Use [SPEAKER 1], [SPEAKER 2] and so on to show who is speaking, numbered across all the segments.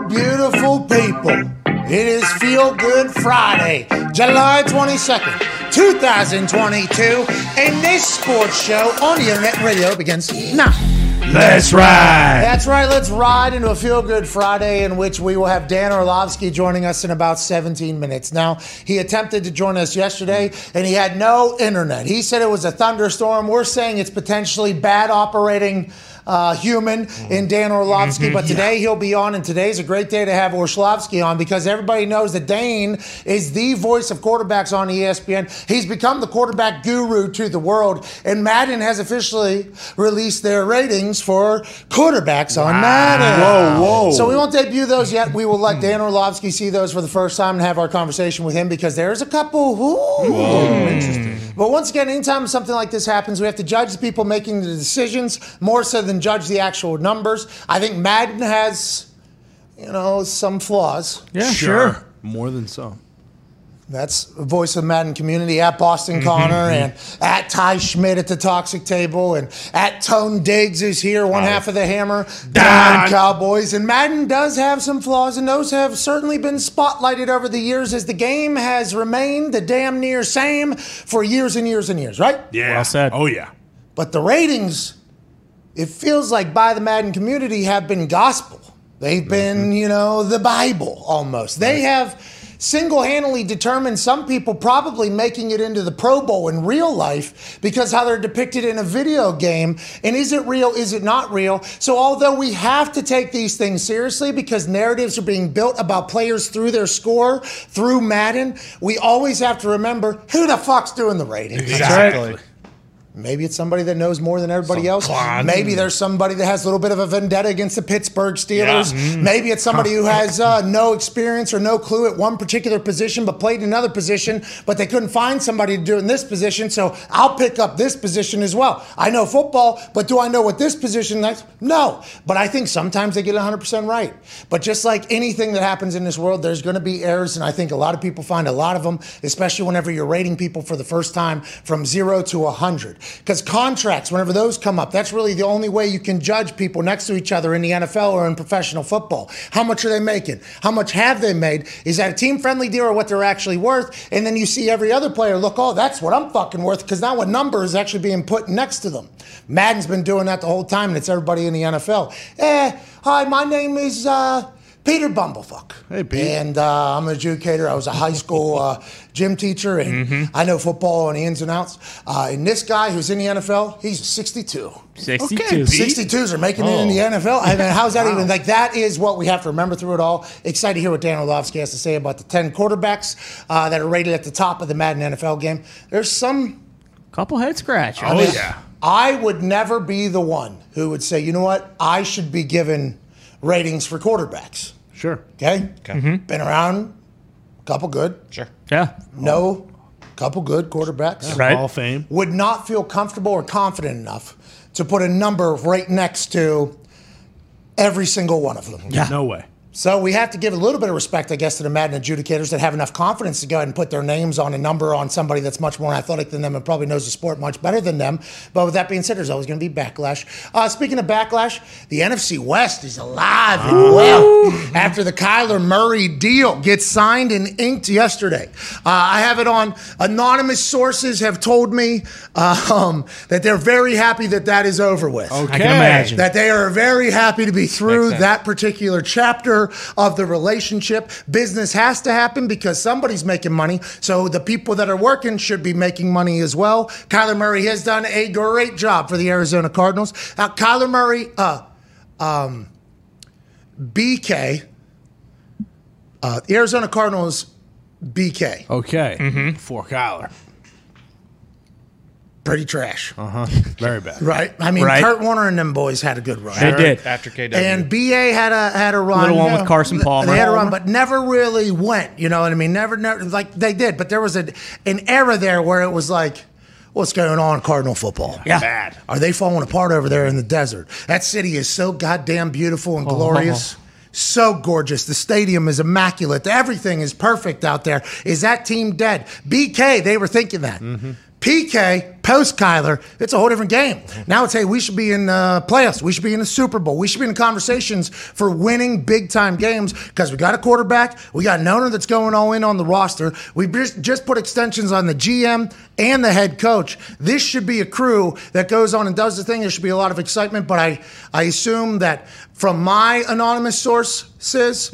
[SPEAKER 1] beautiful people. It is Feel Good Friday, July 22nd, 2022, and this sports show on the internet and radio begins now.
[SPEAKER 2] Let's ride.
[SPEAKER 1] That's right. Let's ride into a Feel Good Friday in which we will have Dan Orlovsky joining us in about 17 minutes. Now, he attempted to join us yesterday, and he had no internet. He said it was a thunderstorm. We're saying it's potentially bad operating human in Dan Orlovsky, but today he'll be on, and today's a great day to have Orlovsky on because everybody knows that Dane is the voice of quarterbacks on ESPN. He's become the quarterback guru to the world, and Madden has officially released their ratings for quarterbacks on Madden.
[SPEAKER 2] Whoa.
[SPEAKER 1] So we won't debut those yet. We will let Dan Orlovsky see those for the first time and have our conversation with him because there's a couple. Interesting. But once again, anytime something like this happens, we have to judge the people making the decisions more so than judge the actual numbers. I think Madden has, some flaws.
[SPEAKER 2] Yeah, sure. More than some.
[SPEAKER 1] That's the voice of the Madden community at Boston Connor and at Ty Schmidt at the Toxic Table and at Tone Diggs is here, one half of the Hammer, Down Cowboys. And Madden does have some flaws, and those have certainly been spotlighted over the years as the game has remained the damn near same for years and years and years, right?
[SPEAKER 2] Yeah.
[SPEAKER 3] Well said.
[SPEAKER 2] Oh, yeah.
[SPEAKER 1] But the ratings, it feels like by the Madden community, have been gospel. They've been, the Bible almost. They have single-handedly determined some people probably making it into the Pro Bowl in real life because how they're depicted in a video game. And is it real? Is it not real? So although we have to take these things seriously because narratives are being built about players through their score, through Madden, we always have to remember who the fuck's doing the ratings.
[SPEAKER 2] Exactly.
[SPEAKER 1] Maybe it's somebody that knows more than everybody else. Maybe there's somebody that has a little bit of a vendetta against the Pittsburgh Steelers. Yeah. Maybe it's somebody who has no experience or no clue at one particular position but played in another position, but they couldn't find somebody to do it in this position, so I'll pick up this position as well. I know football, but do I know what this position is? No. But I think sometimes they get 100% right. But just like anything that happens in this world, there's going to be errors, and I think a lot of people find a lot of them, especially whenever you're rating people for the first time from 0 to 100. Because contracts, whenever those come up, that's really the only way you can judge people next to each other in the NFL or in professional football. How much are they making? How much have they made? Is that a team-friendly deal or what they're actually worth? And then you see every other player look, oh, that's what I'm fucking worth, because now a number is actually being put next to them. Madden's been doing that the whole time, and it's everybody in the NFL. Hi, my name is Peter Bumblefuck.
[SPEAKER 2] Hey, Pete.
[SPEAKER 1] And I'm an educator. I was a high school gym teacher, and I know football on the ins and outs. And this guy who's in the NFL, he's a 62.
[SPEAKER 3] 62.
[SPEAKER 2] Okay, Pete.
[SPEAKER 1] 62s are making it in the NFL. I mean, how's that even? Like, that is what we have to remember through it all. Excited to hear what Dan Orlovsky has to say about the 10 quarterbacks that are rated at the top of the Madden NFL game. There's some...
[SPEAKER 3] Couple head scratchers.
[SPEAKER 2] Oh, yeah.
[SPEAKER 1] I would never be the one who would say, you know what, I should be given ratings for quarterbacks.
[SPEAKER 2] Sure.
[SPEAKER 1] Okay? Been around, couple good.
[SPEAKER 4] Sure.
[SPEAKER 3] Yeah.
[SPEAKER 1] No, couple good quarterbacks.
[SPEAKER 3] Right.
[SPEAKER 2] Hall of Fame.
[SPEAKER 1] Would not feel comfortable or confident enough to put a number right next to every single one of them.
[SPEAKER 3] Yeah.
[SPEAKER 2] No way.
[SPEAKER 1] So we have to give a little bit of respect, I guess, to the Madden adjudicators that have enough confidence to go ahead and put their names on a number on somebody that's much more athletic than them and probably knows the sport much better than them. But with that being said, there's always going to be backlash. Speaking of backlash, the NFC West is alive and well after the Kyler Murray deal gets signed and inked yesterday. I have it on. Anonymous sources have told me that they're very happy that is over with.
[SPEAKER 2] Okay.
[SPEAKER 3] I can imagine.
[SPEAKER 1] That they are very happy to be through
[SPEAKER 4] Makes sense.
[SPEAKER 1] that particular chapter of the relationship. Business has to happen because somebody's making money. So the people that are working should be making money as well. Kyler Murray has done a great job for the Arizona Cardinals. Kyler Murray, BK, the Arizona Cardinals, BK.
[SPEAKER 2] Okay. For Kyler.
[SPEAKER 1] Pretty trash.
[SPEAKER 2] Very bad.
[SPEAKER 1] Right? I mean,
[SPEAKER 3] Right.
[SPEAKER 1] Kurt Warner and them boys had a good run.
[SPEAKER 3] They did.
[SPEAKER 4] After KW.
[SPEAKER 1] And BA had a run.
[SPEAKER 3] Little one with Carson Palmer.
[SPEAKER 1] They had a run, but never really went. You know what I mean? Never like they did. But there was an era there where it was like, what's going on in Cardinal football?
[SPEAKER 3] Yeah.
[SPEAKER 2] Bad.
[SPEAKER 1] Are they falling apart over there in the desert? That city is so goddamn beautiful and glorious. So gorgeous. The stadium is immaculate. Everything is perfect out there. Is that team dead? BK, they were thinking that. PK Post Kyler, it's a whole different game. Now it's, hey, we should be in playoffs. We should be in the Super Bowl. We should be in conversations for winning big-time games because we got a quarterback. We got an owner that's going all in on the roster. We just put extensions on the GM and the head coach. This should be a crew that goes on and does the thing. There should be a lot of excitement, but I assume that from my anonymous sources,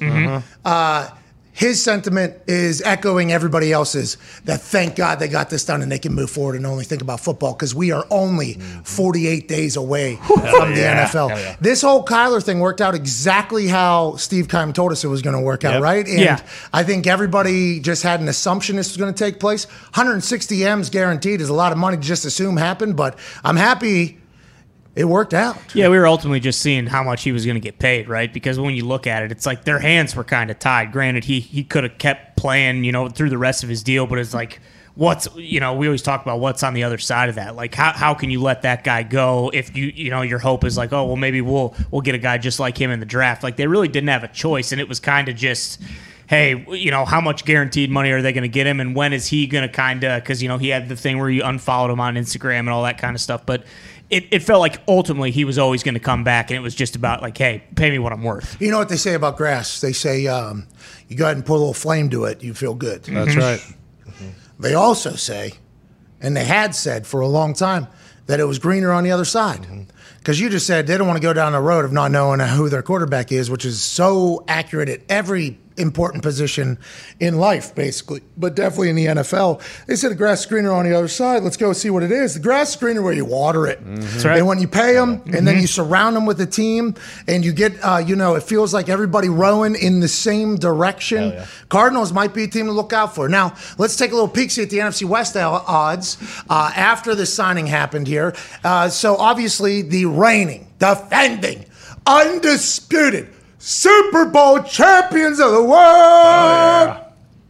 [SPEAKER 1] his sentiment is echoing everybody else's, that thank God they got this done and they can move forward and only think about football because we are only 48 days away from the NFL. Yeah. This whole Kyler thing worked out exactly how Steve Keim told us it was going to work out, right? And I think everybody just had an assumption this was going to take place. 160 M's guaranteed is a lot of money to just assume happened, but I'm happy it worked out.
[SPEAKER 3] Yeah, we were ultimately just seeing how much he was going to get paid, right? Because when you look at it, it's like their hands were kind of tied. Granted, he could have kept playing, through the rest of his deal, but it's like, we always talk about what's on the other side of that. Like, how can you let that guy go if your hope is like, oh, well, maybe we'll get a guy just like him in the draft. Like, they really didn't have a choice, and it was kind of just, hey, how much guaranteed money are they going to get him, and when is he going to kind of, because, he had the thing where you unfollowed him on Instagram and all that kind of stuff, but it felt like ultimately he was always going to come back, and it was just about like, hey, pay me what I'm worth.
[SPEAKER 1] You know what they say about grass? They say you go ahead and put a little flame to it, you feel good.
[SPEAKER 2] That's right.
[SPEAKER 1] They also say, and they had said for a long time, that it was greener on the other side. Because you just said they don't want to go down the road of not knowing who their quarterback is, which is so accurate at every important position in life, basically, but definitely in the NFL. They said the grass screener on the other side. Let's go see what it is. The grass screener where you water it. That's right. And when you pay them, and then you surround them with a team, and you get, it feels like everybody rowing in the same direction. Yeah. Cardinals might be a team to look out for. Now, let's take a little peek-see at the NFC West odds after the signing happened here. So obviously the reigning, defending, undisputed Super Bowl champions of the world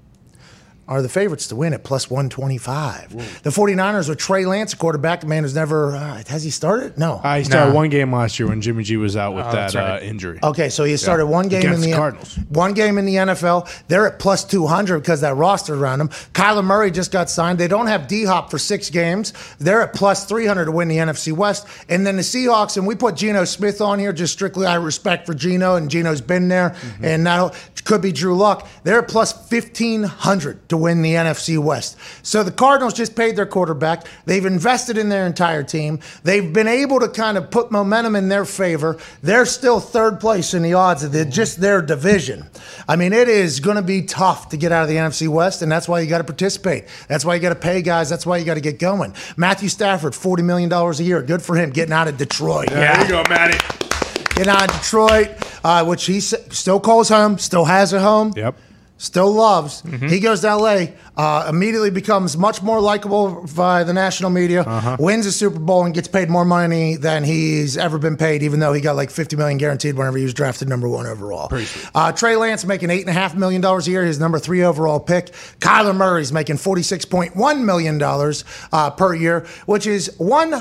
[SPEAKER 1] are the favorites to win at plus 125. Whoa. The 49ers with Trey Lance, a quarterback, a man who's never has he started? No.
[SPEAKER 2] He started one game last year when Jimmy G was out with that injury.
[SPEAKER 1] Okay, so he started one game in the
[SPEAKER 2] Cardinals.
[SPEAKER 1] One game in the NFL. They're at plus 200 because that roster around them. Kyler Murray just got signed. They don't have D-Hop for 6 games. They're at plus 300 to win the NFC West. And then the Seahawks, and we put Geno Smith on here just strictly out of respect for Geno, and Geno's been there, and that could be Drew Luck. They're at plus 1,500 to win the NFC West. So the Cardinals just paid their quarterback. They've invested in their entire team. They've been able to kind of put momentum in their favor. They're still third place in the odds of just their division. I mean, it is going to be tough to get out of the NFC West, and that's why you got to participate. That's why you got to pay guys. That's why you got to get going. Matthew Stafford, $40 million a year. Good for him getting out of Detroit.
[SPEAKER 2] Yeah. There you go, Matty.
[SPEAKER 1] Getting out of Detroit, which he still calls home, still has a home.
[SPEAKER 2] Yep.
[SPEAKER 1] Still loves. He goes to L.A., immediately becomes much more likable by the national media, wins a Super Bowl, and gets paid more money than he's ever been paid, even though he got like $50 million guaranteed whenever he was drafted number 1 overall. Trey Lance making $8.5 million a year, his number 3 overall pick. Kyler Murray's making $46.1 million per year, which is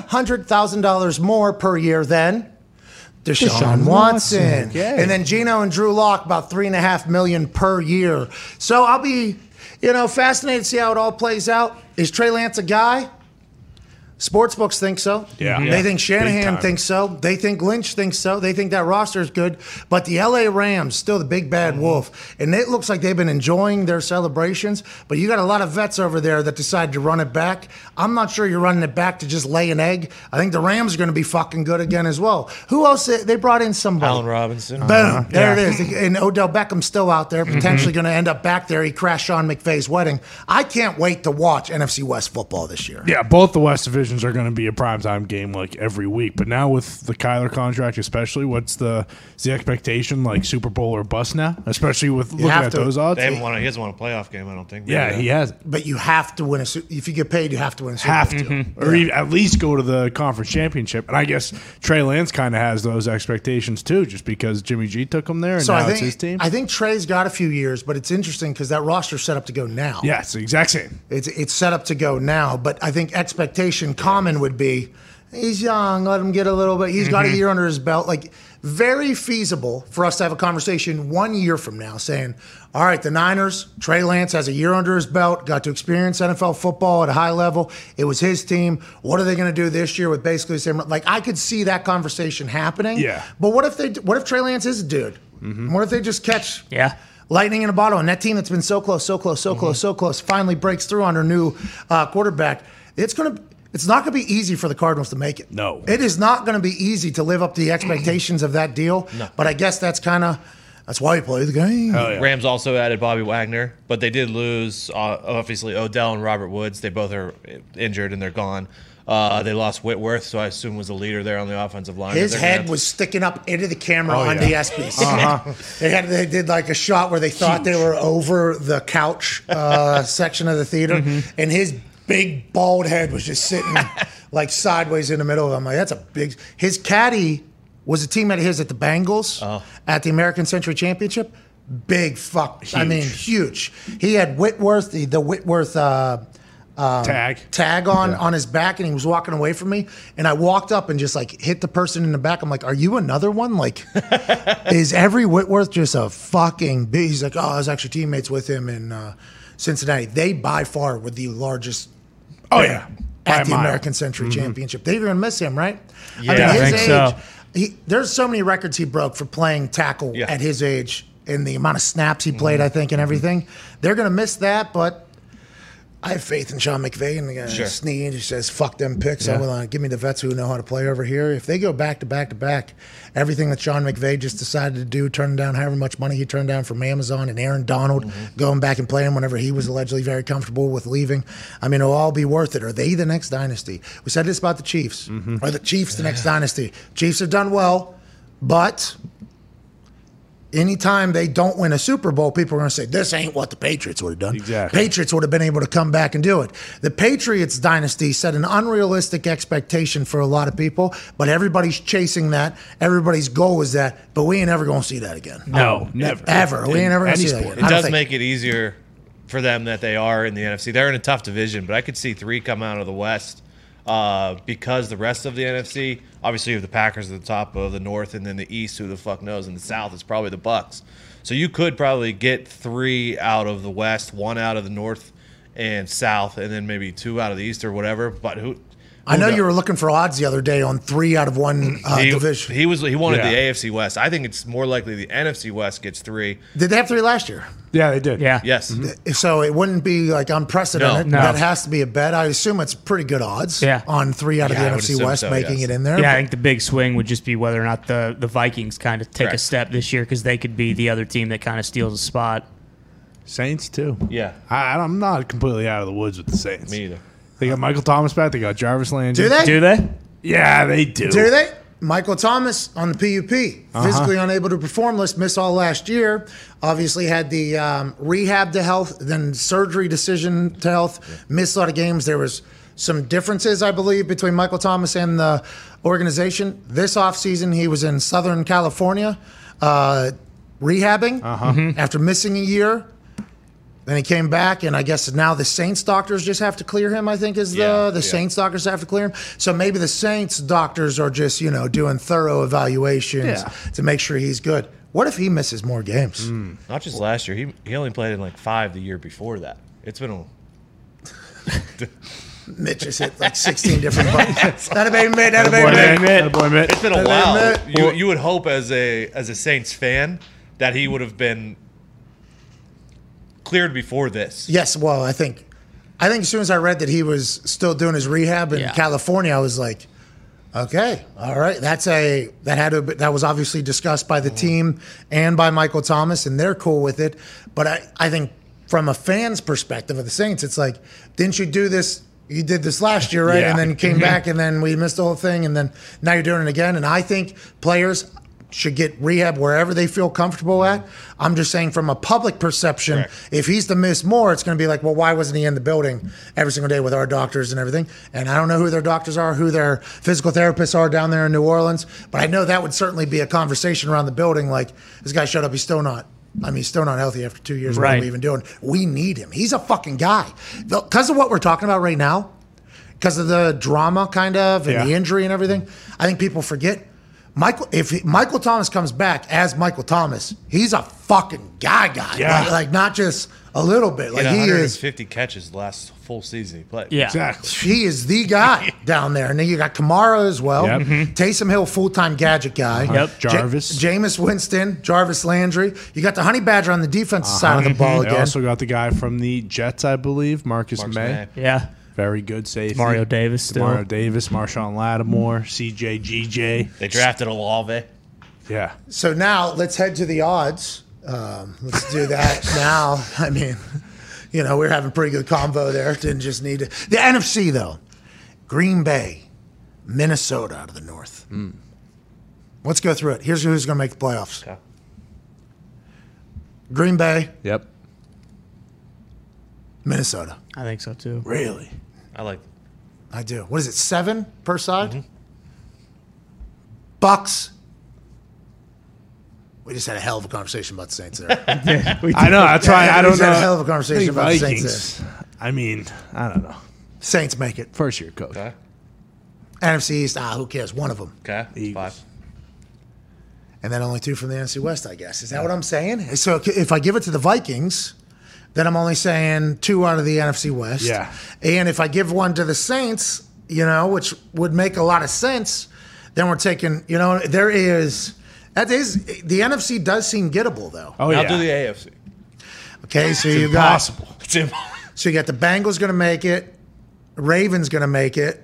[SPEAKER 1] $100,000 more per year than Deshaun Watson. Okay. And then Geno and Drew Lock, about $3.5 million per year. So I'll be, fascinated to see how it all plays out. Is Trey Lance a guy? Sportsbooks think so.
[SPEAKER 2] Yeah.
[SPEAKER 1] They think Shanahan thinks so. They think Lynch thinks so. They think that roster is good. But the LA Rams, still the big bad wolf. And it looks like they've been enjoying their celebrations. But you got a lot of vets over there that decide to run it back. I'm not sure you're running it back to just lay an egg. I think the Rams are going to be fucking good again as well. Who else? They brought in somebody.
[SPEAKER 4] Allen Robinson.
[SPEAKER 1] Boom. There it is. And Odell Beckham's still out there, potentially going to end up back there. He crashed Sean McVay's wedding. I can't wait to watch NFC West football this year.
[SPEAKER 2] Yeah, both the West divisions are going to be a primetime game like every week. But now with the Kyler contract especially, what's the expectation, like Super Bowl or bust now? Especially with looking at those odds?
[SPEAKER 4] He hasn't won a playoff game, I don't think.
[SPEAKER 2] Yeah, he has.
[SPEAKER 1] But you have to win if you get paid, you have to win a Super Bowl.
[SPEAKER 2] Or at least go to the conference championship. And I guess Trey Lance kind of has those expectations too, just because Jimmy G took him there and now it's his team.
[SPEAKER 1] I think Trey's got a few years, but it's interesting because that roster's set up to go now.
[SPEAKER 2] Yeah, it's the exact same.
[SPEAKER 1] It's set up to go now, but I think expectation common would be he's young, let him get a little bit. He's got a year under his belt. Like very feasible for us to have a conversation 1 year from now saying, all right, the Niners, Trey Lance has a year under his belt, got to experience NFL football at a high level. It was his team. What are they going to do this year with basically the same? Like, I could see that conversation happening.
[SPEAKER 2] Yeah.
[SPEAKER 1] But what if Trey Lance is a dude? Mm-hmm. What if they just catch lightning in a bottle, and that team that's been so close, finally breaks through on their new quarterback? It's not going to be easy for the Cardinals to make it.
[SPEAKER 2] No.
[SPEAKER 1] It is not going to be easy to live up to the expectations of that deal. No. But I guess that's why you play the game.
[SPEAKER 4] Yeah. Rams also added Bobby Wagner, but they did lose, obviously, Odell and Robert Woods. They both are injured, and they're gone. They lost Whitworth, so I assume was the leader there on the offensive line.
[SPEAKER 1] His head was sticking up into the camera on the ESPYs. Uh-huh. They did like a shot where they thought they were over the couch section of the theater, and his big bald head was just sitting like sideways in the middle of them. I'm like, that's a big. His caddy was a teammate of his at the Bengals at the American Century Championship. Big fuck. Huge. I mean, huge. He had Whitworth, the Whitworth tag on his back, and he was walking away from me. And I walked up and just like hit the person in the back. I'm like, are you another one? Like, is every Whitworth just a fucking big? He's like, oh, I was actually teammates with him in Cincinnati. They by far were the largest. At the American Century Championship. They're going to miss him, right?
[SPEAKER 3] Yeah,
[SPEAKER 1] I mean, his
[SPEAKER 3] think
[SPEAKER 1] age,
[SPEAKER 3] so.
[SPEAKER 1] There's so many records he broke for playing tackle at his age and the amount of snaps he played, I think, and everything. They're going to miss that, but I have faith in Sean McVay, and the guy Sneed, he says, fuck them picks. I will give me the vets who know how to play over here. If they go back to back to back, everything that Sean McVay just decided to do, turning down however much money he turned down from Amazon, and Aaron Donald going back and playing whenever he was allegedly very comfortable with leaving, I mean, it'll all be worth it. Are they the next dynasty? We said this about the Chiefs. Are the Chiefs the next dynasty? Chiefs have done well, but anytime they don't win a Super Bowl, people are going to say, this ain't what the Patriots would have done.
[SPEAKER 2] Exactly.
[SPEAKER 1] Patriots would have been able to come back and do it. The Patriots dynasty set an unrealistic expectation for a lot of people, but everybody's chasing that. Everybody's goal is that, but we ain't ever going to see that again.
[SPEAKER 2] No, never.
[SPEAKER 1] Ever. We ain't ever going to see that again.
[SPEAKER 4] It does make it easier for them that they are in the NFC. They're in a tough division, but I could see 3 come out of the West because the rest of the NFC, obviously you have the Packers at the top of the North, and then the East, who the fuck knows, and the South is probably the Bucs. So you could probably get 3 out of the West, 1 out of the North and South, and then maybe 2 out of the East or whatever. But who
[SPEAKER 1] I know you were looking for odds the other day on 3 out of 1 division.
[SPEAKER 4] He wanted the AFC West. I think it's more likely the NFC West gets 3.
[SPEAKER 1] Did they have 3 last year?
[SPEAKER 2] Yeah, they did.
[SPEAKER 3] Yeah.
[SPEAKER 4] Yes.
[SPEAKER 1] So it wouldn't be like unprecedented.
[SPEAKER 3] No.
[SPEAKER 1] That has to be a bet. I assume it's pretty good odds on 3 out of the NFC West making it in there.
[SPEAKER 3] Yeah, I think the big swing would just be whether or not the Vikings kind of take a step this year, because they could be the other team that kind of steals a spot.
[SPEAKER 2] Saints, too.
[SPEAKER 4] Yeah.
[SPEAKER 2] I'm not completely out of the woods with the Saints.
[SPEAKER 4] Me either.
[SPEAKER 2] They got Michael Thomas back. They got Jarvis Landry.
[SPEAKER 1] Do they?
[SPEAKER 2] Yeah, they do.
[SPEAKER 1] Do they? Michael Thomas on the PUP, physically unable to perform list, missed all last year. Obviously had the rehab to health, then surgery decision to health, missed a lot of games. There was some differences, I believe, between Michael Thomas and the organization. This offseason, he was in Southern California rehabbing after missing a year. Then he came back, and I guess now the Saints doctors just have to clear him, I think, is the Saints doctors have to clear him. So maybe the Saints doctors are just, doing thorough evaluations to make sure he's good. What if he misses more games?
[SPEAKER 4] Not just last year. He only played in like 5 the year before that. It's been
[SPEAKER 1] Mitch has hit like 16 different buttons. That'd be Mitch.
[SPEAKER 4] It's been a while. You would hope as a Saints fan that he would have been cleared before this.
[SPEAKER 1] Yes, well, I think as soon as I read that he was still doing his rehab in California, I was like, okay, all right. That was obviously discussed by the team and by Michael Thomas, and they're cool with it. But I think from a fan's perspective of the Saints, it's like, didn't you do this? You did this last year, right?
[SPEAKER 2] Yeah.
[SPEAKER 1] And then came back, and then we missed the whole thing, and then now you're doing it again. And I think players should get rehab wherever they feel comfortable at. I'm just saying from a public perception, if he's to miss more, it's going to be like, well, why wasn't he in the building every single day with our doctors and everything? And I don't know who their doctors are, who their physical therapists are down there in New Orleans, but I know that would certainly be a conversation around the building. Like, this guy showed up, he's still not healthy after 2 years. What are we even doing? We need him. He's a fucking guy. Because of what we're talking about right now, because of the drama kind of and the injury and everything, I think people forget If Michael Thomas comes back as Michael Thomas, he's a fucking guy.
[SPEAKER 2] Yeah.
[SPEAKER 1] Like not just a little bit. Like he is
[SPEAKER 4] 150 catches last full season he played.
[SPEAKER 3] Yeah.
[SPEAKER 2] Exactly.
[SPEAKER 1] He is the guy down there. And then you got Kamara as well.
[SPEAKER 2] Yep.
[SPEAKER 1] Taysom Hill, full-time gadget guy.
[SPEAKER 3] Yep.
[SPEAKER 2] Jarvis.
[SPEAKER 1] Jameis Winston, Jarvis Landry. You got the Honey Badger on the defensive side of the ball
[SPEAKER 2] They
[SPEAKER 1] again.
[SPEAKER 2] also got the guy from the Jets, I believe, Marcus May.
[SPEAKER 3] Yeah.
[SPEAKER 2] Very good safety.
[SPEAKER 3] Mario Davis still.
[SPEAKER 2] Mario Davis, Marshawn Lattimore, CJ, GJ.
[SPEAKER 4] They drafted Olave.
[SPEAKER 2] Yeah.
[SPEAKER 1] So now let's head to the odds. Let's do that now. I mean, we're having pretty good convo there. Didn't just need to. The NFC, though. Green Bay, Minnesota out of the North. Let's go through it. Here's who's going to make the playoffs.
[SPEAKER 4] Okay.
[SPEAKER 1] Green Bay,
[SPEAKER 2] Yep.
[SPEAKER 1] Minnesota.
[SPEAKER 3] I think so too.
[SPEAKER 2] Really?
[SPEAKER 4] I like
[SPEAKER 1] I do. What is it, 7 per side? Bucks. We just had a hell of a conversation about the Saints there.
[SPEAKER 2] I know. That's why I
[SPEAKER 1] we
[SPEAKER 2] don't
[SPEAKER 1] just had a
[SPEAKER 2] know.
[SPEAKER 1] hell of a conversation about the Saints
[SPEAKER 2] Vikings.
[SPEAKER 1] there.
[SPEAKER 2] I mean, I don't know.
[SPEAKER 1] Saints make it.
[SPEAKER 2] First year coach.
[SPEAKER 4] Okay.
[SPEAKER 1] NFC East, who cares? One of them.
[SPEAKER 4] Okay.
[SPEAKER 2] Eagles.
[SPEAKER 4] 5.
[SPEAKER 1] And then only 2 from the NFC West, I guess. Is that what I'm saying? So if I give it to the Vikings, then I'm only saying 2 out of the NFC West.
[SPEAKER 2] Yeah.
[SPEAKER 1] And if I give one to the Saints, which would make a lot of sense, then we're taking, the NFC does seem gettable, though.
[SPEAKER 2] Oh,
[SPEAKER 4] I'll
[SPEAKER 2] yeah.
[SPEAKER 4] do the AFC.
[SPEAKER 1] Okay, so you
[SPEAKER 2] Impossible.
[SPEAKER 1] So you got the Bengals going to make it, Ravens going to make it,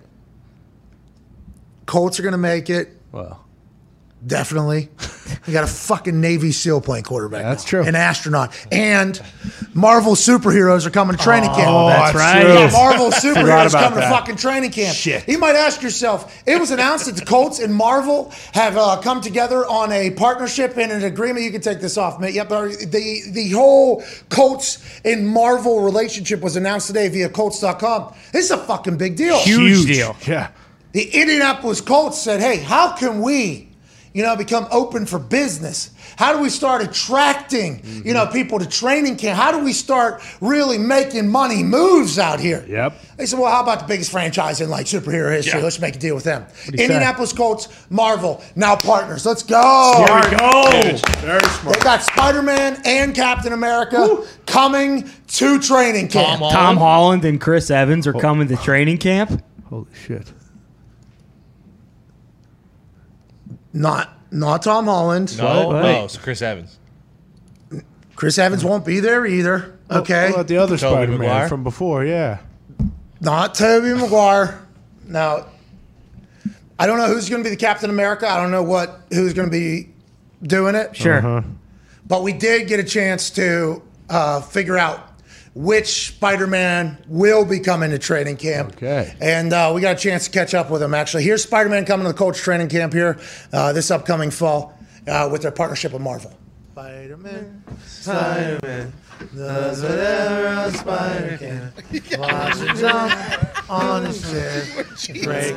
[SPEAKER 1] Colts are going to make it.
[SPEAKER 2] Well,
[SPEAKER 1] Definitely. We got a fucking Navy SEAL playing quarterback.
[SPEAKER 2] That's
[SPEAKER 1] now.
[SPEAKER 2] true.
[SPEAKER 1] An astronaut. And Marvel superheroes are coming to training camp.
[SPEAKER 2] Oh, that's right.
[SPEAKER 1] Yeah, Marvel
[SPEAKER 2] Forgot
[SPEAKER 1] superheroes
[SPEAKER 2] about
[SPEAKER 1] coming
[SPEAKER 2] that.
[SPEAKER 1] to fucking training camp.
[SPEAKER 2] Shit.
[SPEAKER 1] You might ask yourself, it was announced that the Colts and Marvel have come together on a partnership and an agreement. You can take this off, mate. Yep. The whole Colts and Marvel relationship was announced today via Colts.com. This is a fucking big deal.
[SPEAKER 3] Huge deal.
[SPEAKER 2] Yeah.
[SPEAKER 1] The Indianapolis Colts said, hey, how can we, become open for business? How do we start attracting, people to training camp? How do we start really making money moves out here?
[SPEAKER 2] Yep.
[SPEAKER 1] They said, well, how about the biggest franchise in superhero history?
[SPEAKER 2] Yeah.
[SPEAKER 1] Let's make a deal with them.
[SPEAKER 2] do you
[SPEAKER 1] Indianapolis Colts, Marvel, now partners. Let's go.
[SPEAKER 2] There we go. Very smart.
[SPEAKER 1] They got Spider-Man and Captain America coming to training camp.
[SPEAKER 3] Tom Holland and Chris Evans are coming to training camp.
[SPEAKER 2] Holy shit.
[SPEAKER 1] Not Tom Holland.
[SPEAKER 4] No,
[SPEAKER 3] What?
[SPEAKER 4] no, it's Chris Evans.
[SPEAKER 1] Chris Evans won't be there either. Okay.
[SPEAKER 2] What about the other
[SPEAKER 4] Tobey
[SPEAKER 2] Spider-Man
[SPEAKER 4] Maguire?
[SPEAKER 2] from before? Yeah.
[SPEAKER 1] Not Tobey Maguire. Now, I don't know who's going to be the Captain America. I don't know who's going to be doing it.
[SPEAKER 3] Sure.
[SPEAKER 1] But we did get a chance to figure out which Spider-Man will be coming to training camp.
[SPEAKER 2] Okay.
[SPEAKER 1] And we got a chance to catch up with him, actually. Here's Spider-Man coming to the Colts training camp here this upcoming fall with their partnership with Marvel. Spider-Man does whatever a spider can. Watch it jump on his chair. Break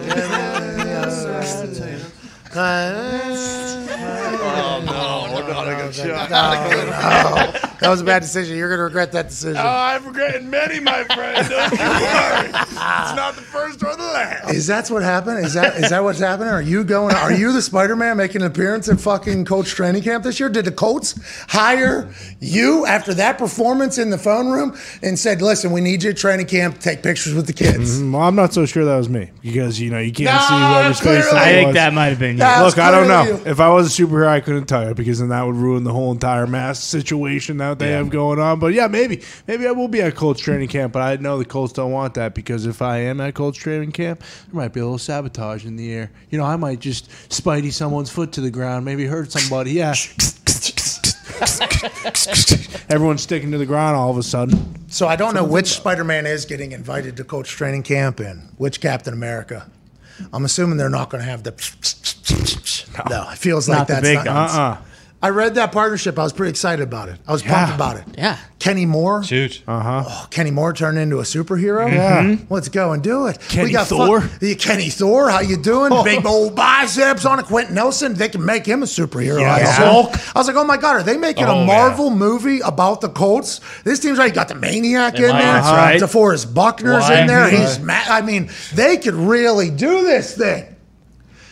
[SPEAKER 4] Oh, no, we're not a good shot.
[SPEAKER 1] No. That was a bad decision. You're going to regret that decision.
[SPEAKER 2] I've regretted many, my friend. Don't you worry. It's not the first or the last.
[SPEAKER 1] Is that what happened? Is that what's happening? Are you the Spider-Man making an appearance at fucking Colts training camp this year? Did the Colts hire you after that performance in the phone room and said, listen, we need you at training camp to take pictures with the kids?
[SPEAKER 2] Well, I'm not so sure that was me because, you can't
[SPEAKER 1] No,
[SPEAKER 2] see whoever's face
[SPEAKER 1] clearly.
[SPEAKER 2] that
[SPEAKER 3] I think
[SPEAKER 2] was.
[SPEAKER 3] that might have been you.
[SPEAKER 1] That was
[SPEAKER 2] Look, I don't know.
[SPEAKER 1] clearly you.
[SPEAKER 2] If I was a superhero, I couldn't tell you because then that would ruin the whole entire mask situation that they have going on. But yeah, maybe I will be at Colts training camp, but I know the Colts don't want that because if I am at Colts training camp, there might be a little sabotage in the air. I might just Spidey someone's foot to the ground, maybe hurt somebody. Yeah. Everyone's sticking to the ground all of a sudden.
[SPEAKER 1] So I don't know which Spider-Man is getting invited to Colts training camp and which Captain America. I'm assuming they're not going to have the. No, it feels like
[SPEAKER 3] Not the
[SPEAKER 1] that's
[SPEAKER 3] big
[SPEAKER 1] not.
[SPEAKER 3] guns.
[SPEAKER 1] I read that partnership. I was pretty excited about it. I was pumped about it.
[SPEAKER 3] Yeah.
[SPEAKER 1] Kenny Moore.
[SPEAKER 4] Shoot.
[SPEAKER 1] Oh, Kenny Moore turned into a superhero.
[SPEAKER 2] Yeah.
[SPEAKER 1] Let's go and do it.
[SPEAKER 2] Kenny Thor?
[SPEAKER 1] Kenny Thor, how you doing? Big old biceps on a Quentin Nelson. They can make him a superhero.
[SPEAKER 2] Yeah.
[SPEAKER 1] Hulk. I was like, oh my God, are they making
[SPEAKER 4] Oh,
[SPEAKER 1] a Marvel movie about the Colts? This team's right. You got the Maniac in there.
[SPEAKER 3] That's right.
[SPEAKER 1] DeForest Buckner's in
[SPEAKER 4] Why?
[SPEAKER 1] there. He's mad. I mean, they could really do this thing.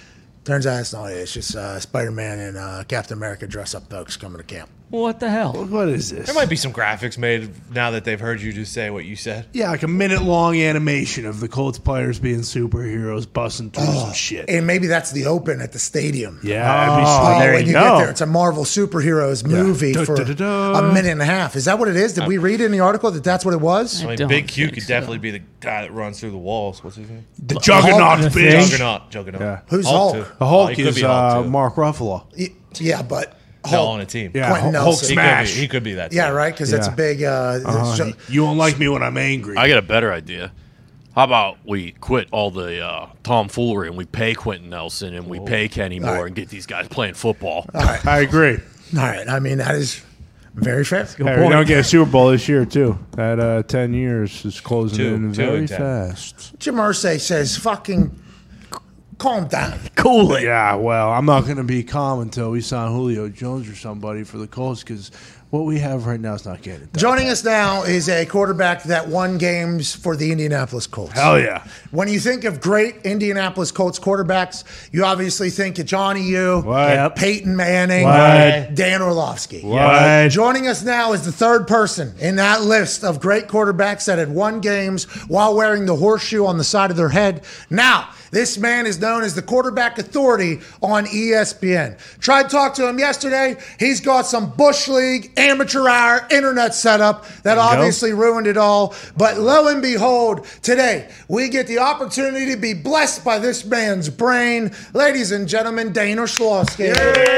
[SPEAKER 1] Turns out it's not it. It's just Spider-Man and Captain America dress-up folks coming to camp.
[SPEAKER 3] What the hell?
[SPEAKER 2] What is this?
[SPEAKER 4] There might be some graphics made now that they've heard you just say what you said.
[SPEAKER 2] Yeah, like a minute-long animation of the Colts players being superheroes, busting through some shit.
[SPEAKER 1] And maybe that's the open at the stadium.
[SPEAKER 2] Yeah, that'd be sweet.
[SPEAKER 3] there
[SPEAKER 1] when
[SPEAKER 3] you
[SPEAKER 1] you
[SPEAKER 3] go.
[SPEAKER 1] get there, it's a Marvel superheroes movie for a minute and a half. Is that what it is? Did we read in the article that that's what it was?
[SPEAKER 4] I mean,
[SPEAKER 3] don't
[SPEAKER 4] Big Q
[SPEAKER 3] think
[SPEAKER 4] could
[SPEAKER 3] so.
[SPEAKER 4] definitely be the guy that runs through the walls. What's his name?
[SPEAKER 2] The Juggernaut,
[SPEAKER 3] Hulk,
[SPEAKER 2] bitch.
[SPEAKER 4] Juggernaut.
[SPEAKER 2] Yeah.
[SPEAKER 1] Who's Hulk?
[SPEAKER 4] too.
[SPEAKER 2] The Hulk
[SPEAKER 4] he could
[SPEAKER 2] is
[SPEAKER 4] be Hulk, too.
[SPEAKER 2] Mark Ruffalo.
[SPEAKER 1] Yeah, but
[SPEAKER 4] No,
[SPEAKER 1] Hulk.
[SPEAKER 4] on a team.
[SPEAKER 2] Yeah,
[SPEAKER 1] Quentin
[SPEAKER 2] Hulk
[SPEAKER 1] Nelson.
[SPEAKER 2] smash.
[SPEAKER 4] He could be that.
[SPEAKER 1] Yeah,
[SPEAKER 4] too.
[SPEAKER 1] right. Because it's a
[SPEAKER 2] Yeah.
[SPEAKER 1] big.
[SPEAKER 2] You won't like me when I'm angry.
[SPEAKER 5] I got a better idea. How about we quit all the tomfoolery and we pay Quentin Nelson and we pay Kenny Moore
[SPEAKER 1] right.
[SPEAKER 5] and get these guys playing football?
[SPEAKER 2] I agree.
[SPEAKER 1] All right. I mean, that is very fair.
[SPEAKER 2] Hey, we're going to get a Super Bowl this year, too. That 10 years is closing
[SPEAKER 4] Two
[SPEAKER 2] in
[SPEAKER 4] and
[SPEAKER 2] very
[SPEAKER 4] 10.
[SPEAKER 2] fast.
[SPEAKER 1] Jim Irsay says, "Fucking calm down."
[SPEAKER 3] Cool it.
[SPEAKER 2] Yeah, well, I'm not going to be calm until we sign Julio Jones or somebody for the Colts because what we have right now is not getting it done.
[SPEAKER 1] Joining us now is a quarterback that won games for the Indianapolis Colts.
[SPEAKER 2] Hell yeah.
[SPEAKER 1] When you think of great Indianapolis Colts quarterbacks, you obviously think of Johnny U,
[SPEAKER 2] What?
[SPEAKER 1] Peyton Manning,
[SPEAKER 2] What?
[SPEAKER 1] Dan Orlovsky.
[SPEAKER 2] What?
[SPEAKER 1] Joining us now is the third person in that list of great quarterbacks that had won games while wearing the horseshoe on the side of their head. Now, this man is known as the quarterback authority on ESPN. Tried to talk to him yesterday. He's got some Bush League amateur hour internet setup that obviously ruined it all. But lo and behold, today we get the opportunity to be blessed by this man's brain. Ladies and gentlemen, Dane Orlovsky.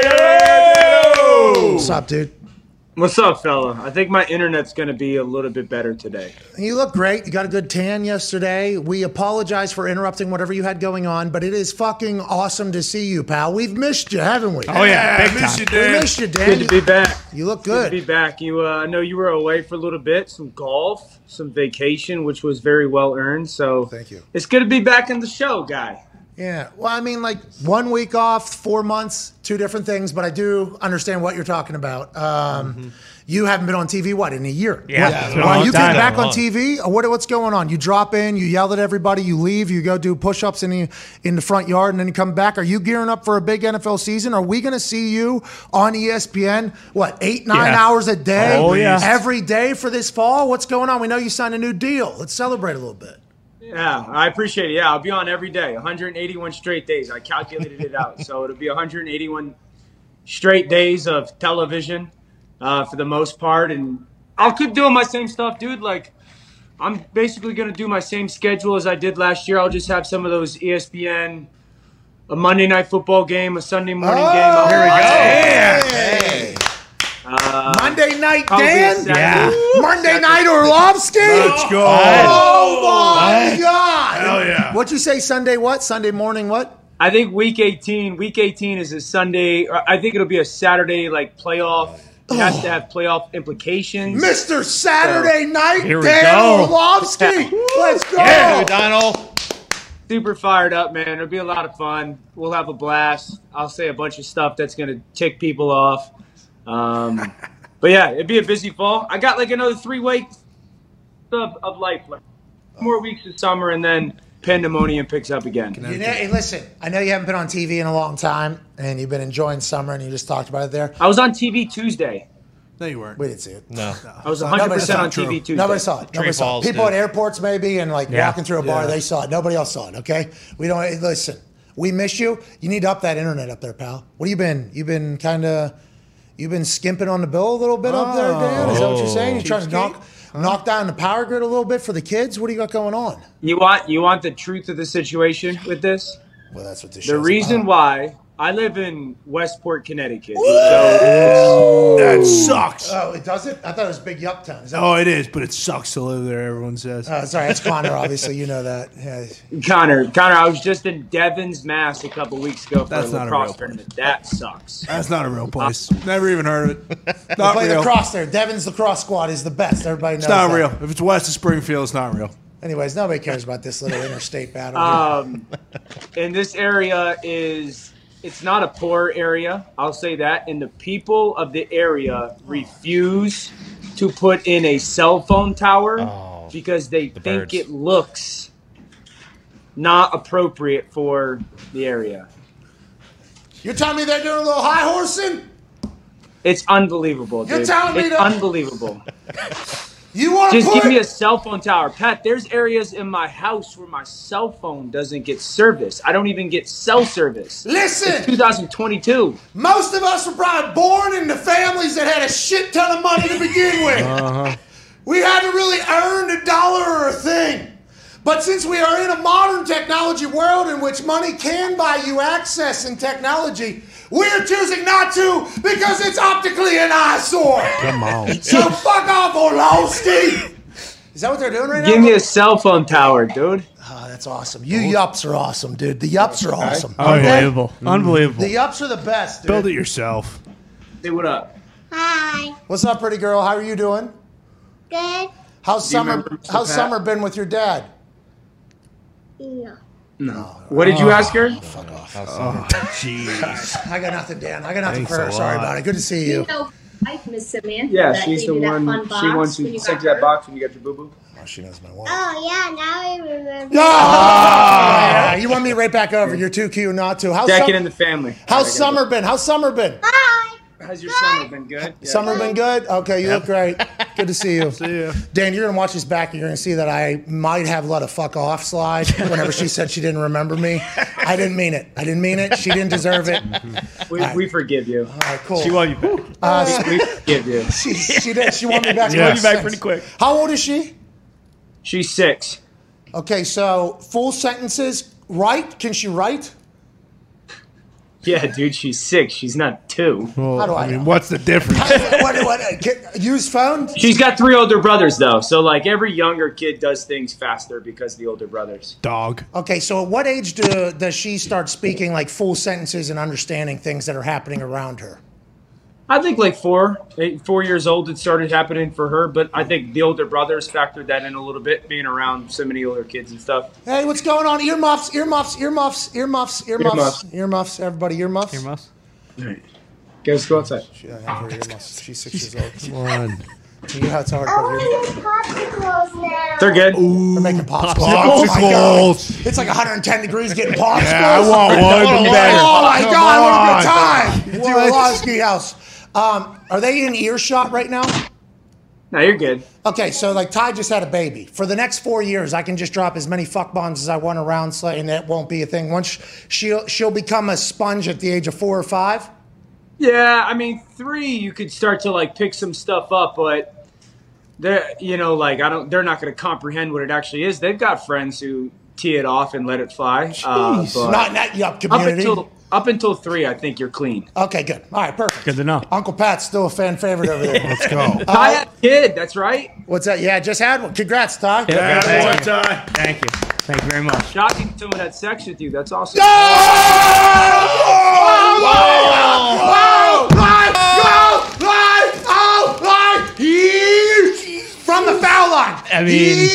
[SPEAKER 1] What's up, dude?
[SPEAKER 6] What's up, fella? I think my internet's going to be a little bit better today.
[SPEAKER 1] You look great. You got a good tan yesterday. We apologize for interrupting whatever you had going on, but it is fucking awesome to see you, pal. We've missed you, haven't we?
[SPEAKER 3] Oh, yeah. Big
[SPEAKER 2] miss
[SPEAKER 3] time.
[SPEAKER 2] you,
[SPEAKER 1] We
[SPEAKER 2] Dan.
[SPEAKER 1] missed you, Dan.
[SPEAKER 6] Good to be back.
[SPEAKER 1] You look
[SPEAKER 6] Good to be
[SPEAKER 1] good.
[SPEAKER 6] back. I know you were away for a little bit. Some golf, some vacation, which was very well earned. So
[SPEAKER 1] Thank you.
[SPEAKER 6] It's good to be back in the show, guy.
[SPEAKER 1] Yeah. Well, I mean, like 1 week off, 4 months, two different things, but I do understand what you're talking about. You haven't been on TV, what, in a year?
[SPEAKER 3] Yeah.
[SPEAKER 1] What?
[SPEAKER 3] It's been a
[SPEAKER 1] Well,
[SPEAKER 3] long
[SPEAKER 1] you
[SPEAKER 3] time.
[SPEAKER 1] came back on
[SPEAKER 4] Long.
[SPEAKER 1] TV? Or what's going on? You drop in, you yell at everybody, you leave, you go do push-ups in the front yard, and then you come back. Are you gearing up for a big NFL season? Are we going to see you on ESPN, 8, 9
[SPEAKER 3] Yeah.
[SPEAKER 1] hours a day?
[SPEAKER 3] Oh, yeah.
[SPEAKER 1] Every day for this fall? What's going on? We know you signed a new deal. Let's celebrate a little bit.
[SPEAKER 6] Yeah, I appreciate it. Yeah, I'll be on every day, 181 straight days. I calculated it out. So it'll be 181 straight days of television for the most part. And I'll keep doing my same stuff, dude. Like, I'm basically going to do my same schedule as I did last year. I'll just have some of those ESPN, a Monday night football game, a Sunday morning game.
[SPEAKER 1] Here we
[SPEAKER 6] go.
[SPEAKER 1] Hey. Monday night,
[SPEAKER 6] Probably
[SPEAKER 1] Dan?
[SPEAKER 6] Saturday.
[SPEAKER 1] Monday night, Orlovsky?
[SPEAKER 2] Let's go.
[SPEAKER 1] Oh, my God.
[SPEAKER 2] Hell yeah.
[SPEAKER 1] What'd you say, Sunday what? Sunday morning what?
[SPEAKER 6] I think week 18 is a Sunday. Or I think it'll be a Saturday, like, playoff. It has to have playoff implications.
[SPEAKER 1] Mr. Saturday night,
[SPEAKER 3] Here we
[SPEAKER 1] Dan
[SPEAKER 3] go.
[SPEAKER 1] Orlovsky. Let's go.
[SPEAKER 4] Yeah, Donald.
[SPEAKER 6] Super fired up, man. It'll be a lot of fun. We'll have a blast. I'll say a bunch of stuff that's going to tick people off. But yeah, it'd be a busy fall. I got like another 3 weeks of life left. More weeks of summer, and then pandemonium picks up again.
[SPEAKER 1] Hey, listen, I know you haven't been on TV in a long time, and you've been enjoying summer, and you just talked about it there.
[SPEAKER 6] I was on TV Tuesday.
[SPEAKER 2] No, you weren't.
[SPEAKER 1] We didn't see it.
[SPEAKER 4] No.
[SPEAKER 6] I was
[SPEAKER 1] Nobody
[SPEAKER 6] 100%
[SPEAKER 1] saw
[SPEAKER 6] on
[SPEAKER 1] it.
[SPEAKER 6] TV Tuesday.
[SPEAKER 1] Nobody saw it. Nobody saw it.
[SPEAKER 4] Falls
[SPEAKER 1] People
[SPEAKER 4] did.
[SPEAKER 1] at airports maybe and like
[SPEAKER 3] Yeah.
[SPEAKER 1] walking through a bar,
[SPEAKER 2] Yeah.
[SPEAKER 1] they saw it. Nobody else saw it, okay? We don't listen. We miss you. You need to up that internet up there, pal. What have you been? You've been skimping on the bill a little bit up there, Dan? Is that what you're saying? You're trying to knock down the power grid a little bit for the kids? What do you got going on?
[SPEAKER 6] You want the truth of the situation with this?
[SPEAKER 1] Well, that's what this
[SPEAKER 6] The
[SPEAKER 1] show's
[SPEAKER 6] reason
[SPEAKER 1] about.
[SPEAKER 6] why I live in Westport, Connecticut. So
[SPEAKER 2] That sucks.
[SPEAKER 1] Oh, it does it? I thought it was Big Yup-town. Is that
[SPEAKER 2] Oh, it is, but it sucks to live there, everyone says.
[SPEAKER 1] sorry, that's Connor, obviously. You know that. Yeah.
[SPEAKER 6] Connor, I was just in Devon's, Mass a couple weeks ago for
[SPEAKER 2] That's
[SPEAKER 6] a
[SPEAKER 2] not a
[SPEAKER 6] lacrosse
[SPEAKER 2] real
[SPEAKER 6] tournament. That sucks.
[SPEAKER 2] That's not a real place. Never even heard of it. Not
[SPEAKER 1] Play
[SPEAKER 2] real.
[SPEAKER 1] lacrosse there. Devon's lacrosse squad is the best. Everybody knows
[SPEAKER 2] It's not
[SPEAKER 1] that.
[SPEAKER 2] real. If it's west of Springfield, it's not real.
[SPEAKER 1] Anyways, nobody cares about this little interstate battle.
[SPEAKER 6] And this area it's not a poor area, I'll say that. And the people of the area refuse to put in a cell phone tower because they think
[SPEAKER 4] birds.
[SPEAKER 6] it looks not appropriate for the area.
[SPEAKER 1] You're telling me they're doing a little high horsing?
[SPEAKER 6] It's unbelievable, dude.
[SPEAKER 1] You're telling me
[SPEAKER 6] it's
[SPEAKER 1] that-
[SPEAKER 6] unbelievable.
[SPEAKER 1] You want to
[SPEAKER 6] Just
[SPEAKER 1] put
[SPEAKER 6] give me a cell phone tower. Pat, there's areas in my house where my cell phone doesn't get service. I don't even get cell service.
[SPEAKER 1] Listen.
[SPEAKER 6] It's 2022.
[SPEAKER 1] Most of us were probably born into families that had a shit ton of money to begin with. We had to really earn a dollar or a thing. But since we are in a modern technology world in which money can buy you access and technology, we're choosing not to because it's optically an eyesore.
[SPEAKER 2] Come on.
[SPEAKER 1] So fuck off, Orlowski. Is that what they're doing right now?
[SPEAKER 6] Give me a cell phone tower, dude.
[SPEAKER 1] Oh, that's awesome. You yups are awesome, dude. The yups are awesome.
[SPEAKER 3] Unbelievable. Unbelievable.
[SPEAKER 1] The yups are the best, dude.
[SPEAKER 2] Build it yourself.
[SPEAKER 6] Say what up.
[SPEAKER 7] Hi.
[SPEAKER 1] What's up, pretty girl? How are you doing?
[SPEAKER 7] Good.
[SPEAKER 1] How's
[SPEAKER 6] Do you
[SPEAKER 1] summer?
[SPEAKER 6] remember Mr.
[SPEAKER 1] How's
[SPEAKER 6] Pat?
[SPEAKER 1] summer been with your dad?
[SPEAKER 7] No.
[SPEAKER 6] What did you ask her?
[SPEAKER 1] Fuck off.
[SPEAKER 2] Jeez.
[SPEAKER 1] I got nothing, Dan. I got nothing
[SPEAKER 2] Thanks
[SPEAKER 1] for her.
[SPEAKER 2] a
[SPEAKER 1] Sorry
[SPEAKER 2] lot.
[SPEAKER 1] about it. Good to see you.
[SPEAKER 7] You know, like Miss Samantha.
[SPEAKER 6] Yeah,
[SPEAKER 7] that
[SPEAKER 6] she's
[SPEAKER 7] gave
[SPEAKER 6] the
[SPEAKER 7] you that
[SPEAKER 6] one.
[SPEAKER 7] fun
[SPEAKER 6] She
[SPEAKER 7] box
[SPEAKER 6] wants
[SPEAKER 7] when
[SPEAKER 6] to
[SPEAKER 7] you
[SPEAKER 6] send
[SPEAKER 7] got
[SPEAKER 6] you that
[SPEAKER 7] hurt.
[SPEAKER 6] box when you got your boo boo.
[SPEAKER 1] Oh, she knows my wife.
[SPEAKER 7] Oh yeah, now I remember.
[SPEAKER 1] Yeah, you want me right back over? You're too cute not to. How's,
[SPEAKER 6] Second in the family.
[SPEAKER 1] how's summer been? How's summer been?
[SPEAKER 7] Hi.
[SPEAKER 6] How's your summer been? Good. Yeah.
[SPEAKER 1] Summer been good? Okay, you look great. Good to see you.
[SPEAKER 2] See ya.
[SPEAKER 1] Dan, you're going to watch this back and you're going to see that I might have let a fuck off slide whenever she said she didn't remember me. I didn't mean it. I didn't mean it. She didn't deserve it.
[SPEAKER 6] We forgive you.
[SPEAKER 1] All right, cool.
[SPEAKER 3] She want you back.
[SPEAKER 6] We forgive you.
[SPEAKER 1] She did. She wanted me back.
[SPEAKER 2] Yeah.
[SPEAKER 1] in
[SPEAKER 2] Want you
[SPEAKER 3] back
[SPEAKER 1] sense.
[SPEAKER 3] pretty quick.
[SPEAKER 1] How old is she?
[SPEAKER 6] She's 6.
[SPEAKER 1] Okay, so full sentences. Write? Can she write?
[SPEAKER 6] Yeah, dude, she's 6. She's not 2.
[SPEAKER 2] Well,
[SPEAKER 1] How do I
[SPEAKER 2] mean,
[SPEAKER 1] know?
[SPEAKER 2] what's the difference?
[SPEAKER 1] Use phone?
[SPEAKER 6] She's got 3 older brothers, though. So, like, every younger kid does things faster because of the older brothers.
[SPEAKER 2] Dog.
[SPEAKER 1] Okay, so at what age does she start speaking like full sentences and understanding things that are happening around her?
[SPEAKER 6] I think like 4 years old, it started happening for her. But I think the older brothers factored that in a little bit, being around so many older kids and stuff.
[SPEAKER 1] Hey, what's going on? Earmuffs, earmuffs, earmuffs, earmuffs, earmuffs, earmuffs. Everybody, earmuffs.
[SPEAKER 3] Earmuffs.
[SPEAKER 6] Guys, go outside.
[SPEAKER 1] She doesn't have her earmuffs. She's 6 years old.
[SPEAKER 2] Come on.
[SPEAKER 1] You know how it's hard.
[SPEAKER 7] I
[SPEAKER 1] But
[SPEAKER 7] want popsicles now.
[SPEAKER 6] They're good.
[SPEAKER 1] they're making popsicles. Oh my God.
[SPEAKER 2] Popsicles.
[SPEAKER 1] It's like 110 degrees getting popsicles.
[SPEAKER 2] Yeah, I want one. Even better.
[SPEAKER 1] Oh my
[SPEAKER 2] Come
[SPEAKER 1] God, what a
[SPEAKER 2] on.
[SPEAKER 1] good time. It's your
[SPEAKER 2] What?
[SPEAKER 1] Orlowski house. Are they in earshot right now?
[SPEAKER 6] No, you're good.
[SPEAKER 1] Okay, so like Ty just had a baby. For the next 4 years, I can just drop as many fuck bombs as I want around, and that won't be a thing. Once she'll become a sponge at the age of 4 or 5.
[SPEAKER 6] Yeah, I mean, 3, you could start to like pick some stuff up, but they're, like they're not going to comprehend what it actually is. They've got friends who tee it off and let it fly. But
[SPEAKER 1] Not in that yup community.
[SPEAKER 6] up until 3, I think you're clean.
[SPEAKER 1] Okay, good. All right, perfect.
[SPEAKER 3] Good to know.
[SPEAKER 1] Uncle Pat's still a fan favorite over there.
[SPEAKER 2] Let's go.
[SPEAKER 6] I had a kid. That's right.
[SPEAKER 1] What's that? Yeah, just had one. Congrats, Ty.
[SPEAKER 3] Yeah,
[SPEAKER 2] Thank you.
[SPEAKER 3] Thank you. Thank you very much.
[SPEAKER 6] Shocking someone had sex with you. That's awesome.
[SPEAKER 1] From the foul line.
[SPEAKER 3] I mean,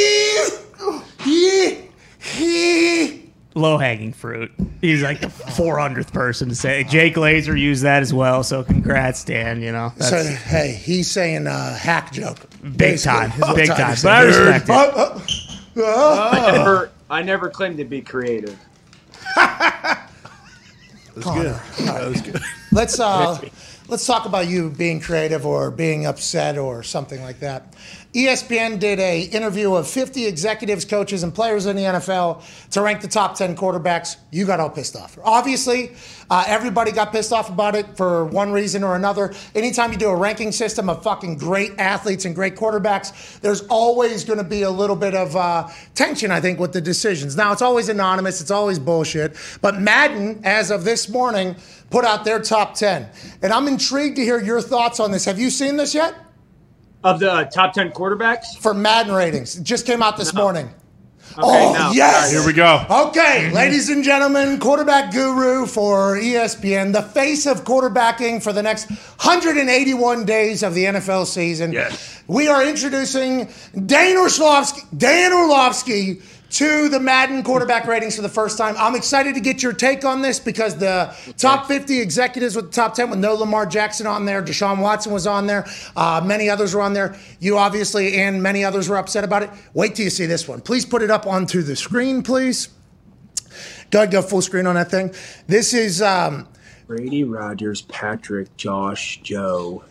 [SPEAKER 3] low hanging fruit. He's like the 400th person to say. Jake Laser used that as well. So congrats, Dan.
[SPEAKER 1] So,
[SPEAKER 3] That's
[SPEAKER 1] hey, he's saying a hack joke.
[SPEAKER 3] big time. It's big time.
[SPEAKER 1] He's
[SPEAKER 3] But I
[SPEAKER 1] saying,
[SPEAKER 3] respect it.
[SPEAKER 6] I never claimed to be creative.
[SPEAKER 1] Let's talk about you being creative or being upset or something like that. ESPN did a interview of 50 executives, coaches, and players in the NFL to rank the top 10 quarterbacks. You got all pissed off. Obviously, everybody got pissed off about it for one reason or another. Anytime you do a ranking system of fucking great athletes and great quarterbacks, there's always going to be a little bit of tension, I think, with the decisions. Now, it's always anonymous. It's always bullshit. But Madden, as of this morning, put out their top 10. And I'm intrigued to hear your thoughts on this. Have you seen this yet?
[SPEAKER 6] Of the top 10 quarterbacks?
[SPEAKER 1] For Madden ratings. It just came out this morning.
[SPEAKER 6] Okay, no.
[SPEAKER 1] Yes.
[SPEAKER 2] Here we go.
[SPEAKER 1] Okay, ladies and gentlemen, quarterback guru for ESPN, the face of quarterbacking for the next 181 days of the NFL season.
[SPEAKER 2] Yes.
[SPEAKER 1] We are introducing Dan Orlovsky to the Madden quarterback ratings for the first time. I'm excited to get your take on this because the top 50 executives with the top 10 with no Lamar Jackson on there, Deshaun Watson was on there, many others were on there. You obviously and many others were upset about it. Wait till you see this one. Please put it up onto the screen, please. Go ahead, go full screen on that thing. This is
[SPEAKER 6] Brady, Rodgers, Patrick, Josh, Joe,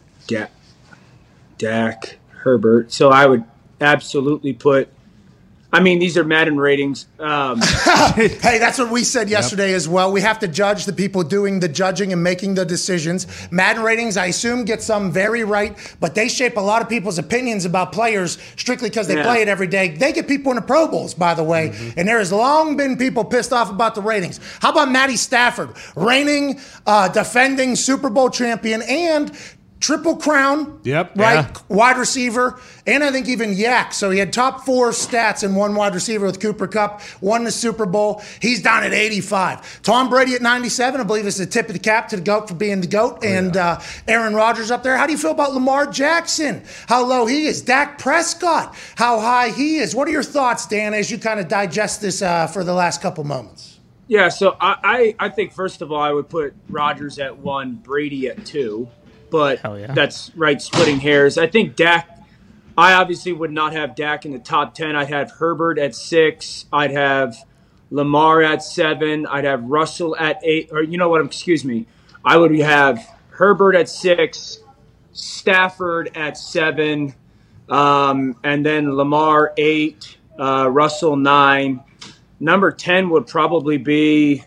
[SPEAKER 6] Dak, Herbert. So I would absolutely put. I mean, these are Madden ratings.
[SPEAKER 1] Hey, that's what we said yesterday as well. We have to judge the people doing the judging and making the decisions. Madden ratings, I assume, get some very right, but they shape a lot of people's opinions about players strictly because they play it every day. They get people into Pro Bowls, by the way, and there has long been people pissed off about the ratings. How about Matty Stafford, reigning, defending Super Bowl champion and Triple Crown,
[SPEAKER 2] Yep.
[SPEAKER 1] right?
[SPEAKER 2] Yeah.
[SPEAKER 1] Wide receiver, and I think even Yak. So he had top 4 stats in one wide receiver with Cooper Kupp, won the Super Bowl. He's down at 85. Tom Brady at 97, I believe is the tip of the cap to the GOAT for being the GOAT. And Aaron Rodgers up there. How do you feel about Lamar Jackson? How low he is. Dak Prescott, how high he is. What are your thoughts, Dan, as you kind of digest this for the last couple moments?
[SPEAKER 6] Yeah, so I think, first of all, I would put Rodgers at 1, Brady at 2. But that's right, splitting hairs. I think Dak, I obviously would not have Dak in the top 10. I'd have Herbert at 6. I'd have Lamar at 7. I'd have Russell at 8. Or you know what, excuse me. I would have Herbert at 6, Stafford at 7, and then Lamar 8, Russell 9. Number 10 would probably be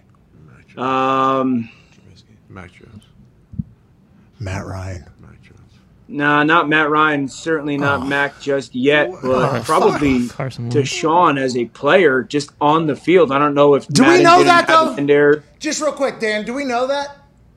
[SPEAKER 2] Mac Jones.
[SPEAKER 1] Matt Ryan.
[SPEAKER 6] Nah, not Matt Ryan. Certainly not Mac just yet, but probably Deshaun as a player just on the field. I don't know if
[SPEAKER 1] Do
[SPEAKER 6] Madden
[SPEAKER 1] we know
[SPEAKER 6] didn't
[SPEAKER 1] that,
[SPEAKER 6] have
[SPEAKER 1] though?
[SPEAKER 6] in there.
[SPEAKER 1] Just real quick, Dan, do we know that?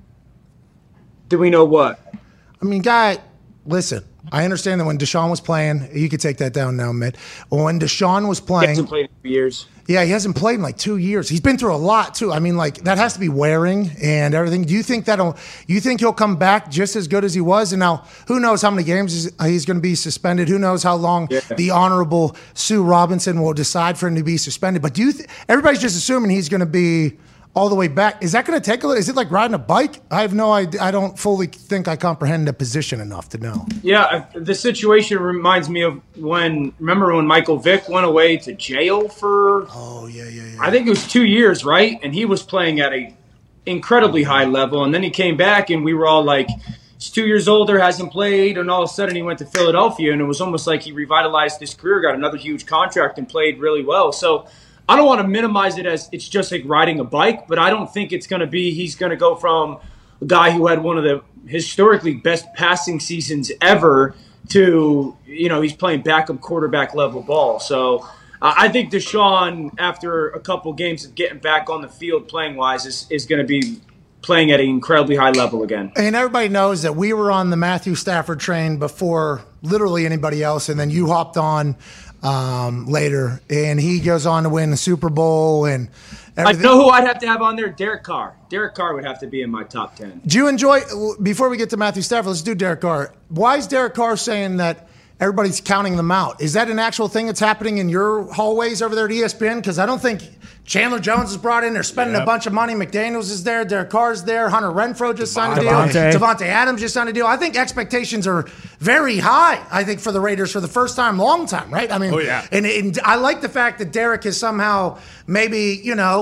[SPEAKER 6] Do we know what?
[SPEAKER 1] I mean, guy, listen, I understand that when Deshaun was playing, you could take that down now, Mitt. When Deshaun was
[SPEAKER 6] He
[SPEAKER 1] playing,
[SPEAKER 6] hasn't played in 2 years.
[SPEAKER 1] yeah, he hasn't played in like 2 years. He's been through a lot too. I mean, like that has to be wearing and everything. Do you think you think he'll come back just as good as he was? And now, who knows how many games he's going to be suspended? Who knows how long the Honorable Sue Robinson will decide for him to be suspended? But everybody's just assuming he's going to be all the way back. Is that going to take a little? Is it like riding a bike? I have no idea. I don't fully think I comprehend the position enough to know.
[SPEAKER 6] Yeah, the situation reminds me of remember when Michael Vick went away to jail for, I think it was 2 years, right? And he was playing at a incredibly high level. And then he came back and we were all like, he's 2 years older, hasn't played. And all of a sudden he went to Philadelphia and it was almost like he revitalized his career, got another huge contract and played really well. So I don't want to minimize it as it's just like riding a bike, but I don't think it's going to be he's going to go from a guy who had one of the historically best passing seasons ever to, he's playing backup quarterback level ball. So I think Deshaun, after a couple games of getting back on the field playing wise, is going to be playing at an incredibly high level again.
[SPEAKER 1] And everybody knows that we were on the Matthew Stafford train before literally anybody else, and then you hopped on later, and he goes on to win the Super Bowl and everything.
[SPEAKER 6] I know who I'd have to have on there. Derek Carr. Derek Carr would have to be in my top 10.
[SPEAKER 1] Do you enjoy, before we get to Matthew Stafford, let's do Derek Carr. Why is Derek Carr saying that everybody's counting them out? Is that an actual thing that's happening in your hallways over there at ESPN? Because I don't think Chandler Jones is brought in. They're spending a bunch of money. McDaniels is there. Derek Carr's there. Hunter Renfrow just signed a deal. Devontae Adams just signed a deal. I think expectations are very high, I think, for the Raiders for the first time, long time, right? I mean, and I like the fact that Derek is somehow maybe,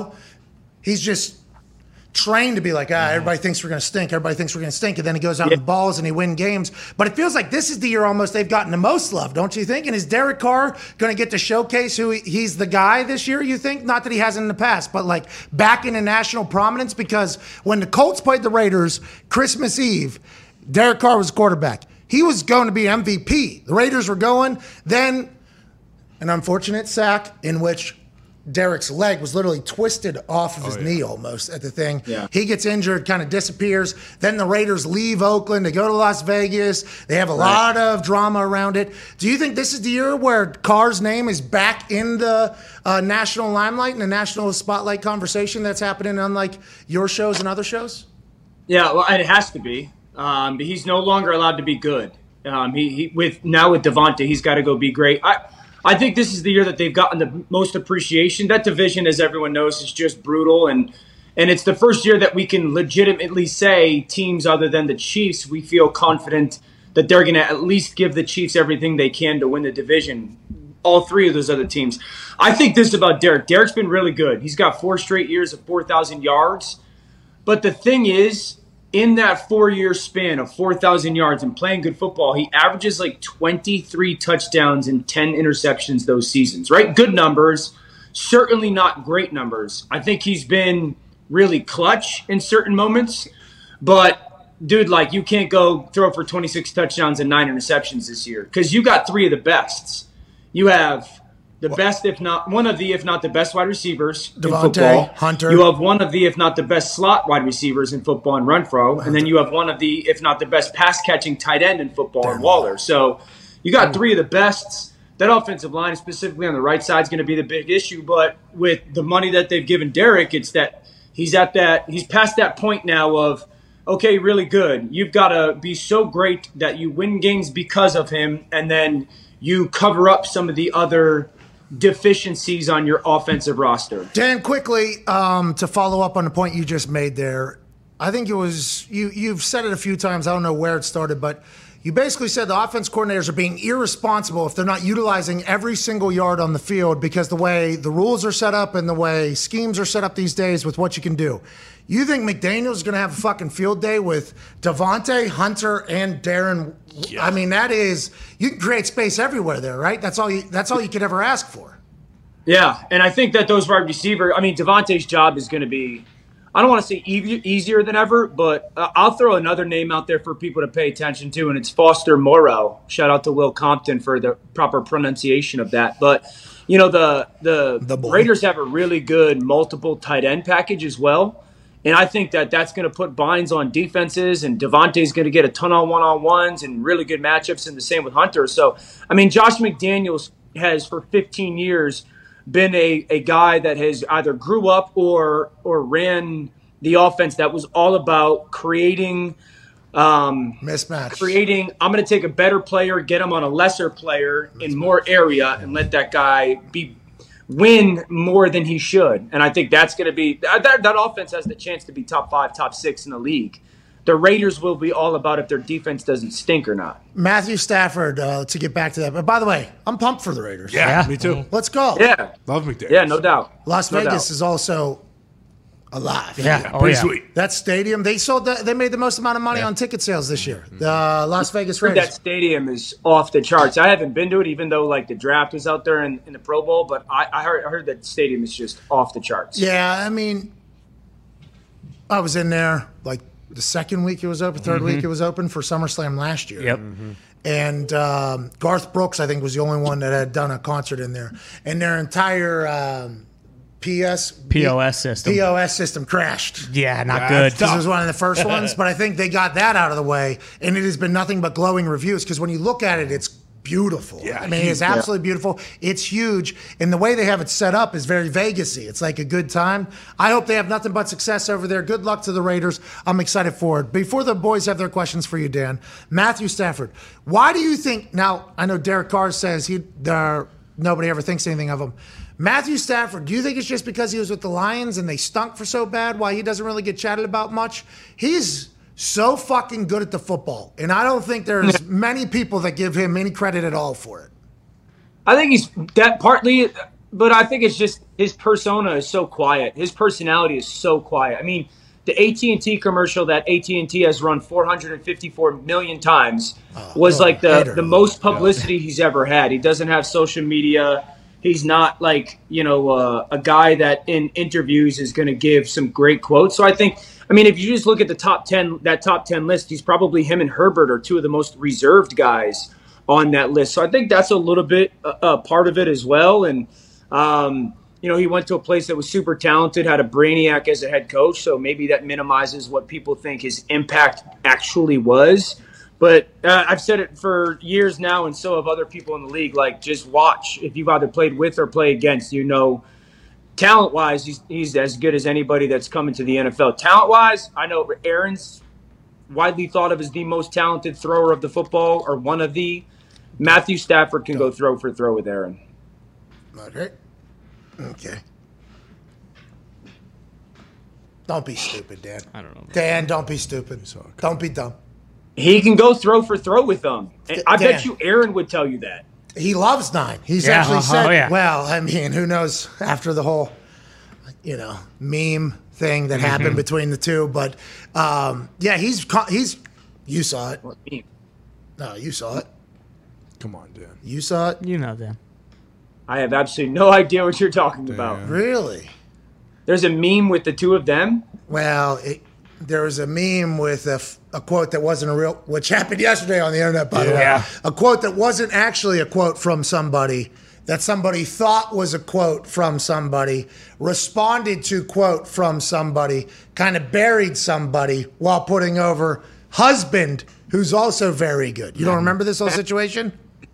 [SPEAKER 1] he's just trained to be like, everybody thinks we're going to stink. Everybody thinks we're going to stink. And then he goes out and balls and he wins games. But it feels like this is the year almost they've gotten the most love, don't you think? And is Derek Carr going to get to showcase who he's the guy this year, you think? Not that he hasn't in the past, but like back into national prominence, because when the Colts played the Raiders Christmas Eve, Derek Carr was quarterback. He was going to be MVP. The Raiders were going. Then an unfortunate sack in which Derek's leg was literally twisted off of his knee almost at the thing. Yeah. He gets injured, kind of disappears. Then the Raiders leave Oakland. They go to Las Vegas. They have a lot of drama around it. Do you think this is the year where Carr's name is back in the national limelight and the national spotlight conversation that's happening on like your shows and other shows?
[SPEAKER 6] Yeah, well, it has to be. But he's no longer allowed to be good. With Devontae, he's got to go be great. I think this is the year that they've gotten the most appreciation. That division, as everyone knows, is just brutal. And it's the first year that we can legitimately say teams other than the Chiefs, we feel confident that they're going to at least give the Chiefs everything they can to win the division. all three of those other teams. I think this about Derek. Derek's been really good. He's got 4 straight years of 4,000 yards. But the thing is, in that 4-year span of 4,000 yards and playing good football, he averages like 23 touchdowns and 10 interceptions those seasons, right? Good numbers, certainly not great numbers. I think he's been really clutch in certain moments, but dude, like, you can't go throw for 26 touchdowns and 9 interceptions this year because you got 3 of the bests. You have the best, if not the best wide receivers in football.
[SPEAKER 1] Hunter.
[SPEAKER 6] You have one of the, if not the best slot wide receivers in football in Renfro. And then you have one of the, if not the best pass catching tight end in football in Waller. So you got 3 of the bests. That offensive line, specifically on the right side, is going to be the big issue. But with the money that they've given Derek, it's that he's past that point now of, okay, really good. You've got to be so great that you win games because of him, and then you cover up some of the other deficiencies on your offensive roster.
[SPEAKER 1] Dan, quickly, to follow up on the point you just made there, I think it was, you've said it a few times, I don't know where it started, but you basically said the offense coordinators are being irresponsible if they're not utilizing every single yard on the field because the way the rules are set up and the way schemes are set up these days with what you can do. You think McDaniel's going to have a fucking field day with Devontae, Hunter, and Darren? Yeah. I mean, that is, you can create space everywhere there, right? That's all you could ever ask for.
[SPEAKER 6] Yeah, and I think that those wide receiver, I mean, Devontae's job is going to be, I don't want to say easier than ever, but I'll throw another name out there for people to pay attention to, and it's Foster Moreau. Shout out to Will Compton for the proper pronunciation of that. But, you know, the Raiders have a really good multiple tight end package as well. And I think that that's going to put binds on defenses, and Devontae's going to get a ton of one-on-ones and really good matchups, and the same with Hunter. So, I mean, Josh McDaniels has for 15 years been a guy that has either grew up or ran the offense that was all about creating
[SPEAKER 1] mismatch.
[SPEAKER 6] I'm going to take a better player, get him on a lesser player in more area, and let that guy win more than he should. And I think that's going to be that offense has the chance to be top 5, top 6 in the league. The Raiders will be all about if their defense doesn't stink or not.
[SPEAKER 1] Matthew Stafford, to get back to that. But by the way, I'm pumped for the Raiders.
[SPEAKER 2] Yeah, me too.
[SPEAKER 1] Let's go.
[SPEAKER 6] Yeah.
[SPEAKER 2] Love McDaniels.
[SPEAKER 6] Yeah, no doubt.
[SPEAKER 1] Las Vegas is also alive.
[SPEAKER 2] Yeah, pretty sweet.
[SPEAKER 1] That stadium, they made the most amount of money on ticket sales this year. The Las Vegas Raiders.
[SPEAKER 6] That stadium is off the charts. I haven't been to it, even though like the draft was out there in the Pro Bowl, but I heard that stadium is just off the charts.
[SPEAKER 1] Yeah, I mean, I was in there like the second week it was open, third week it was open for SummerSlam last year.
[SPEAKER 3] Yep.
[SPEAKER 1] And Garth Brooks, I think, was the only one that had done a concert in there. And their entire
[SPEAKER 3] POS system
[SPEAKER 1] crashed.
[SPEAKER 3] Yeah, not good.
[SPEAKER 1] This was one of the first ones, but I think they got that out of the way, and it has been nothing but glowing reviews because when you look at it, it's beautiful.
[SPEAKER 2] Yeah,
[SPEAKER 1] I mean, it's absolutely beautiful. It's huge, and the way they have it set up is very Vegas-y. It's like a good time. I hope they have nothing but success over there. Good luck to the Raiders. I'm excited for it. Before the boys have their questions for you, Dan, Matthew Stafford, why do you think, now I know Derek Carr says nobody ever thinks anything of him. Matthew Stafford, do you think it's just because he was with the Lions and they stunk for so bad why he doesn't really get chatted about much? He's so fucking good at the football, and I don't think there's many people that give him any credit at all for it.
[SPEAKER 6] I think he's that partly, but I think it's just his persona is so quiet. His personality is so quiet. I mean, the AT&T commercial that AT&T has run 454 million times was like the most publicity he's ever had. He doesn't have social media. He's not like, a guy that in interviews is going to give some great quotes. So I think, if you just look at the top 10 list, he's probably him and Herbert are two of the most reserved guys on that list. So I think that's a little bit part of it as well. And, he went to a place that was super talented, had a brainiac as a head coach. So maybe that minimizes what people think his impact actually was. But I've said it for years now, and so have other people in the league. Like, just watch. If you've either played with or play against, talent-wise, he's as good as anybody that's coming to the NFL. Talent-wise, I know Aaron's widely thought of as the most talented thrower of the football, or one of the. Matthew Stafford can go throw for throw with Aaron.
[SPEAKER 1] Okay. Don't be stupid, Dan.
[SPEAKER 3] I don't know.
[SPEAKER 1] Dan, don't be stupid. Don't be dumb.
[SPEAKER 6] He can go throw for throw with them. And I bet you Aaron would tell you that.
[SPEAKER 1] He loves 9. He's
[SPEAKER 3] Yeah,
[SPEAKER 1] actually said,
[SPEAKER 3] oh, yeah.
[SPEAKER 1] well, I mean, who knows after the whole, meme thing that happened between the two. But, yeah, he's, you saw it.
[SPEAKER 6] What meme?
[SPEAKER 1] No, you saw it.
[SPEAKER 2] Come on, Dan.
[SPEAKER 1] You saw it?
[SPEAKER 3] You know them.
[SPEAKER 6] I have absolutely no idea what you're talking about.
[SPEAKER 1] Really?
[SPEAKER 6] There's a meme with the two of them.
[SPEAKER 1] Well, there was a meme with a quote that wasn't a real, which happened yesterday on the internet, by the way.
[SPEAKER 3] Yeah.
[SPEAKER 1] A quote that wasn't actually a quote from somebody, that somebody thought was a quote from somebody, responded to quote from somebody, kind of buried somebody while putting over husband, who's also very good. You don't remember this whole situation?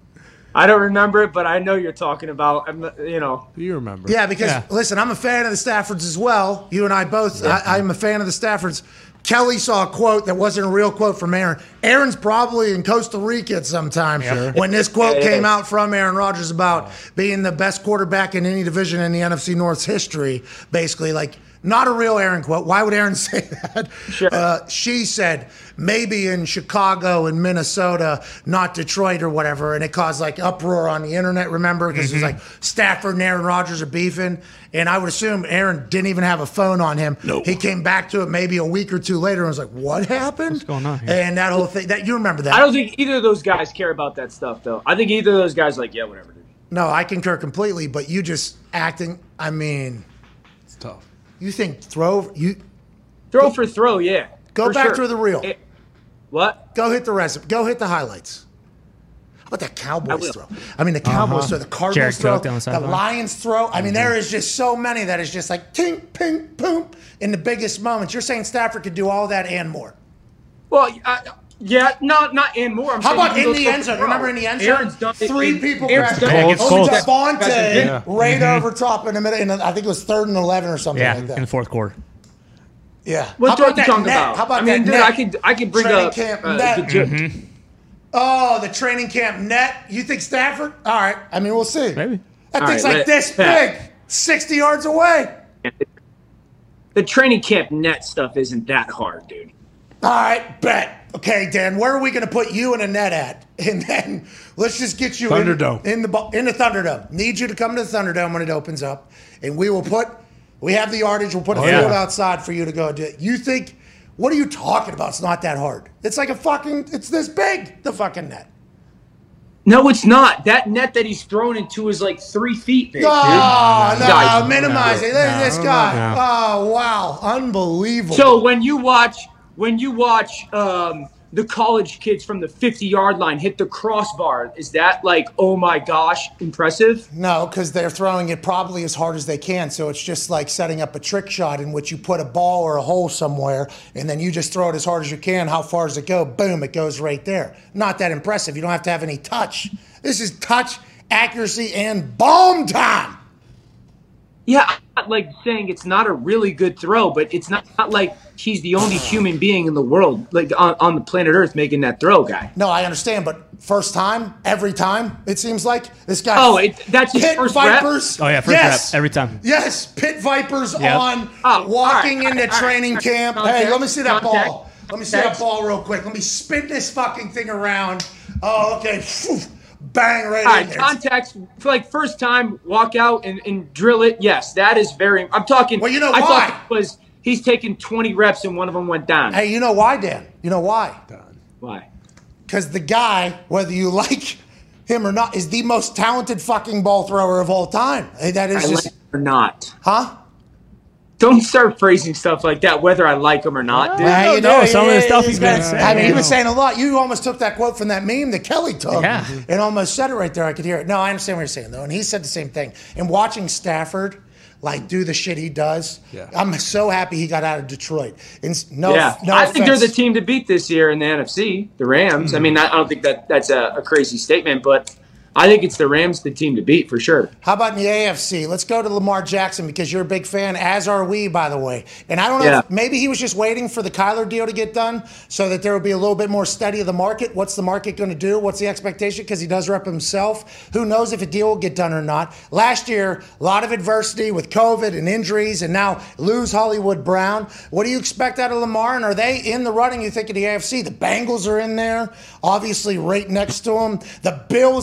[SPEAKER 6] I don't remember it, but I know you're talking about.
[SPEAKER 2] You remember?
[SPEAKER 1] Yeah, because listen, I'm a fan of the Staffords as well. You and I both. I'm a fan of the Staffords. Kelly saw a quote that wasn't a real quote from Aaron. Aaron's probably in Costa Rica at some time when this quote came out from Aaron Rodgers about being the best quarterback in any division in the NFC North's history. Basically, like, not a real Aaron quote. Why would Aaron say that?
[SPEAKER 6] Sure.
[SPEAKER 1] She said maybe in Chicago and Minnesota, not Detroit or whatever, and it caused like uproar on the internet, remember? Because it was like Stafford and Aaron Rodgers are beefing, and I would assume Aaron didn't even have a phone on him.
[SPEAKER 5] No.
[SPEAKER 1] He came back to it maybe a week or two later and was like, what happened?
[SPEAKER 3] What's going on here?
[SPEAKER 1] And that whole thing, that you remember that.
[SPEAKER 6] I don't think either of those guys care about that stuff, though. I think either of those guys are like, yeah, whatever, dude.
[SPEAKER 1] No, I concur completely, but you just acting, I mean,
[SPEAKER 2] It's tough.
[SPEAKER 1] you think
[SPEAKER 6] Throw for throw, yeah.
[SPEAKER 1] go
[SPEAKER 6] for
[SPEAKER 1] back
[SPEAKER 6] sure.
[SPEAKER 1] to the reel.
[SPEAKER 6] What?
[SPEAKER 1] Go hit the recipe. Go hit the highlights. How about that Cowboys
[SPEAKER 6] will.
[SPEAKER 1] throw? I mean, the Cowboys throw, the Cardinals
[SPEAKER 3] Jared
[SPEAKER 1] throw,
[SPEAKER 3] Cook down the
[SPEAKER 1] the
[SPEAKER 3] sideline.
[SPEAKER 1] Lions throw. I mean, there is just so many that is just like tink, ping, boom in the biggest moments. You're saying Stafford could do all that and more.
[SPEAKER 6] Well, yeah, not and more. I'm
[SPEAKER 1] How
[SPEAKER 6] saying
[SPEAKER 1] about
[SPEAKER 6] he
[SPEAKER 1] in
[SPEAKER 6] goes
[SPEAKER 1] the
[SPEAKER 6] for
[SPEAKER 1] end zone?
[SPEAKER 6] throw.
[SPEAKER 1] Remember in the end zone?
[SPEAKER 6] Aaron's done it.
[SPEAKER 1] 3 people
[SPEAKER 6] Aaron's
[SPEAKER 1] grabbed
[SPEAKER 6] done
[SPEAKER 3] Yeah,
[SPEAKER 6] it.
[SPEAKER 3] against Colts.
[SPEAKER 1] Devontae
[SPEAKER 6] Yeah.
[SPEAKER 1] right over top in the middle. And I think it was 3rd and 11 or something
[SPEAKER 3] Yeah,
[SPEAKER 1] like that.
[SPEAKER 3] in the fourth quarter.
[SPEAKER 1] Yeah.
[SPEAKER 6] What
[SPEAKER 1] How
[SPEAKER 6] throw
[SPEAKER 1] about
[SPEAKER 6] you
[SPEAKER 1] that
[SPEAKER 6] talking
[SPEAKER 1] net?
[SPEAKER 6] about?
[SPEAKER 1] How about
[SPEAKER 6] I mean,
[SPEAKER 1] that
[SPEAKER 6] dude,
[SPEAKER 1] net?
[SPEAKER 6] I could bring
[SPEAKER 1] Training
[SPEAKER 6] up
[SPEAKER 1] camp
[SPEAKER 6] the
[SPEAKER 1] net. Oh, the training camp net. You think Stafford? All right. I mean, we'll see.
[SPEAKER 3] Maybe.
[SPEAKER 1] That
[SPEAKER 6] All
[SPEAKER 1] thing's
[SPEAKER 6] right,
[SPEAKER 1] like
[SPEAKER 6] let-
[SPEAKER 1] this big, 60 yards away.
[SPEAKER 6] The training camp net stuff isn't that hard, dude.
[SPEAKER 1] All right, bet. Okay, Dan, where are we going to put you in a net at? And then let's just get you
[SPEAKER 2] Thunderdome.
[SPEAKER 1] in the Thunderdome. Need you to come to the Thunderdome when it opens up, and we have the yardage. We'll put a field outside for you to go do it. You think? What are you talking about? It's not that hard. It's like it's this big, the fucking net.
[SPEAKER 6] No, it's not. That net that he's thrown into is like 3 feet big,
[SPEAKER 1] Oh,
[SPEAKER 6] dude.
[SPEAKER 1] no,
[SPEAKER 6] Guys,
[SPEAKER 1] minimize it. Look at this guy. Oh, wow. Unbelievable.
[SPEAKER 6] So when you watch the college kids from the 50-yard line hit the crossbar, is that like, oh my gosh, impressive?
[SPEAKER 1] No, because they're throwing it probably as hard as they can. So it's just like setting up a trick shot in which you put a ball or a hole somewhere, and then you just throw it as hard as you can. How far does it go? Boom, it goes right there. Not that impressive. You don't have to have any touch. This is touch, accuracy, and bomb time.
[SPEAKER 6] Yeah, I'm not like saying it's not a really good throw, but it's not like he's the only human being in the world, like on the planet Earth, making that throw, guy.
[SPEAKER 1] No, I understand, but first time, every time, it seems like this guy.
[SPEAKER 6] Oh, that's his
[SPEAKER 1] Pit
[SPEAKER 6] first rep?
[SPEAKER 1] Vipers.
[SPEAKER 3] Oh, yeah, first rep, every time.
[SPEAKER 1] Yes, Pit Vipers
[SPEAKER 3] Yep.
[SPEAKER 1] on,
[SPEAKER 6] Oh,
[SPEAKER 1] walking
[SPEAKER 6] all right,
[SPEAKER 1] into
[SPEAKER 6] all right,
[SPEAKER 1] training
[SPEAKER 6] all right.
[SPEAKER 1] camp.
[SPEAKER 6] Context,
[SPEAKER 1] Hey, let me see that
[SPEAKER 6] context,
[SPEAKER 1] ball. Let me see that
[SPEAKER 6] context.
[SPEAKER 1] ball real quick. Let me spin this fucking thing around. Oh, okay. Phew. Bang right
[SPEAKER 6] All
[SPEAKER 1] in
[SPEAKER 6] right,
[SPEAKER 1] there.
[SPEAKER 6] context for like first time, walk out and drill it. Yes, that is very. I'm talking.
[SPEAKER 1] Well, you know
[SPEAKER 6] I
[SPEAKER 1] why?
[SPEAKER 6] thought it was he's taken 20 reps and one of them went down.
[SPEAKER 1] Hey, you know why, Dan? You know why?
[SPEAKER 6] Why?
[SPEAKER 1] Because the guy, whether you like him or not, is the most talented fucking ball thrower of all time. Hey, that is
[SPEAKER 6] I
[SPEAKER 1] just,
[SPEAKER 6] like him or not.
[SPEAKER 1] huh?
[SPEAKER 6] Don't start phrasing stuff like that, whether I like him or not, dude.
[SPEAKER 1] Well, you
[SPEAKER 3] know, some of the
[SPEAKER 1] yeah,
[SPEAKER 3] stuff
[SPEAKER 1] yeah,
[SPEAKER 3] he's gonna
[SPEAKER 1] yeah.
[SPEAKER 3] say.
[SPEAKER 1] I mean, he
[SPEAKER 3] Yeah.
[SPEAKER 1] was saying a lot. You almost took that quote from that meme that Kelly took
[SPEAKER 3] Yeah.
[SPEAKER 1] and almost said it right there. I could hear it. No, I understand what you're saying, though. And he said the same thing. And watching Stafford, like, do the shit he does, I'm so happy he got out of Detroit. And no
[SPEAKER 6] I think they're the
[SPEAKER 1] offense.
[SPEAKER 6] team to beat this year in the NFC, the Rams. I mean, I don't think that's a crazy statement, but I think it's the Rams, the team to beat for sure.
[SPEAKER 1] How about in the AFC? Let's go to Lamar Jackson because you're a big fan, as are we, by the way. And I don't know,
[SPEAKER 6] Yeah.
[SPEAKER 1] if maybe he was just waiting for the Kyler deal to get done so that there would be a little bit more study of the market. What's the market going to do? What's the expectation? Because he does rep himself. Who knows if a deal will get done or not? Last year, a lot of adversity with COVID and injuries, and now lose Hollywood Brown. What do you expect out of Lamar? And are they in the running, you think, of the AFC? The Bengals are in there, obviously right next to him. The Bills are the favorite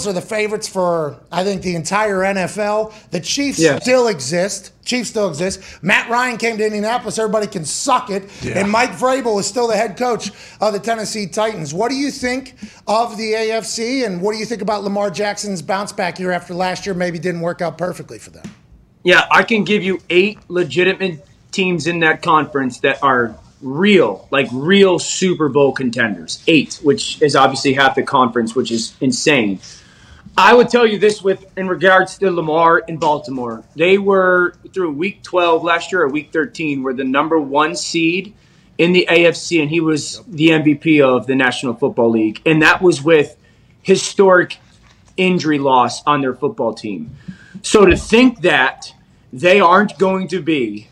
[SPEAKER 1] favorites for, I think, the entire NFL. The Chiefs still exist. Matt Ryan came to Indianapolis. Everybody can suck it. Yeah. And Mike Vrabel is still the head coach of the Tennessee Titans. What do you think of the AFC, and what do you think about Lamar Jackson's bounce back year after last year maybe didn't work out perfectly for them?
[SPEAKER 6] Yeah, I can give you 8 legitimate teams in that conference that are real Super Bowl contenders. 8, which is obviously half the conference, which is insane. I would tell you this in regards to Lamar in Baltimore. They were, through week 12 last year or week 13, were the number 1 seed in the AFC, and he was the MVP of the National Football League. And that was with historic injury loss on their football team. So to think that they aren't going to be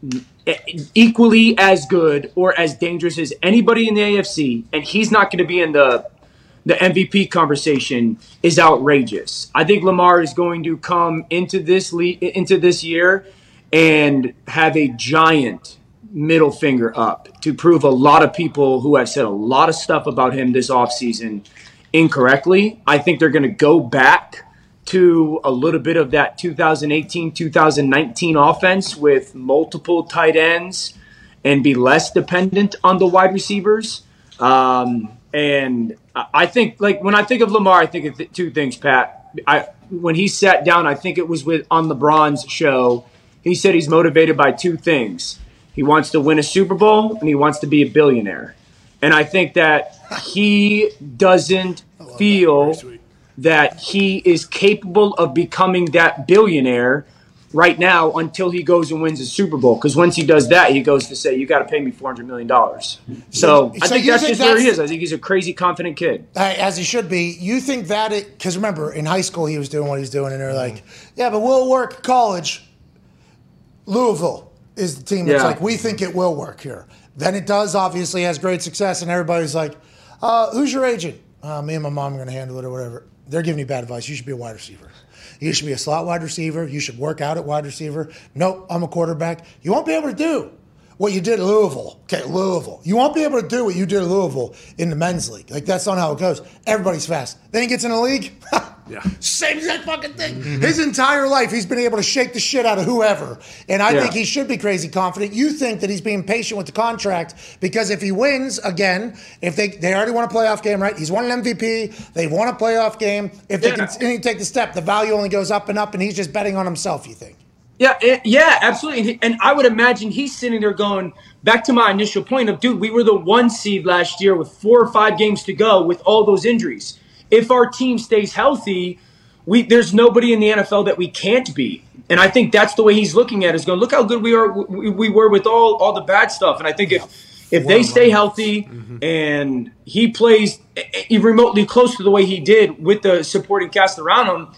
[SPEAKER 6] equally as good or as dangerous as anybody in the AFC, and he's not going to be in the MVP conversation is outrageous. I think Lamar is going to come into this year and have a giant middle finger up to prove a lot of people who have said a lot of stuff about him this offseason incorrectly. I think they're going to go back to a little bit of that 2018-2019 offense with multiple tight ends and be less dependent on the wide receivers. And I think, when I think of Lamar, I think of 2 things, Pat. When he sat down, I think it was on LeBron's show, he said he's motivated by 2 things. He wants to win a Super Bowl, and he wants to be a billionaire. And I think that he doesn't feel that he is capable of becoming that billionaire right now until he goes and wins a Super Bowl. Because once he does that, he goes to say, you got to pay me $400 million. So I think that's just where he is. I think he's a crazy, confident kid.
[SPEAKER 1] As he should be. You think that because remember, in high school, he was doing what he was doing, and they're like, yeah, but we'll work college. Louisville is the team that's like, we think it will work here. Then it does, obviously, has great success, and everybody's like, who's your agent? Me and my mom are going to handle it or whatever. They're giving you bad advice. You should be a wide receiver. You should be a slot wide receiver. You should work out at wide receiver. Nope, I'm a quarterback. You won't be able to do what you did at Louisville. Okay, Louisville. You won't be able to do what you did at Louisville in the men's league. That's not how it goes. Everybody's fast. Then he gets in the league. Same exact fucking thing. Mm-hmm. His entire life, he's been able to shake the shit out of whoever. And I think he should be crazy confident. You think that he's being patient with the contract because if he wins again, if they already won a playoff game, right? He's won an MVP. They won a playoff game. If they continue to take the step, the value only goes up and up, and he's just betting on himself, you think?
[SPEAKER 6] Yeah, absolutely. And I would imagine he's sitting there going, back to my initial point of, dude, we were the 1 seed last year with 4 or 5 games to go with all those injuries. If our team stays healthy, there's nobody in the NFL that we can't beat. And I think that's the way he's looking at it, is going, look how good we were with all the bad stuff. And I think if they stay healthy and he plays remotely close to the way he did with the supporting cast around him,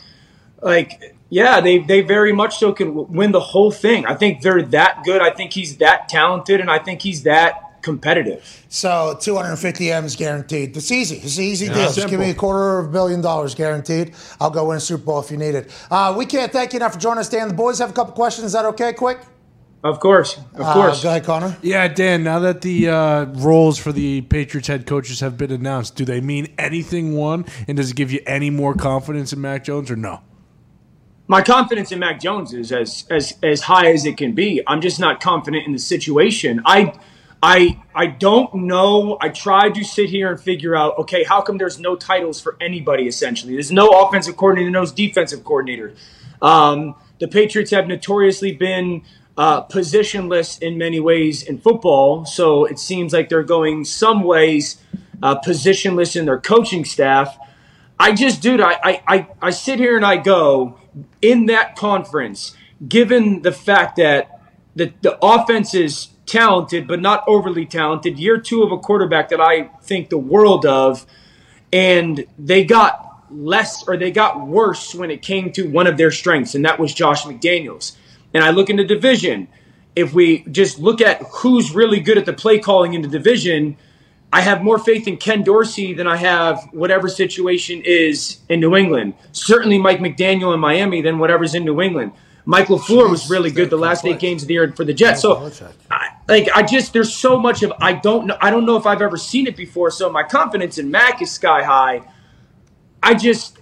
[SPEAKER 6] they very much so can win the whole thing. I think they're that good. I think he's that talented, and I think he's that competitive.
[SPEAKER 1] So $250 M's guaranteed. It's easy. It's an easy deal. Just give me $250 million guaranteed. I'll go win a Super Bowl if you need it. We can't thank you enough for joining us, Dan. The boys have a couple questions. Is that okay, quick?
[SPEAKER 6] Of course. Go
[SPEAKER 1] ahead, Connor.
[SPEAKER 2] Yeah, Dan, now that the roles for the Patriots head coaches have been announced, do they mean anything, one? And does it give you any more confidence in Mac Jones or no?
[SPEAKER 6] My confidence in Mac Jones is as high as it can be. I'm just not confident in the situation. I don't know. I tried to sit here and figure out, okay, how come there's no titles for anybody, essentially? There's no offensive coordinator, no defensive coordinator. The Patriots have notoriously been positionless in many ways in football, so it seems like they're going some ways positionless in their coaching staff. I sit here and I go, in that conference, given the fact that the offense is talented but not overly talented, year 2 of a quarterback that I think the world of, and they got worse when it came to one of their strengths, and that was Josh McDaniels. And I look in the division. If we just look at who's really good at the play calling in the division, I have more faith in Ken Dorsey than I have whatever situation is in New England. Certainly Mike McDaniel in Miami than whatever's in New England. Mike LaFleur was really good the last 8 games of the year for the Jets. So, there's so much of I don't know if I've ever seen it before. So my confidence in Mac is sky high.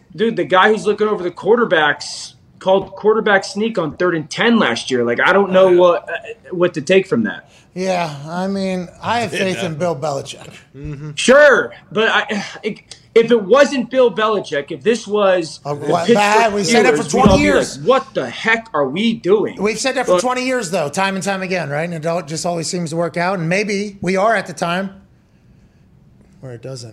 [SPEAKER 6] dude, the guy who's looking over the quarterbacks called quarterback sneak on 3rd and 10 last year. Like, I don't know what to take from that.
[SPEAKER 1] Yeah, I mean, I have faith in Bill Belichick.
[SPEAKER 6] Sure, but if it wasn't Bill Belichick, if this was the Pittsburgh
[SPEAKER 1] we said that for
[SPEAKER 6] Steelers,
[SPEAKER 1] 20
[SPEAKER 6] we'd all be
[SPEAKER 1] years.
[SPEAKER 6] like, what the heck are we doing?
[SPEAKER 1] We've said that for 20 years, though, time and time again, right? And it just always seems to work out. And maybe we are at the time where it doesn't.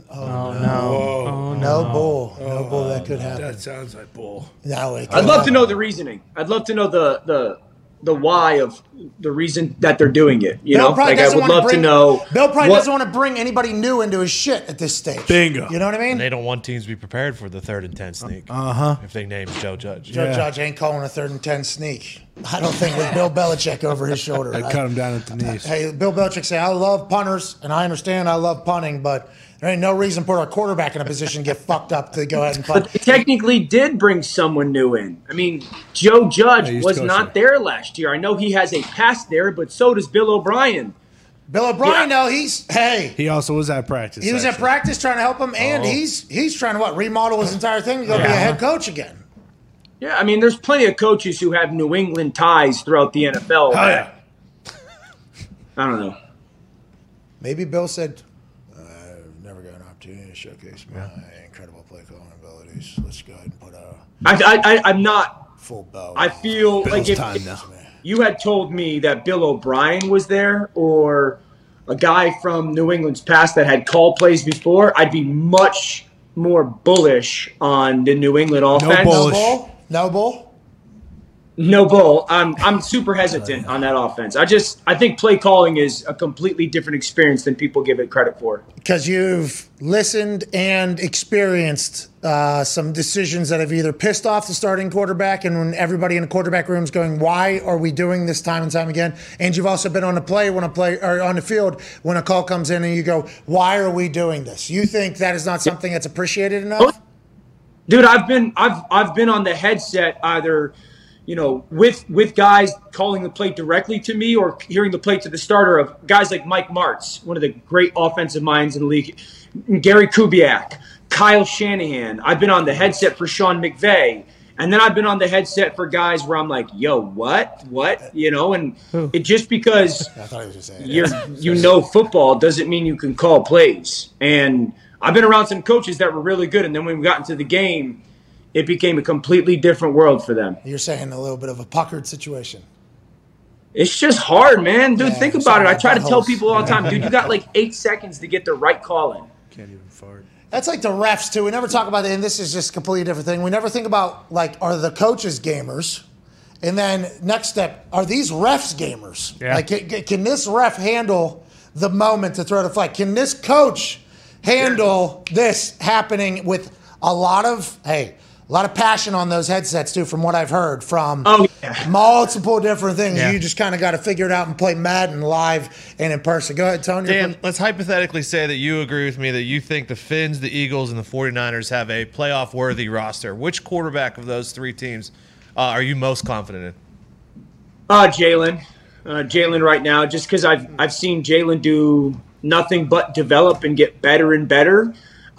[SPEAKER 1] No bull. No bull that could happen.
[SPEAKER 2] That sounds like bull.
[SPEAKER 1] No,
[SPEAKER 6] I'd love to know the reasoning. I'd love to know the why of the reason that they're doing it. You know, like I would love to know.
[SPEAKER 1] Bill probably doesn't want to bring anybody new into his shit at this stage.
[SPEAKER 2] Bingo.
[SPEAKER 1] You know what I mean?
[SPEAKER 4] And they don't want teams to be prepared for the 3rd and 10 sneak. If they name Joe Judge.
[SPEAKER 1] Joe Judge ain't calling a 3rd and 10 sneak. I don't think with Bill Belichick over his shoulder.
[SPEAKER 2] I'd cut him down at the knees.
[SPEAKER 1] Hey, Bill Belichick say, I love punters, and I understand I love punting, but there ain't no reason to put our quarterback in a position to get fucked up to go ahead and punt.
[SPEAKER 6] But they technically did bring someone new in. I mean, Joe Judge was not there last year. I know he has a past there, but so does Bill O'Brien.
[SPEAKER 1] Bill O'Brien, though, he
[SPEAKER 2] also was at practice.
[SPEAKER 1] He was at practice trying to help him, and he's trying to remodel his entire thing to go be a head coach again.
[SPEAKER 6] Yeah, I mean, there's plenty of coaches who have New England ties throughout the NFL.
[SPEAKER 2] Yeah.
[SPEAKER 1] I don't know. Maybe Bill said, I've never got an opportunity to showcase my incredible play calling abilities. Let's go ahead and put
[SPEAKER 6] I'm not
[SPEAKER 1] full bow.
[SPEAKER 6] I feel like if you had told me that Bill O'Brien was there or a guy from New England's past that had called plays before, I'd be much more bullish on the New England offense.
[SPEAKER 1] No bull.
[SPEAKER 6] No bull. I'm super hesitant on that offense. I think play calling is a completely different experience than people give it credit for.
[SPEAKER 1] Because you've listened and experienced some decisions that have either pissed off the starting quarterback, and when everybody in the quarterback room is going, "Why are we doing this time and time again?" And you've also been on the field when a call comes in, and you go, "Why are we doing this?" You think that is not something that's appreciated enough?
[SPEAKER 6] Dude, I've been on the headset either, with guys calling the play directly to me or hearing the play to the starter of guys like Mike Martz, one of the great offensive minds in the league, Gary Kubiak, Kyle Shanahan. I've been on the headset for Sean McVay. And then I've been on the headset for guys where I'm like, yo, what? And it just because football doesn't mean you can call plays. And I've been around some coaches that were really good, and then when we got into the game, it became a completely different world for them.
[SPEAKER 1] You're saying a little bit of a puckered situation.
[SPEAKER 6] It's just hard, man. Dude, think about it. I try to tell people all the time, dude, you got like 8 seconds to get the right call in.
[SPEAKER 2] Can't even fart.
[SPEAKER 1] That's like the refs, too. We never talk about it, and this is just a completely different thing. We never think about, are the coaches gamers? And then next step, are these refs gamers?
[SPEAKER 3] Yeah.
[SPEAKER 1] Can this ref handle the moment to throw the flag? Can this coach handle this happening with a lot of passion on those headsets, too, from what I've heard from multiple different things. Yeah. You just kind of got to figure it out and play Madden live and in person. Go ahead, Tony.
[SPEAKER 4] Dan, let's hypothetically say that you agree with me that you think the Finns, the Eagles, and the 49ers have a playoff-worthy roster. Which quarterback of those 3 teams are you most confident in?
[SPEAKER 6] Jalen. Jalen right now, just because I've seen Jalen do nothing but develop and get better and better.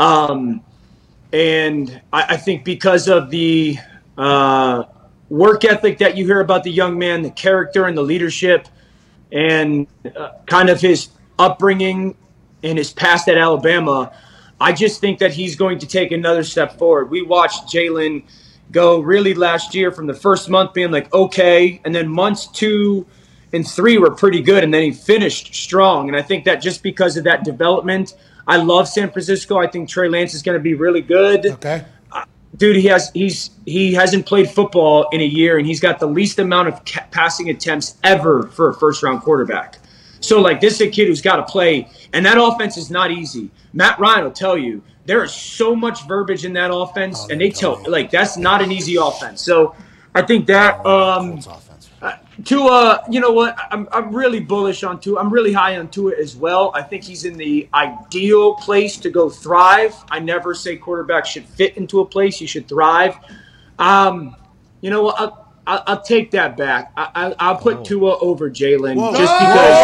[SPEAKER 6] And I think because of the work ethic that you hear about the young man, the character and the leadership, and kind of his upbringing and his past at Alabama, I just think that he's going to take another step forward. We watched Jalen go really last year from the first month being like, okay, and then months 2 and 3 were pretty good, and then he finished strong. And I think that just because of that development, I love San Francisco. I think Trey Lance is going to be really good.
[SPEAKER 1] Okay.
[SPEAKER 6] Dude, he hasn't played football in a year, and he's got the least amount of passing attempts ever for a first-round quarterback. So, this is a kid who's got to play, and that offense is not easy. Matt Ryan will tell you there is so much verbiage in that offense, and they tell that's not an easy offense. So, I think that Tua, you know what? I'm really bullish on Tua. I'm really high on Tua as well. I think he's in the ideal place to go thrive. I never say quarterbacks should fit into a place. You should thrive. You know what? I'll take that back. I'll put Tua over Jalen just because.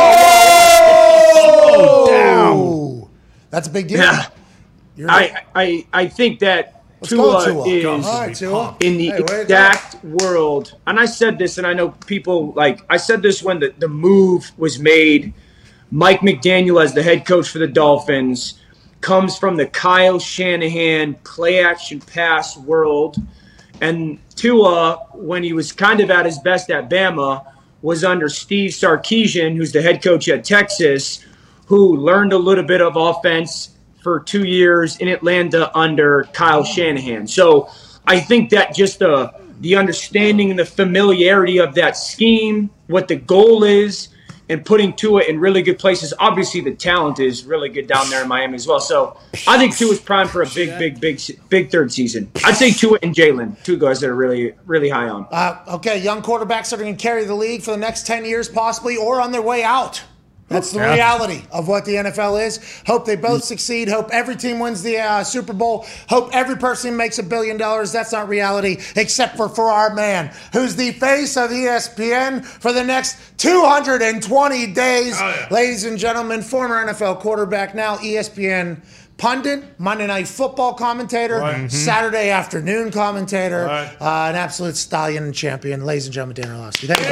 [SPEAKER 1] Oh, down. That's a big deal.
[SPEAKER 6] Yeah. I think that Tua is
[SPEAKER 1] All right, Tua.
[SPEAKER 6] in the exact world. And I said this, and I know people I said this when the move was made. Mike McDaniel, as the head coach for the Dolphins, comes from the Kyle Shanahan play action pass world. And Tua, when he was kind of at his best at Bama, was under Steve Sarkisian, who's the head coach at Texas, who learned a little bit of offense for 2 years in Atlanta under Kyle Shanahan. So I think that just the understanding and the familiarity of that scheme, what the goal is, and putting Tua in really good places. Obviously, the talent is really good down there in Miami as well. So I think Tua's primed for a big third season. I'd say Tua and Jalen, two guys that are really, really high on.
[SPEAKER 1] Okay, young quarterbacks that are going to carry the league for the next 10 years possibly or on their way out. That's the reality of what the NFL is. Hope they both succeed. Hope every team wins the Super Bowl. Hope every person makes $1 billion. That's not reality, except for our man, who's the face of ESPN for the next 220 days. Oh, yeah. Ladies and gentlemen, former NFL quarterback, now ESPN pundit, Monday Night Football commentator, Saturday afternoon commentator, an absolute stallion and champion. Ladies and gentlemen, Dan Orlovsky. Thank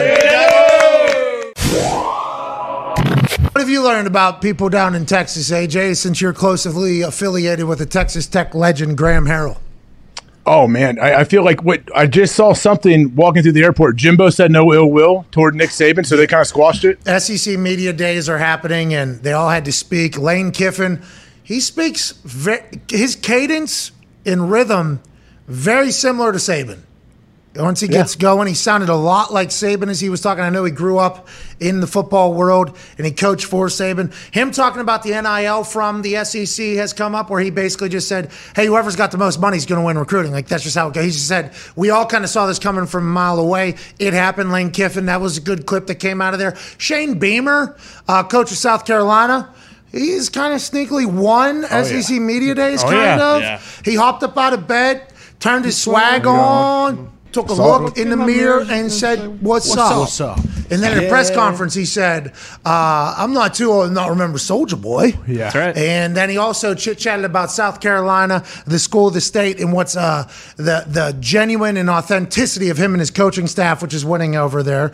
[SPEAKER 1] you. What have you learned about people down in Texas, AJ, since you're closely affiliated with the Texas Tech legend, Graham Harrell?
[SPEAKER 8] Oh, man. I feel like I just saw something walking through the airport. Jimbo said no ill will toward Nick Saban, so they kind of squashed it.
[SPEAKER 1] SEC media days are happening, and they all had to speak. Lane Kiffin, he speaks, his cadence and rhythm very similar to Saban. Once he gets going, he sounded a lot like Saban as he was talking. I know he grew up in the football world, and he coached for Saban. Him talking about the NIL from the SEC has come up where he basically just said, hey, whoever's got the most money is going to win recruiting. Like, that's just how it goes. He just said, we all kind of saw this coming from a mile away. It happened. Lane Kiffin, that was a good clip that came out of there. Shane Beamer, coach of South Carolina, he's kind of sneakily won SEC media days, kind of. Yeah. He hopped up out of bed, turned his swag on, took a look in the mirror and said, what's up? And then at a press conference, he said, I'm not too old to not remember Soulja Boy.
[SPEAKER 2] Yeah. That's right.
[SPEAKER 1] And then he also chit-chatted about South Carolina, the school of the state, and what's the genuine and authenticity of him and his coaching staff, which is winning over there.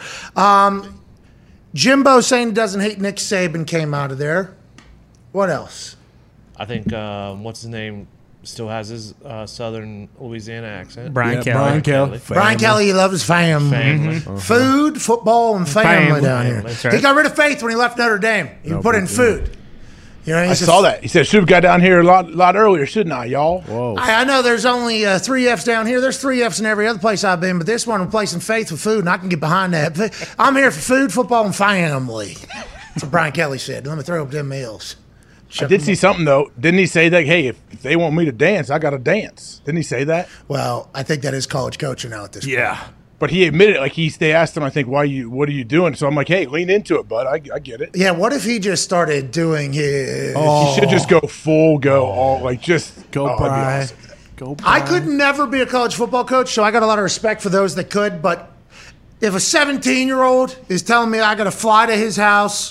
[SPEAKER 1] Jimbo saying he doesn't hate Nick Saban came out of there. What else?
[SPEAKER 4] I think, what's his name? Still has his southern Louisiana accent.
[SPEAKER 3] Brian Kelly.
[SPEAKER 1] Brian Kelly, he loved his family. Food, football, and family down here. Right. He got rid of faith when he left Notre Dame. He put in food. You know,
[SPEAKER 8] I saw that. He said, should have got down here a lot earlier, shouldn't I, y'all?
[SPEAKER 2] Whoa.
[SPEAKER 1] I know there's only 3 Fs down here. There's 3 Fs in every other place I've been, but this one, I'm placing faith with food, and I can get behind that. I'm here for food, football, and family. That's what Brian Kelly said. Let me throw up them meals.
[SPEAKER 8] I did see something, though. Didn't he say that, hey, if they want me to dance, I got to dance? Didn't he say that?
[SPEAKER 1] Well, I think that is college coaching now at this point.
[SPEAKER 8] Yeah. But he admitted, like, they asked him, I think, what are you doing? So I'm like, hey, lean into it, bud. I get it.
[SPEAKER 1] Yeah, what if he just started doing his...
[SPEAKER 8] He should just go all, like, just...
[SPEAKER 2] Go, Brian.
[SPEAKER 8] Awesome.
[SPEAKER 2] Go, Brian.
[SPEAKER 1] I could never be a college football coach, so I got a lot of respect for those that could, but if a 17-year-old is telling me I got to fly to his house,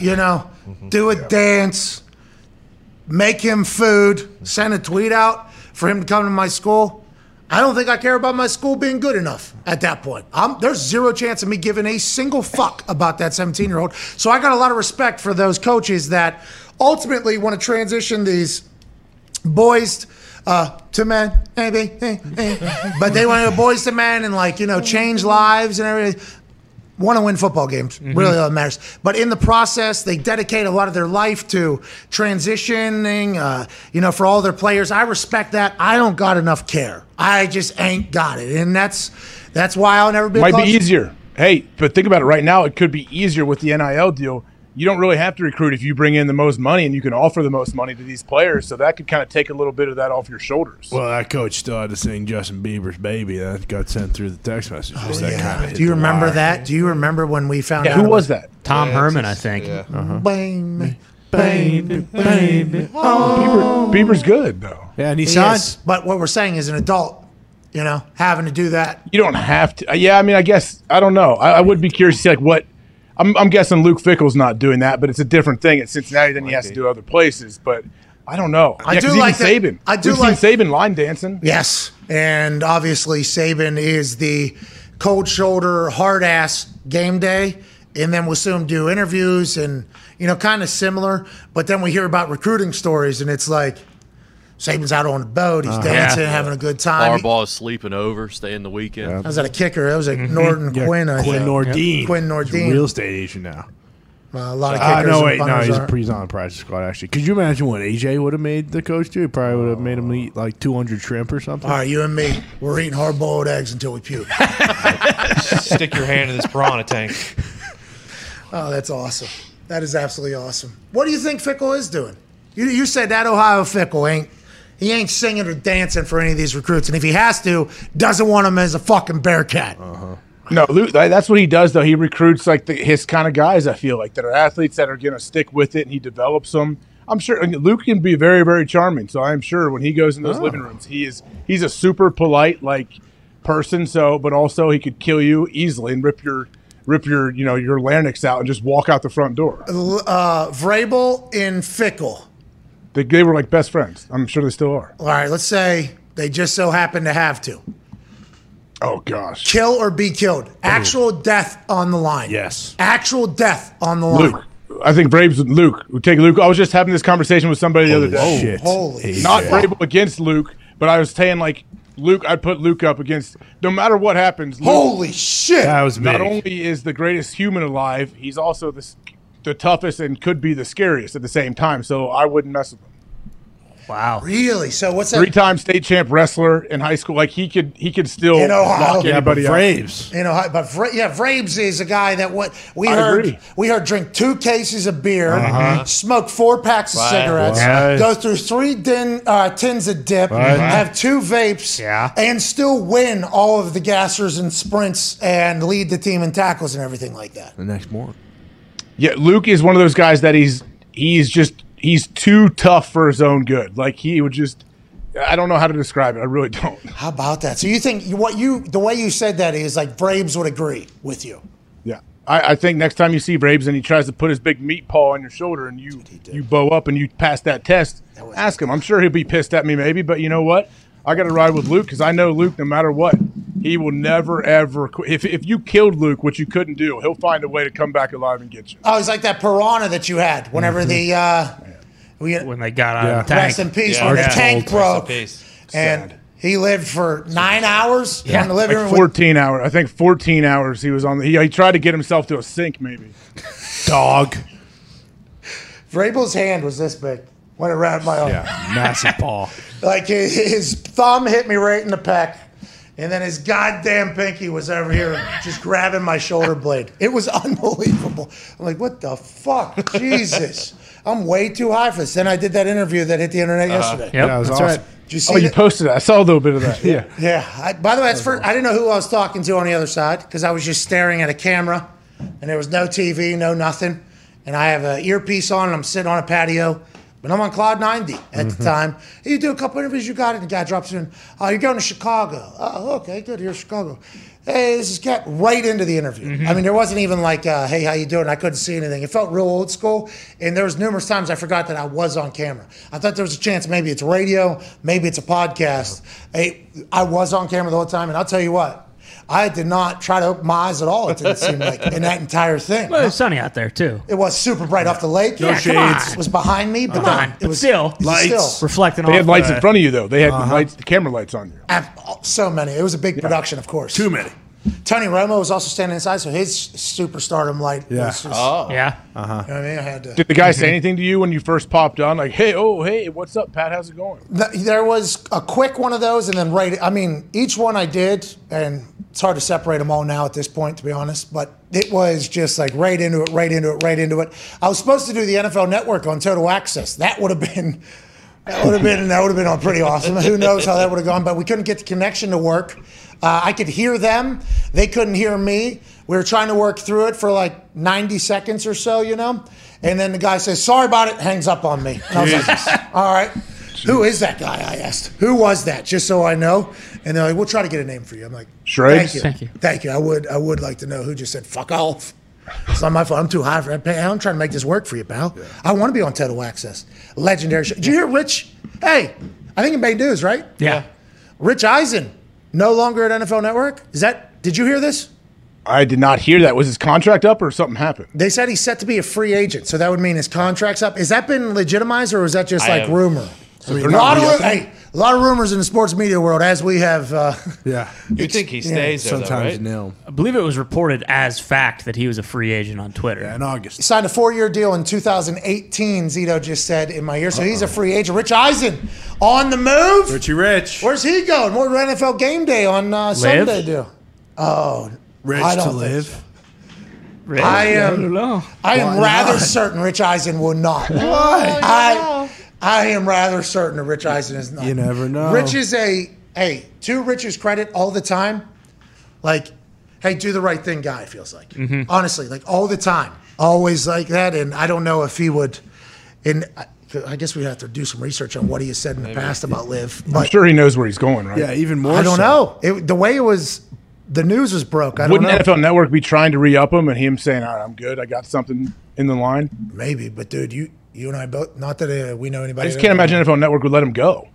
[SPEAKER 1] do a dance... make him food, send a tweet out for him to come to my school, I don't think I care about my school being good enough at that point. There's zero chance of me giving a single fuck about that 17-year-old. So I got a lot of respect for those coaches that ultimately want to transition these boys to men, maybe, but they want to go boys to men and change lives and everything. Want to win football games, really all that matters. But in the process, they dedicate a lot of their life to transitioning, for all their players. I respect that. I don't got enough care. I just ain't got it. And that's why I'll never be
[SPEAKER 8] Might be easier. Hey, but think about it right now. It could be easier with the NIL deal. You don't really have to recruit if you bring in the most money and you can offer the most money to these players. So that could kind of take a little bit of that off your shoulders.
[SPEAKER 2] Well, that coach still had to sing Justin Bieber's Baby. That got sent through the text messages.
[SPEAKER 1] Do you remember that? Do you remember when we found out?
[SPEAKER 8] Who was that?
[SPEAKER 3] Tom Herman, I think.
[SPEAKER 1] Yeah. Baby.
[SPEAKER 8] Bieber's good, though.
[SPEAKER 2] Yeah, and he signed.
[SPEAKER 1] But what we're saying is an adult, having to do that.
[SPEAKER 8] You don't have to. Yeah, I mean, I guess, I don't know. I would be curious to see, what. I'm guessing Luke Fickell's not doing that, but it's a different thing at Cincinnati than he has to do other places. But I don't know.
[SPEAKER 1] I do
[SPEAKER 8] 'cause
[SPEAKER 1] like that.
[SPEAKER 8] even Saban.
[SPEAKER 1] I do
[SPEAKER 8] We've
[SPEAKER 1] like
[SPEAKER 8] seen Saban line dancing.
[SPEAKER 1] Yes, and obviously Saban is the cold shoulder, hard ass game day, and then we'll see him do interviews and kind of similar. But then we hear about recruiting stories, and it's like Saban's out on the boat, he's dancing, having a good time.
[SPEAKER 5] Harbaugh is sleeping over, staying the weekend.
[SPEAKER 1] I was at a kicker. That was like Norton Quinn. I
[SPEAKER 2] Quinn
[SPEAKER 1] think.
[SPEAKER 2] Nordine.
[SPEAKER 1] Quinn
[SPEAKER 2] He's a
[SPEAKER 1] Nordine.
[SPEAKER 2] real estate agent now.
[SPEAKER 1] A lot of kickers.
[SPEAKER 2] No,
[SPEAKER 1] and
[SPEAKER 2] wait, no,
[SPEAKER 1] punters
[SPEAKER 2] he's
[SPEAKER 1] aren't.
[SPEAKER 2] on the practice squad, actually. Could you imagine what AJ would have made the coach do? He probably would have made him eat like 200 shrimp or something.
[SPEAKER 1] All right, you and me, we're eating hard-boiled eggs until we puke.
[SPEAKER 4] Stick your hand in this piranha tank.
[SPEAKER 1] Oh, that's awesome. That is absolutely awesome. What do you think Fickle is doing? You said that Ohio Fickle ain't singing or dancing for any of these recruits, and if he has to, doesn't want him as a fucking Bearcat.
[SPEAKER 8] No, Luke, that's what he does, though. He recruits like his kind of guys, I feel like, that are athletes that are going to stick with it, and he develops them. I'm sure Luke can be very, very charming, so I'm sure when he goes in those living rooms, he's a super polite person, but also he could kill you easily and rip your your larynx out and just walk out the front door.
[SPEAKER 1] Vrabel and Fickle.
[SPEAKER 8] They were like best friends. I'm sure they still are.
[SPEAKER 1] All right, let's say they just so happen to have to.
[SPEAKER 8] Oh, gosh.
[SPEAKER 1] Kill or be killed. Actual death on the line.
[SPEAKER 2] Yes.
[SPEAKER 1] Actual death on the line.
[SPEAKER 8] Luke. I think Braves with Luke. We take Luke. I was just having this conversation with somebody the other day.
[SPEAKER 2] Shit.
[SPEAKER 1] Holy
[SPEAKER 8] Not
[SPEAKER 1] shit.
[SPEAKER 8] Vrabel against Luke, but I was saying Luke. I'd put Luke up against no matter what happens. Luke
[SPEAKER 1] Holy shit.
[SPEAKER 2] That was
[SPEAKER 8] not
[SPEAKER 2] big.
[SPEAKER 8] only is the greatest human alive, he's also the toughest and could be the scariest at the same time. So I wouldn't mess with him.
[SPEAKER 3] Wow.
[SPEAKER 1] Really? So what's that?
[SPEAKER 8] 3-time state champ wrestler in high school. Like he could still
[SPEAKER 1] In Ohio.
[SPEAKER 8] lock
[SPEAKER 1] Yeah,
[SPEAKER 2] but
[SPEAKER 8] anybody out.
[SPEAKER 2] Braves.
[SPEAKER 1] But Vrabes is a guy that we
[SPEAKER 8] I
[SPEAKER 1] heard.
[SPEAKER 8] agree.
[SPEAKER 1] We heard drink 2 cases of beer, smoke 4 packs of cigarettes,
[SPEAKER 2] Right.
[SPEAKER 1] go through 3 tins of dip, have 2 vapes, and still win all of the gassers and sprints and lead the team in tackles and everything like that.
[SPEAKER 2] The next morning.
[SPEAKER 8] Yeah, Luke is one of those guys that he's too tough for his own good. Like he would just. I don't know how to describe it. I really don't.
[SPEAKER 1] How about that? So you think the way you said that is like Vrabes would agree with you?
[SPEAKER 8] Yeah, I think next time you see Braves and he tries to put his big meat paw on your shoulder and you bow up and you pass that test, ask him. I'm sure he'll be pissed at me maybe, but you know what? I got to ride with Luke because I know Luke no matter what. He will never, ever quit. If you killed Luke, which you couldn't do, he'll find a way to come back alive and get you.
[SPEAKER 1] Oh, he's like that piranha that you had whenever
[SPEAKER 3] when they got out of the tank.
[SPEAKER 1] rest in peace, when the tank broke. And he lived for 9 hours in the living room.
[SPEAKER 8] 14 hours. I think 14 hours he was on. He tried to get himself to a sink maybe.
[SPEAKER 2] Dog.
[SPEAKER 1] Vrabel's hand was this big. Went around my arm.
[SPEAKER 2] Yeah, massive paw.
[SPEAKER 1] Like his thumb hit me right in the pec. And then his goddamn pinky was over here just grabbing my shoulder blade. It was unbelievable. I'm like, what the fuck? Jesus. I'm way too high for this. Then I did that interview that hit the internet yesterday.
[SPEAKER 3] Yep,
[SPEAKER 2] Yeah, it was
[SPEAKER 3] that's
[SPEAKER 2] awesome.
[SPEAKER 3] right.
[SPEAKER 1] Did you see
[SPEAKER 8] Oh, you
[SPEAKER 1] that?
[SPEAKER 8] posted that. I saw a little bit of that. Yeah.
[SPEAKER 1] Yeah. By the way, I didn't know who I was talking to on the other side because I was just staring at a camera and there was no TV, no nothing. And I have an earpiece on and I'm sitting on a patio. But I'm on Cloud 90 at the time. You do a couple interviews, you got it. The guy drops in. Oh, you're going to Chicago. Oh, okay, good. Here's Chicago. Hey, this is Cat. Right into the interview. I mean, there wasn't even like, hey, how you doing? I couldn't see anything. It felt real old school. And there was numerous times I forgot that I was on camera. I thought there was a chance maybe it's radio, maybe it's a podcast. Hey, I was on camera the whole time. And I'll tell you what. I did not try to open my eyes at all, it didn't seem like, in that entire thing.
[SPEAKER 3] Well, it was sunny out there too.
[SPEAKER 1] It was super bright off the lake.
[SPEAKER 3] No shades.
[SPEAKER 1] It was behind me, but
[SPEAKER 3] Come on,
[SPEAKER 1] it was
[SPEAKER 3] still
[SPEAKER 1] lights.
[SPEAKER 3] reflecting
[SPEAKER 8] They
[SPEAKER 3] off.
[SPEAKER 8] had lights in front of you, though. They had the camera lights on you.
[SPEAKER 1] So many. It was a big production, of course.
[SPEAKER 2] Too many.
[SPEAKER 1] Tony Romo was also standing inside, so his superstardom light was just,
[SPEAKER 3] Yeah.
[SPEAKER 1] you know what I mean? I had to.
[SPEAKER 8] Did the guy say anything to you when you first popped on? Like, hey, what's up, Pat? How's it going?
[SPEAKER 1] There was a quick one of those, and then each one I did, and it's hard to separate them all now at this point, to be honest, but it was just like right into it. I was supposed to do the NFL Network on Total Access. That would have been pretty awesome. Who knows how that would have gone, but we couldn't get the connection to work. I could hear them. They couldn't hear me. We were trying to work through it for like 90 seconds or so, And then the guy says, sorry about it, hangs up on me. And I was like, all right. Who is that guy? I asked. Who was that? Just so I know. And they're like, we'll try to get a name for you. I'm like,
[SPEAKER 8] Shregs?
[SPEAKER 1] Thank you. I would like to know who just said fuck off. It's not my fault. I'm too high for that. Pal, I'm trying to make this work for you, pal. I want to be on Total Access. Legendary show. Did you hear Rich? Hey, I think it made news, right?
[SPEAKER 3] Yeah.
[SPEAKER 1] Rich Eisen, no longer at NFL Network. Did you hear this?
[SPEAKER 8] I did not hear that. Was his contract up or something happened?
[SPEAKER 1] They said he's set to be a free agent, so that would mean his contract's up. Has that been legitimized, or is that just rumor? A lot of rumors in the sports media world, as we have.
[SPEAKER 4] You think he stays there,
[SPEAKER 2] Sometimes
[SPEAKER 4] though, right?
[SPEAKER 2] no.
[SPEAKER 3] I believe it was reported as fact that he was a free agent on Twitter.
[SPEAKER 2] In August.
[SPEAKER 1] He signed a 4-year deal in 2018, Zito just said in my ear. So he's a free agent. Rich Eisen on the move.
[SPEAKER 2] Richie Rich.
[SPEAKER 1] Where's he going? More NFL game day on Sunday, deal. Oh,
[SPEAKER 2] Rich
[SPEAKER 1] I
[SPEAKER 2] to
[SPEAKER 1] don't think
[SPEAKER 2] live.
[SPEAKER 1] so.
[SPEAKER 3] Really?
[SPEAKER 1] I
[SPEAKER 3] don't know.
[SPEAKER 1] am rather certain Rich Eisen will not.
[SPEAKER 2] Why?
[SPEAKER 1] I am rather certain that Rich Eisen is not.
[SPEAKER 2] You never know.
[SPEAKER 1] Rich is to Rich's credit all the time, like, hey, do the right thing guy, feels like. Honestly, like all the time. Always like that. And I don't know if he would, and I guess we'd have to do some research on what he has said in the past about Liv. But
[SPEAKER 8] I'm sure he knows where he's going, right?
[SPEAKER 2] Yeah, even more.
[SPEAKER 1] I don't
[SPEAKER 2] so.
[SPEAKER 1] know. The way it was, the news was broke. I don't
[SPEAKER 8] Wouldn't
[SPEAKER 1] know.
[SPEAKER 8] NFL Network be trying to re-up him and him saying, all right, I'm good. I got something in the line?
[SPEAKER 1] Maybe, but dude, you and I both, not that we know anybody.
[SPEAKER 8] I just can't imagine NFL Network would let him go.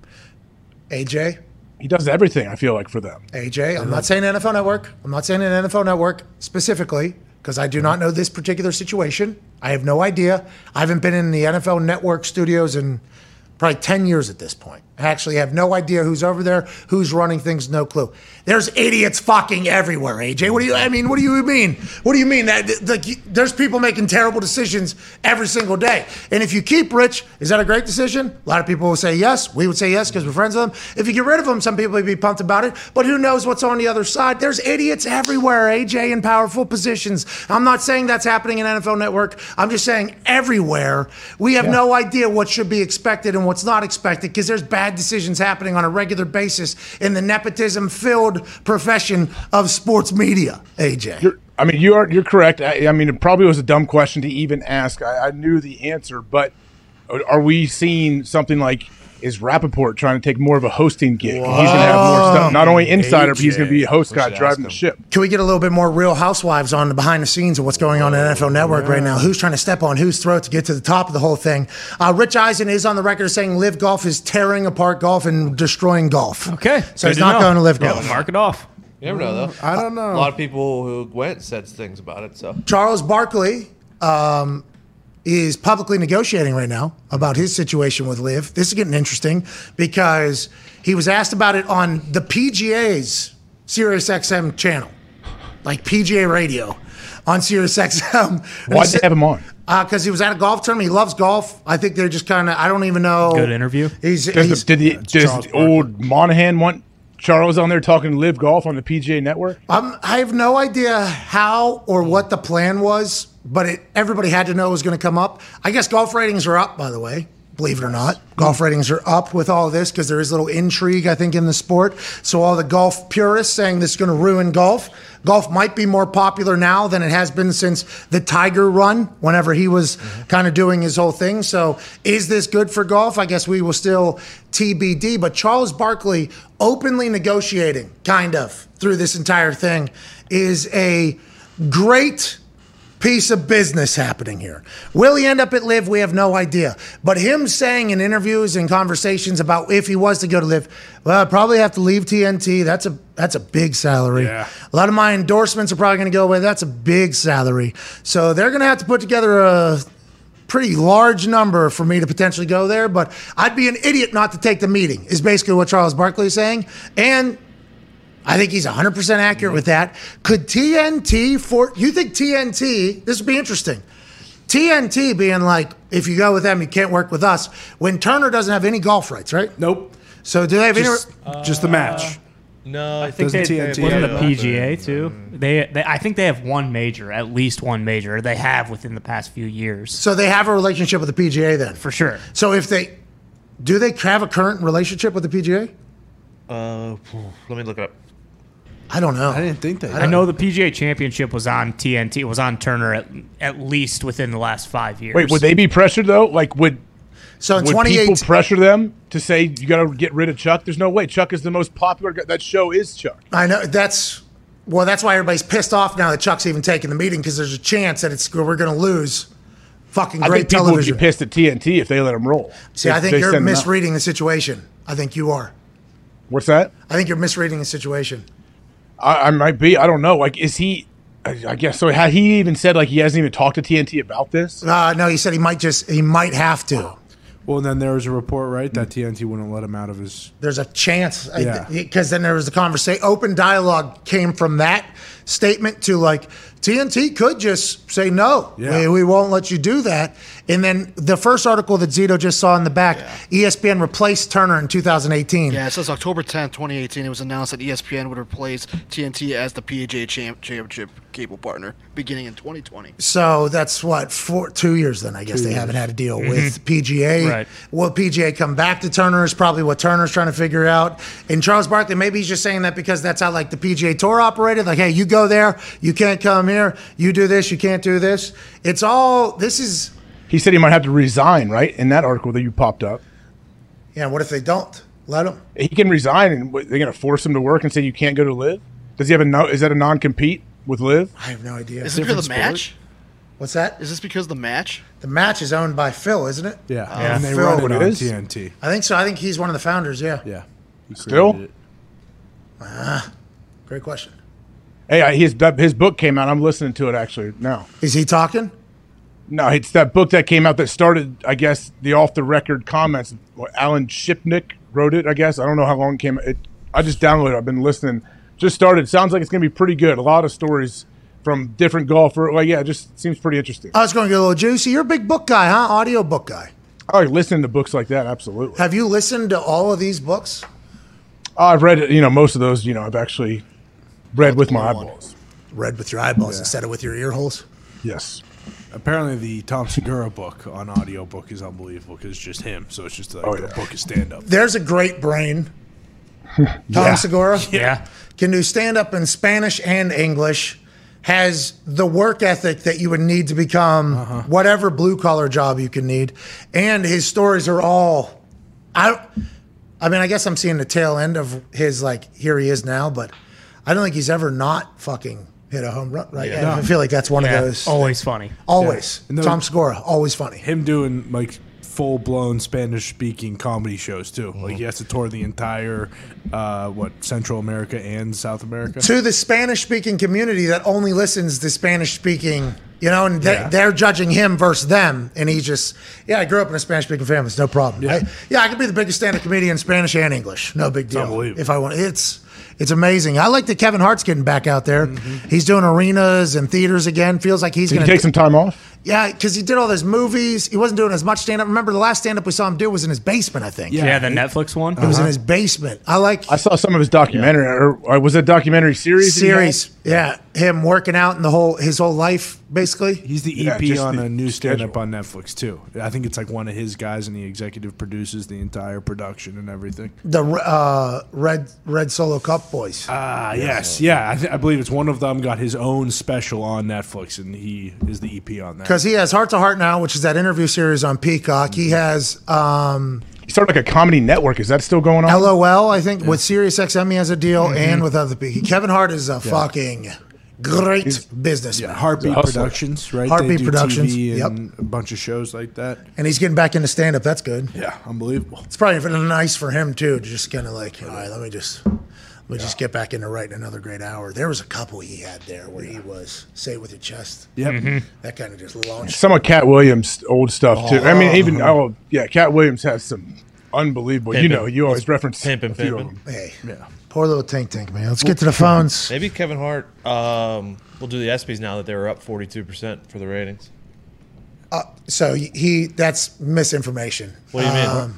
[SPEAKER 1] AJ?
[SPEAKER 8] He does everything, I feel like, for them.
[SPEAKER 1] AJ, I'm not saying NFL Network. I'm not saying an NFL Network specifically because I do not know this particular situation. I have no idea. I haven't been in the NFL Network studios in probably 10 years at this point. I actually have no idea who's over there, who's running things, no clue. There's idiots fucking everywhere, AJ. What do you mean? What do you mean that like there's people making terrible decisions every single day? And if you keep Rich, is that a great decision? A lot of people will say yes. We would say yes because we're friends with them. If you get rid of him, some people would be pumped about it. But who knows what's on the other side? There's idiots everywhere, AJ, in powerful positions. I'm not saying that's happening in NFL Network. I'm just saying everywhere. We have no idea what should be expected and what's not expected because there's bad decisions happening on a regular basis in the nepotism-filled profession of sports media, AJ.
[SPEAKER 8] You're correct. I mean, it probably was a dumb question to even ask. I knew the answer, but are we seeing something like, is Rappaport trying to take more of a hosting gig? And he's going to have more stuff, not only insider, but he's going to be a host guy driving the ship.
[SPEAKER 1] Can we get a little bit more Real Housewives on the behind the scenes of what's going on in NFL Network right now? Who's trying to step on whose throat to get to the top of the whole thing? Rich Eisen is on the record saying Live Golf is tearing apart golf and destroying golf.
[SPEAKER 3] Okay.
[SPEAKER 1] So he's not going to Live
[SPEAKER 3] Yeah,
[SPEAKER 1] Golf.
[SPEAKER 3] mark it off.
[SPEAKER 4] You never know, though.
[SPEAKER 2] I don't know.
[SPEAKER 4] A lot of people who went said things about it. So
[SPEAKER 1] Charles Barkley is publicly negotiating right now about his situation with Liv. This is getting interesting because he was asked about it on the PGA's SiriusXM channel, like PGA Radio on SiriusXM.
[SPEAKER 8] Why'd they have him on?
[SPEAKER 1] Because he was at a golf tournament. He loves golf. I think they're just kind of, I don't even know.
[SPEAKER 3] Good interview.
[SPEAKER 8] Does old Monahan want Charles on there talking Live Golf on the PGA Network?
[SPEAKER 1] I have no idea how or what the plan was, but everybody had to know it was going to come up. I guess golf ratings are up, by the way. Believe it or not, golf ratings are up with all of this because there is a little intrigue, I think, in the sport. So all the golf purists saying this is going to ruin golf. Golf might be more popular now than it has been since the Tiger run, whenever he was kind of doing his whole thing. So is this good for golf? I guess we will still TBD. But Charles Barkley openly negotiating, kind of, through this entire thing is a great piece of business happening here. Will he end up at Live? We have no idea. But him saying in interviews and conversations about if he was to go to Live, well, I'd probably have to leave TNT. That's a big salary.
[SPEAKER 2] Yeah.
[SPEAKER 1] A lot of my endorsements are probably going to go away. That's a big salary. So they're going to have to put together a pretty large number for me to potentially go there. But I'd be an idiot not to take the meeting, is basically what Charles Barkley is saying. And I think he's 100% accurate with that. Could TNT, you think TNT, this would be interesting. TNT being like, if you go with them, you can't work with us. When Turner doesn't have any golf rights, right?
[SPEAKER 2] Nope.
[SPEAKER 1] So do they have
[SPEAKER 2] Just the match.
[SPEAKER 4] no,
[SPEAKER 3] I think
[SPEAKER 2] Doesn't
[SPEAKER 3] they
[SPEAKER 2] TNT
[SPEAKER 3] wasn't the
[SPEAKER 2] have
[SPEAKER 3] PGA too. They I think they have one major, at least one major. They have within the past few years,
[SPEAKER 1] So they have a relationship with the PGA then?
[SPEAKER 3] for sure.
[SPEAKER 1] So do they have a current relationship with the PGA?
[SPEAKER 4] let me look it up.
[SPEAKER 1] I don't know.
[SPEAKER 2] I didn't think that.
[SPEAKER 3] I know the PGA Championship was on TNT. It was on Turner at least within the last 5 years.
[SPEAKER 8] Wait, would they be pressured though? Like, would
[SPEAKER 1] So in
[SPEAKER 8] people
[SPEAKER 1] 2018,
[SPEAKER 8] pressure them to say you got to get rid of Chuck? There's no way. Chuck is the most popular guy. That show is Chuck.
[SPEAKER 1] I know that's Well, that's why everybody's pissed off now that Chuck's even taking the meeting because there's a chance that we're going to lose fucking
[SPEAKER 8] I
[SPEAKER 1] great
[SPEAKER 8] think people
[SPEAKER 1] television.
[SPEAKER 8] would be pissed at TNT if they let him roll.
[SPEAKER 1] See, I think
[SPEAKER 8] They
[SPEAKER 1] you're
[SPEAKER 8] send him out.
[SPEAKER 1] misreading the situation. I think you are.
[SPEAKER 8] What's that?
[SPEAKER 1] I think you're misreading the situation.
[SPEAKER 8] I might be. I don't know. Like, is he? I guess so. Had he even said like he hasn't even talked to TNT about this?
[SPEAKER 1] No, he said he might have to.
[SPEAKER 2] Well, and then there was a report, right, that TNT wouldn't let him out of his.
[SPEAKER 1] There's a chance
[SPEAKER 2] Yeah.
[SPEAKER 1] because then there was a conversation. Open dialogue came from that statement to like TNT could just say no.
[SPEAKER 2] Yeah.
[SPEAKER 1] We won't let you do that. And then the first article that Zito just saw in the back, ESPN replaced Turner in 2018.
[SPEAKER 9] Yeah, it says October 10th, 2018. It was announced that ESPN would replace TNT as the PGA championship cable partner beginning in 2020.
[SPEAKER 1] So that's what 2 years then. I guess they haven't had a deal with PGA.
[SPEAKER 3] Right.
[SPEAKER 1] Will PGA come back to Turner is probably what Turner's trying to figure out. And Charles Barkley, maybe he's just saying that because that's how like the PGA Tour operated. Like, hey, you go there, you can't come here. You do this, you can't do this. It's all. This is.
[SPEAKER 8] He said he might have to resign, right? In that article that you popped up.
[SPEAKER 1] Yeah. What if they don't let him?
[SPEAKER 8] He can resign, and they're going to force him to work and say you can't go to Live. Does he have is that a non-compete with Live?
[SPEAKER 1] I have no idea.
[SPEAKER 9] Is this because of the match?
[SPEAKER 1] What's that?
[SPEAKER 9] Is this because of the match?
[SPEAKER 1] The match is owned by Phil, isn't it?
[SPEAKER 2] Yeah,
[SPEAKER 3] Yeah.
[SPEAKER 2] and they
[SPEAKER 1] Phil,
[SPEAKER 2] run it
[SPEAKER 8] it
[SPEAKER 2] on
[SPEAKER 8] is?
[SPEAKER 2] TNT.
[SPEAKER 1] I think so. I think he's one of the founders. Yeah.
[SPEAKER 2] Yeah, he
[SPEAKER 8] Still?
[SPEAKER 2] created it.
[SPEAKER 1] Great question.
[SPEAKER 8] Hey, his book came out. I'm listening to it actually now.
[SPEAKER 1] Is he talking?
[SPEAKER 8] No, it's that book that came out that started, I guess, the off-the-record comments. Alan Shipnick wrote it, I guess. I don't know how long it came. I just downloaded it. I've been listening. Just started. Sounds like it's going to be pretty good. A lot of stories from different golfers. Well, yeah, it just seems pretty interesting.
[SPEAKER 1] I was going to get a little juicy. You're a big book guy, huh? Audio book guy.
[SPEAKER 8] I like listening to books like that, absolutely.
[SPEAKER 1] Have you listened to all of these books?
[SPEAKER 8] I've read, most of those, I've actually read with my eyeballs.
[SPEAKER 1] Read with your eyeballs instead of with your ear holes?
[SPEAKER 8] Yes.
[SPEAKER 2] Apparently, the Tom Segura book on audiobook is unbelievable because it's just him. So it's just like a book of stand-up.
[SPEAKER 1] There's a great brain. Tom Segura.
[SPEAKER 3] Yeah.
[SPEAKER 1] Can do stand-up in Spanish and English. Has the work ethic that you would need to become whatever blue-collar job you can need. And his stories are all... I mean, I guess I'm seeing the tail end of his, like, here he is now, but I don't think he's ever not fucking hit a home run, right?
[SPEAKER 4] Yeah.
[SPEAKER 1] I feel like that's one of those.
[SPEAKER 3] Always funny.
[SPEAKER 1] Always.
[SPEAKER 2] And those-
[SPEAKER 1] Tom Segura, always funny.
[SPEAKER 2] Him doing like full-blown Spanish-speaking comedy shows too. Like he has to tour the entire Central America and South America.
[SPEAKER 1] To the Spanish-speaking community that only listens to Spanish-speaking, and they're judging him versus them, and he's just, I grew up in a Spanish-speaking family, it's no problem.
[SPEAKER 2] Yeah.
[SPEAKER 1] I could be the biggest stand-up comedian in Spanish and English, no big deal.
[SPEAKER 2] unbelievable.
[SPEAKER 1] If I want, it's amazing. I like that Kevin Hart's getting back out there. He's doing arenas and theaters again. Feels like he's
[SPEAKER 8] Did
[SPEAKER 1] going
[SPEAKER 8] he take some time off?
[SPEAKER 1] Yeah, because he did all those movies. He wasn't doing as much stand-up. Remember, the last stand-up we saw him do was in his basement, I think.
[SPEAKER 3] Yeah, the Netflix one.
[SPEAKER 1] It was in his basement. I
[SPEAKER 8] saw some of his documentary, or was it a documentary series? that he had?
[SPEAKER 1] Yeah, him working out in his whole life, basically.
[SPEAKER 2] He's the
[SPEAKER 8] Yeah,
[SPEAKER 2] EP
[SPEAKER 8] just
[SPEAKER 2] on
[SPEAKER 8] the
[SPEAKER 2] a new stand-up
[SPEAKER 8] schedule.
[SPEAKER 2] on Netflix too. I think it's like one of his guys, and the executive produces the entire production and everything.
[SPEAKER 1] The Red Solo Cup boys.
[SPEAKER 2] Yes, yeah. I believe it's one of them got his own special on Netflix, and he is the EP on that.
[SPEAKER 1] Because he has Heart to Heart now, which is that interview series on Peacock. He has
[SPEAKER 8] He started like a comedy network. Is that still going on?
[SPEAKER 1] LOL, I think, with SiriusXM he has a deal, and with other people. Kevin Hart is a fucking great businessman.
[SPEAKER 2] Heartbeat
[SPEAKER 8] hustler.
[SPEAKER 2] Productions, right?
[SPEAKER 1] Heartbeat
[SPEAKER 2] They do
[SPEAKER 1] Productions,
[SPEAKER 2] TV and a bunch of shows like that.
[SPEAKER 1] And he's getting back into stand-up. That's good.
[SPEAKER 2] Yeah, unbelievable.
[SPEAKER 1] It's probably nice for him, too, to just kind of like, all right, let me just get back into writing another great hour. There was a couple he had there where he was, say it with your chest.
[SPEAKER 2] Yep.
[SPEAKER 1] That kind of just launched.
[SPEAKER 8] Some of Cat Williams' old stuff too. I mean, Cat Williams has some unbelievable.
[SPEAKER 4] Pimpin'.
[SPEAKER 8] You always reference
[SPEAKER 4] Pimpin',
[SPEAKER 8] a few of
[SPEAKER 4] pimpin'.
[SPEAKER 8] them.
[SPEAKER 1] Hey, poor little Tink, man. Let's get to the phones.
[SPEAKER 4] Maybe Kevin Hart will do the ESPYs now that they were up 42% for the ratings.
[SPEAKER 1] So that's misinformation.
[SPEAKER 4] What do you mean?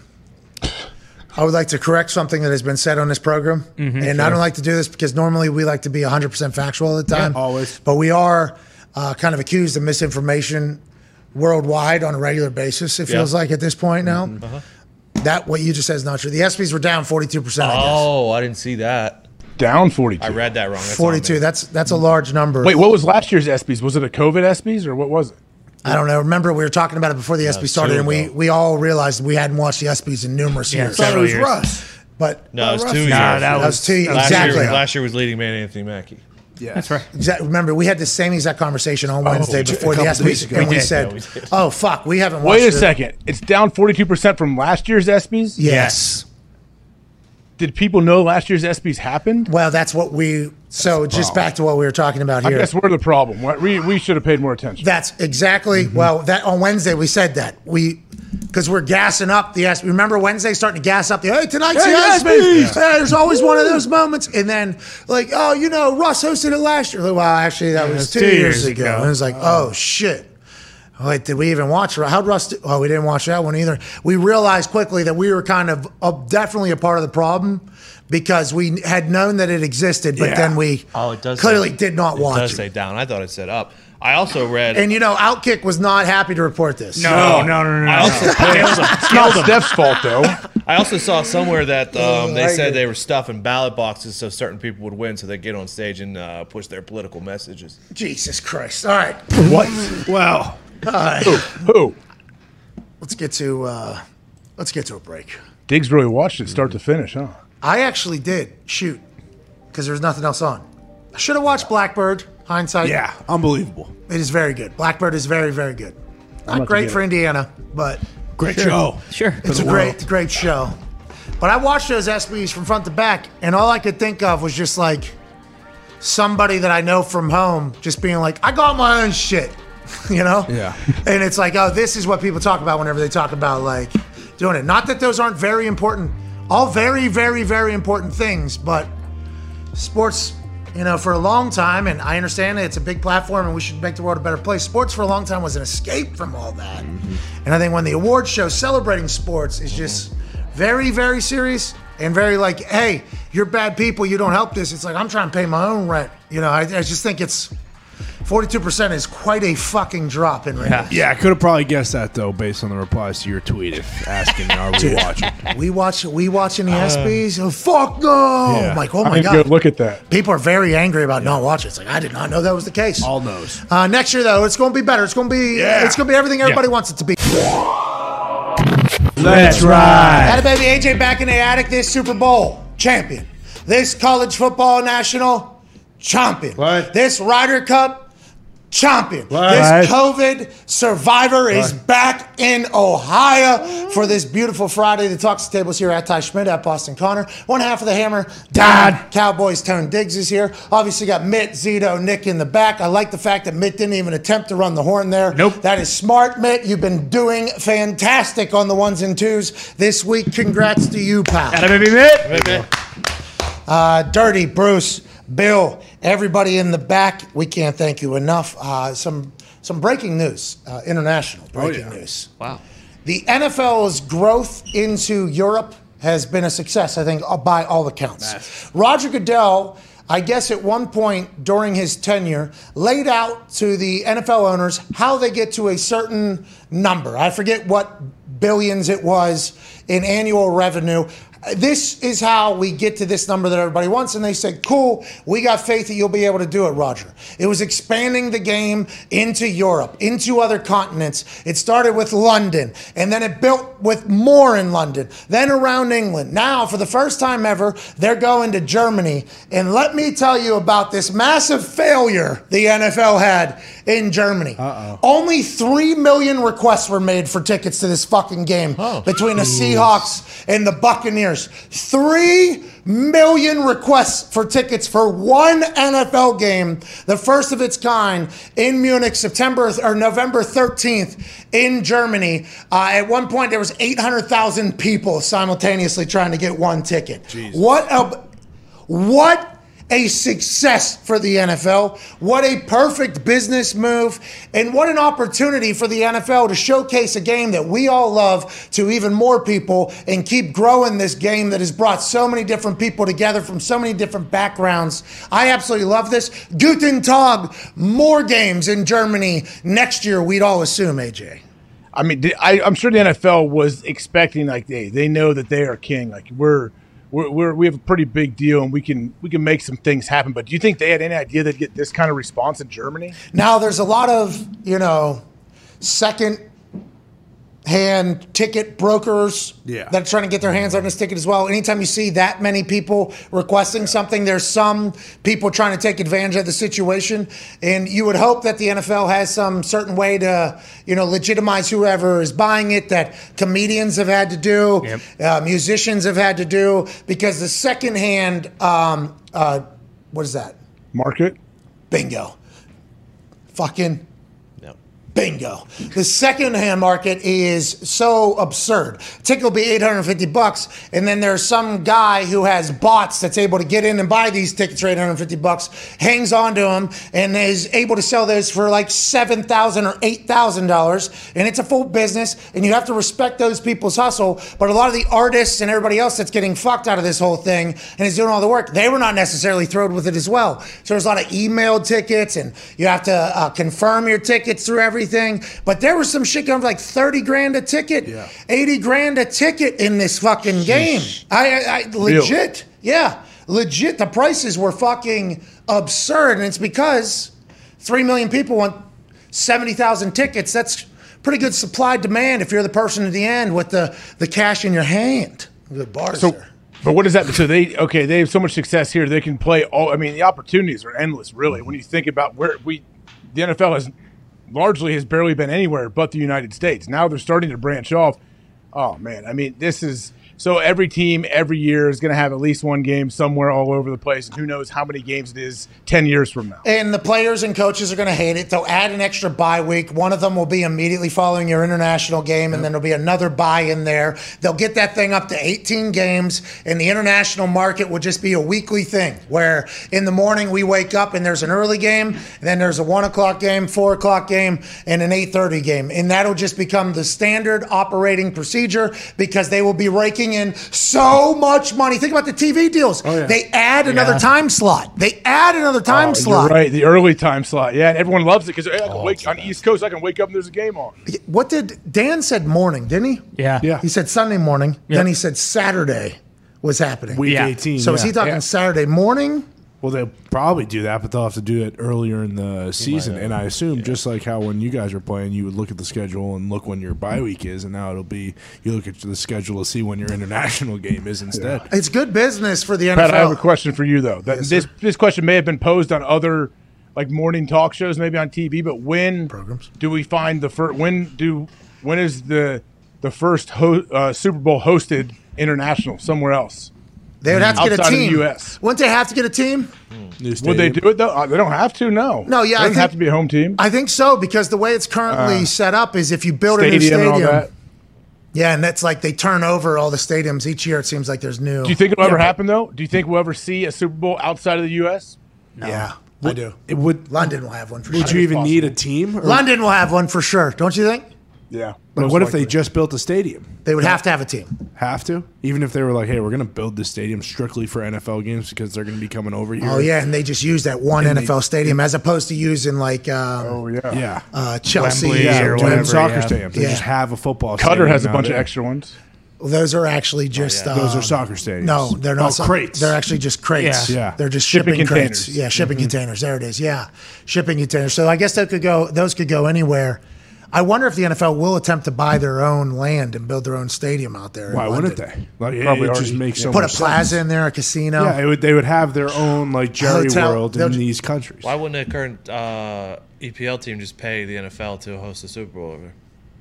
[SPEAKER 1] I would like to correct something that has been said on this program. And I don't like to do this because normally we like to be 100% factual all the time.
[SPEAKER 2] always.
[SPEAKER 1] But we are kind of accused of misinformation worldwide on a regular basis, it feels like at this point now. That what you just said is not true. The ESPYs were down 42%, I guess.
[SPEAKER 4] Oh, I didn't see that.
[SPEAKER 8] Down 42.
[SPEAKER 4] I read that wrong. That's on
[SPEAKER 1] 42.
[SPEAKER 4] me.
[SPEAKER 1] That's a large number.
[SPEAKER 8] Wait, what was last year's ESPYs? Was it a COVID ESPYs or what was it?
[SPEAKER 1] I don't know. Remember, we were talking about it before the ESPYs started, and we all realized we hadn't watched the ESPYs in numerous years.
[SPEAKER 3] several years.
[SPEAKER 1] But
[SPEAKER 4] No, it was 2 years.
[SPEAKER 3] That was
[SPEAKER 1] 2 years.
[SPEAKER 4] Last
[SPEAKER 1] Exactly.
[SPEAKER 4] year was leading man Anthony Mackie.
[SPEAKER 2] Yes.
[SPEAKER 3] That's right.
[SPEAKER 1] Remember, we had the same exact conversation on Wednesday before the ESPYs, and we said, "Oh fuck, we haven't watched."
[SPEAKER 8] Wait a second. It's down 42% from last year's ESPYs?
[SPEAKER 1] Yes.
[SPEAKER 8] Did people know last year's ESPYs happened?
[SPEAKER 1] Well, that's what we. So just back to what we were talking about here.
[SPEAKER 8] I guess we're the problem. We should have paid more attention.
[SPEAKER 1] That's exactly. Well, that on Wednesday we said that because we're gassing up the ESPYs. Remember Wednesday starting to gas up tonight's the ESPYs. There's always one of those moments, and then Russ hosted it last year. Well, actually, that was 2 years ago. And it was like, oh shit. Wait, did we even watch it? How'd Russ do? Oh, we didn't watch that one either. We realized quickly that we were kind of definitely a part of the problem because we had known that it existed, but then we clearly did not watch it.
[SPEAKER 4] It does say down. I thought it said up. I also read...
[SPEAKER 1] And, Outkick was not happy to report this.
[SPEAKER 3] No.
[SPEAKER 4] I also
[SPEAKER 8] it's not Steph's fault, though.
[SPEAKER 4] I also saw somewhere that they said they were stuffing ballot boxes so certain people would win so they get on stage and push their political messages.
[SPEAKER 1] Jesus Christ. All right.
[SPEAKER 8] What?
[SPEAKER 2] Wow.
[SPEAKER 8] Who?
[SPEAKER 1] Let's get to a break.
[SPEAKER 8] Diggs really watched it start to finish, huh?
[SPEAKER 1] I actually did shoot because there was nothing else on. I should have watched Blackbird. Hindsight.
[SPEAKER 2] Yeah, unbelievable.
[SPEAKER 1] It is very good. Blackbird is very, very good. Not great for Indiana, but
[SPEAKER 2] great show.
[SPEAKER 3] Sure,
[SPEAKER 1] it's a great show. But I watched those ESPYs from front to back, and all I could think of was just like somebody that I know from home just being like, "I got my own shit."
[SPEAKER 2] Yeah.
[SPEAKER 1] And it's like, oh, this is what people talk about whenever they talk about like doing it. Not that those aren't very important, all very, very, very important things, but sports, for a long time, and I understand it's a big platform and we should make the world a better place. Sports for a long time was an escape from all that. Mm-hmm. And I think when the award show celebrating sports is just very, very serious and very like, hey, you're bad people, you don't help this. It's like, I'm trying to pay my own rent. I just think it's 42% is quite a fucking drop in ratings.
[SPEAKER 2] Yeah, I could have probably guessed that though, based on the replies to your tweet, if asking, "Are we watching?" We watching the ESPYs? Oh fuck no! Yeah.
[SPEAKER 1] I'm like, oh my
[SPEAKER 8] I need
[SPEAKER 1] god!
[SPEAKER 8] to go look at that.
[SPEAKER 1] People are very angry about not watching. It's like I did not know that was the case.
[SPEAKER 2] All knows.
[SPEAKER 1] Next year though, it's going to be better. It's going to be everything everybody wants it to be.
[SPEAKER 2] Let's ride.
[SPEAKER 1] Had a baby AJ back in the attic. This Super Bowl champion. This college football national champion.
[SPEAKER 2] What?
[SPEAKER 1] This Ryder Cup champion. This COVID survivor is back in Ohio for this beautiful Friday. The Talks the Tables here at Ty Schmidt, at Boston Connor. One half of the Hammer, Dad. Cowboys Tone Diggs is here. Obviously got Mitt, Zito, Nick in the back. I like the fact that Mitt didn't even attempt to run the horn there.
[SPEAKER 3] Nope.
[SPEAKER 1] That is smart, Mitt. You've been doing fantastic on the ones and twos this week. Congrats to you, pal.
[SPEAKER 3] Atta baby Mitt.
[SPEAKER 1] Dirty, Bruce, Bill, everybody in the back, we can't thank you enough. Some breaking news, international breaking news.
[SPEAKER 3] Wow.
[SPEAKER 1] The NFL's growth into Europe has been a success, I think, by all accounts.
[SPEAKER 2] Nice.
[SPEAKER 1] Roger Goodell, I guess at one point during his tenure, laid out to the NFL owners how they get to a certain number. I forget what billions it was in annual revenue. This is how we get to this number that everybody wants. And they said, cool, we got faith that you'll be able to do it, Roger. It was expanding the game into Europe, into other continents. It started with London, and then it built with more in London, then around England. Now, for the first time ever, they're going to Germany. And let me tell you about this massive failure the NFL had in Germany. Only 3 million requests were made for tickets to this fucking game between the Seahawks and the Buccaneers. 3 million requests for tickets for one NFL game, the first of its kind in Munich, November 13th in Germany. At one point, there was 800,000 people simultaneously trying to get one ticket.
[SPEAKER 2] Jeez.
[SPEAKER 1] What a success for the NFL. What a perfect business move. And what an opportunity for the NFL to showcase a game that we all love to even more people and keep growing this game that has brought so many different people together from so many different backgrounds. I absolutely love this. Guten Tag, more games in Germany next year, we'd all assume, AJ.
[SPEAKER 8] I mean, I'm sure the NFL was expecting, like, they know that they are king. Like, we have a pretty big deal, and we can make some things happen. But do you think they had any idea they'd get this kind of response in Germany?
[SPEAKER 1] Now, there's a lot of, second hand ticket brokers
[SPEAKER 2] Yeah.
[SPEAKER 1] that are trying to get their hands on this ticket as well. Anytime you see that many people requesting something, there's some people trying to take advantage of the situation. And you would hope that the NFL has some certain way to, legitimize whoever is buying it, that comedians have had to do, musicians have had to do, because the secondhand, what is that?
[SPEAKER 8] Market.
[SPEAKER 1] Bingo. Fucking bingo. The second-hand market is so absurd. Ticket will be $850, and then there's some guy who has bots that's able to get in and buy these tickets for $850, hangs on to them, and is able to sell those for like $7,000 or $8,000, and it's a full business, and you have to respect those people's hustle. But a lot of the artists and everybody else that's getting fucked out of this whole thing and is doing all the work, they were not necessarily thrilled with it as well. So there's a lot of emailed tickets, and you have to confirm your tickets through everything. But there was some shit going for like 30 grand a ticket, 80 grand a ticket in this fucking game. I legit, legit. The prices were fucking absurd, and it's because 3 million people want 70,000 tickets. That's pretty good supply demand if you're the person at the end with the cash in your hand. Good bars there.
[SPEAKER 8] But what does that mean? So they have so much success here. They can play the opportunities are endless, really. When you think about the NFL has barely been anywhere but the United States. Now they're starting to branch off. Oh, man. I mean, this is – so every team every year is going to have at least one game somewhere all over the place, and who knows how many games it is 10 years from now.
[SPEAKER 1] And the players and coaches are going to hate it. They'll add an extra bye week. One of them will be immediately following your international game, and then there'll be another bye in there. They'll get that thing up to 18 games, and the international market will just be a weekly thing where in the morning we wake up and there's an early game, and then there's a 1 o'clock game, 4 o'clock game, and an 8:30 game. And that'll just become the standard operating procedure because they will be raking in so much money. Think about the TV deals. They add another time slot.
[SPEAKER 8] You're right. The early time slot. Yeah, and everyone loves it because I can wake on the East Coast. I can wake up and there's a game on.
[SPEAKER 1] What did Dan said morning, didn't he?
[SPEAKER 3] Yeah.
[SPEAKER 1] He said Sunday morning. Then he said Saturday was happening.
[SPEAKER 2] Week 18.
[SPEAKER 1] So is he talking Saturday morning?
[SPEAKER 2] Well, they'll probably do that, but they'll have to do it earlier in the season. And I assume just like how when you guys are playing, you would look at the schedule and look when your bye week is, and now it'll be you look at the schedule to see when your international game is instead.
[SPEAKER 1] It's good business for the NFL.
[SPEAKER 8] Pat, I have a question for you though. This question may have been posed on other like morning talk shows, maybe on TV, but when
[SPEAKER 1] programs
[SPEAKER 8] do we find the first? When is the first Super Bowl hosted international somewhere else?
[SPEAKER 1] They would have to get a
[SPEAKER 8] Outside of
[SPEAKER 1] team.
[SPEAKER 8] the US.
[SPEAKER 1] Wouldn't they have to get a team?
[SPEAKER 8] Would they do it though? They don't have to. No.
[SPEAKER 1] No, yeah,
[SPEAKER 8] it doesn't have to be a home team.
[SPEAKER 1] I think so because the way it's currently set up is if you build a new
[SPEAKER 8] Stadium and all
[SPEAKER 1] stadium.
[SPEAKER 8] that.
[SPEAKER 1] Yeah, and that's like they turn over all the stadiums each year. It seems like there's new.
[SPEAKER 8] Do you think it'll ever happen though? Do you think we'll ever see a Super Bowl outside of the U.S.?
[SPEAKER 1] No. Yeah, I do.
[SPEAKER 2] It would.
[SPEAKER 1] London will have one for sure.
[SPEAKER 2] Would you even need a team? Or-
[SPEAKER 1] London will have one for sure. Don't you think?
[SPEAKER 8] Yeah.
[SPEAKER 2] Like, what if they just built a stadium?
[SPEAKER 1] They would have to have a team.
[SPEAKER 2] Have to? Even if they were like, hey, we're going to build this stadium strictly for NFL games because they're going to be coming over here.
[SPEAKER 1] Oh, yeah, and they just use that one NFL stadium as opposed to using like
[SPEAKER 2] Yeah.
[SPEAKER 1] Chelsea
[SPEAKER 3] Wembley
[SPEAKER 1] or
[SPEAKER 3] or
[SPEAKER 1] whatever.
[SPEAKER 2] soccer
[SPEAKER 3] yeah.
[SPEAKER 2] stadiums. They
[SPEAKER 1] Yeah.
[SPEAKER 2] just have a football
[SPEAKER 8] Qatar
[SPEAKER 2] stadium
[SPEAKER 8] has a bunch of
[SPEAKER 2] nowadays.
[SPEAKER 8] extra ones.
[SPEAKER 1] Well, those are actually just
[SPEAKER 2] Those are soccer stadiums.
[SPEAKER 1] No, they're not
[SPEAKER 2] crates.
[SPEAKER 1] They're actually just crates.
[SPEAKER 2] Yeah. Yeah.
[SPEAKER 1] They're just
[SPEAKER 8] Shipping
[SPEAKER 1] shipping crates.
[SPEAKER 8] containers.
[SPEAKER 1] Yeah, shipping containers. There it is. Yeah, shipping containers. So I guess those could go anywhere. I wonder if the NFL will attempt to buy their own land and build their own stadium out there. in
[SPEAKER 2] Why wouldn't
[SPEAKER 1] London.
[SPEAKER 2] they? Like,
[SPEAKER 8] Probably
[SPEAKER 2] it just
[SPEAKER 8] already-
[SPEAKER 2] makes so
[SPEAKER 1] Put a
[SPEAKER 2] much
[SPEAKER 1] plaza
[SPEAKER 2] sense.
[SPEAKER 1] in there, a casino.
[SPEAKER 2] Yeah, they would have their own like Jerry
[SPEAKER 1] Hotel.
[SPEAKER 2] World
[SPEAKER 1] They'll
[SPEAKER 2] in
[SPEAKER 1] ju-
[SPEAKER 2] these countries.
[SPEAKER 4] Why wouldn't a current EPL team just pay the NFL to host a Super Bowl over there?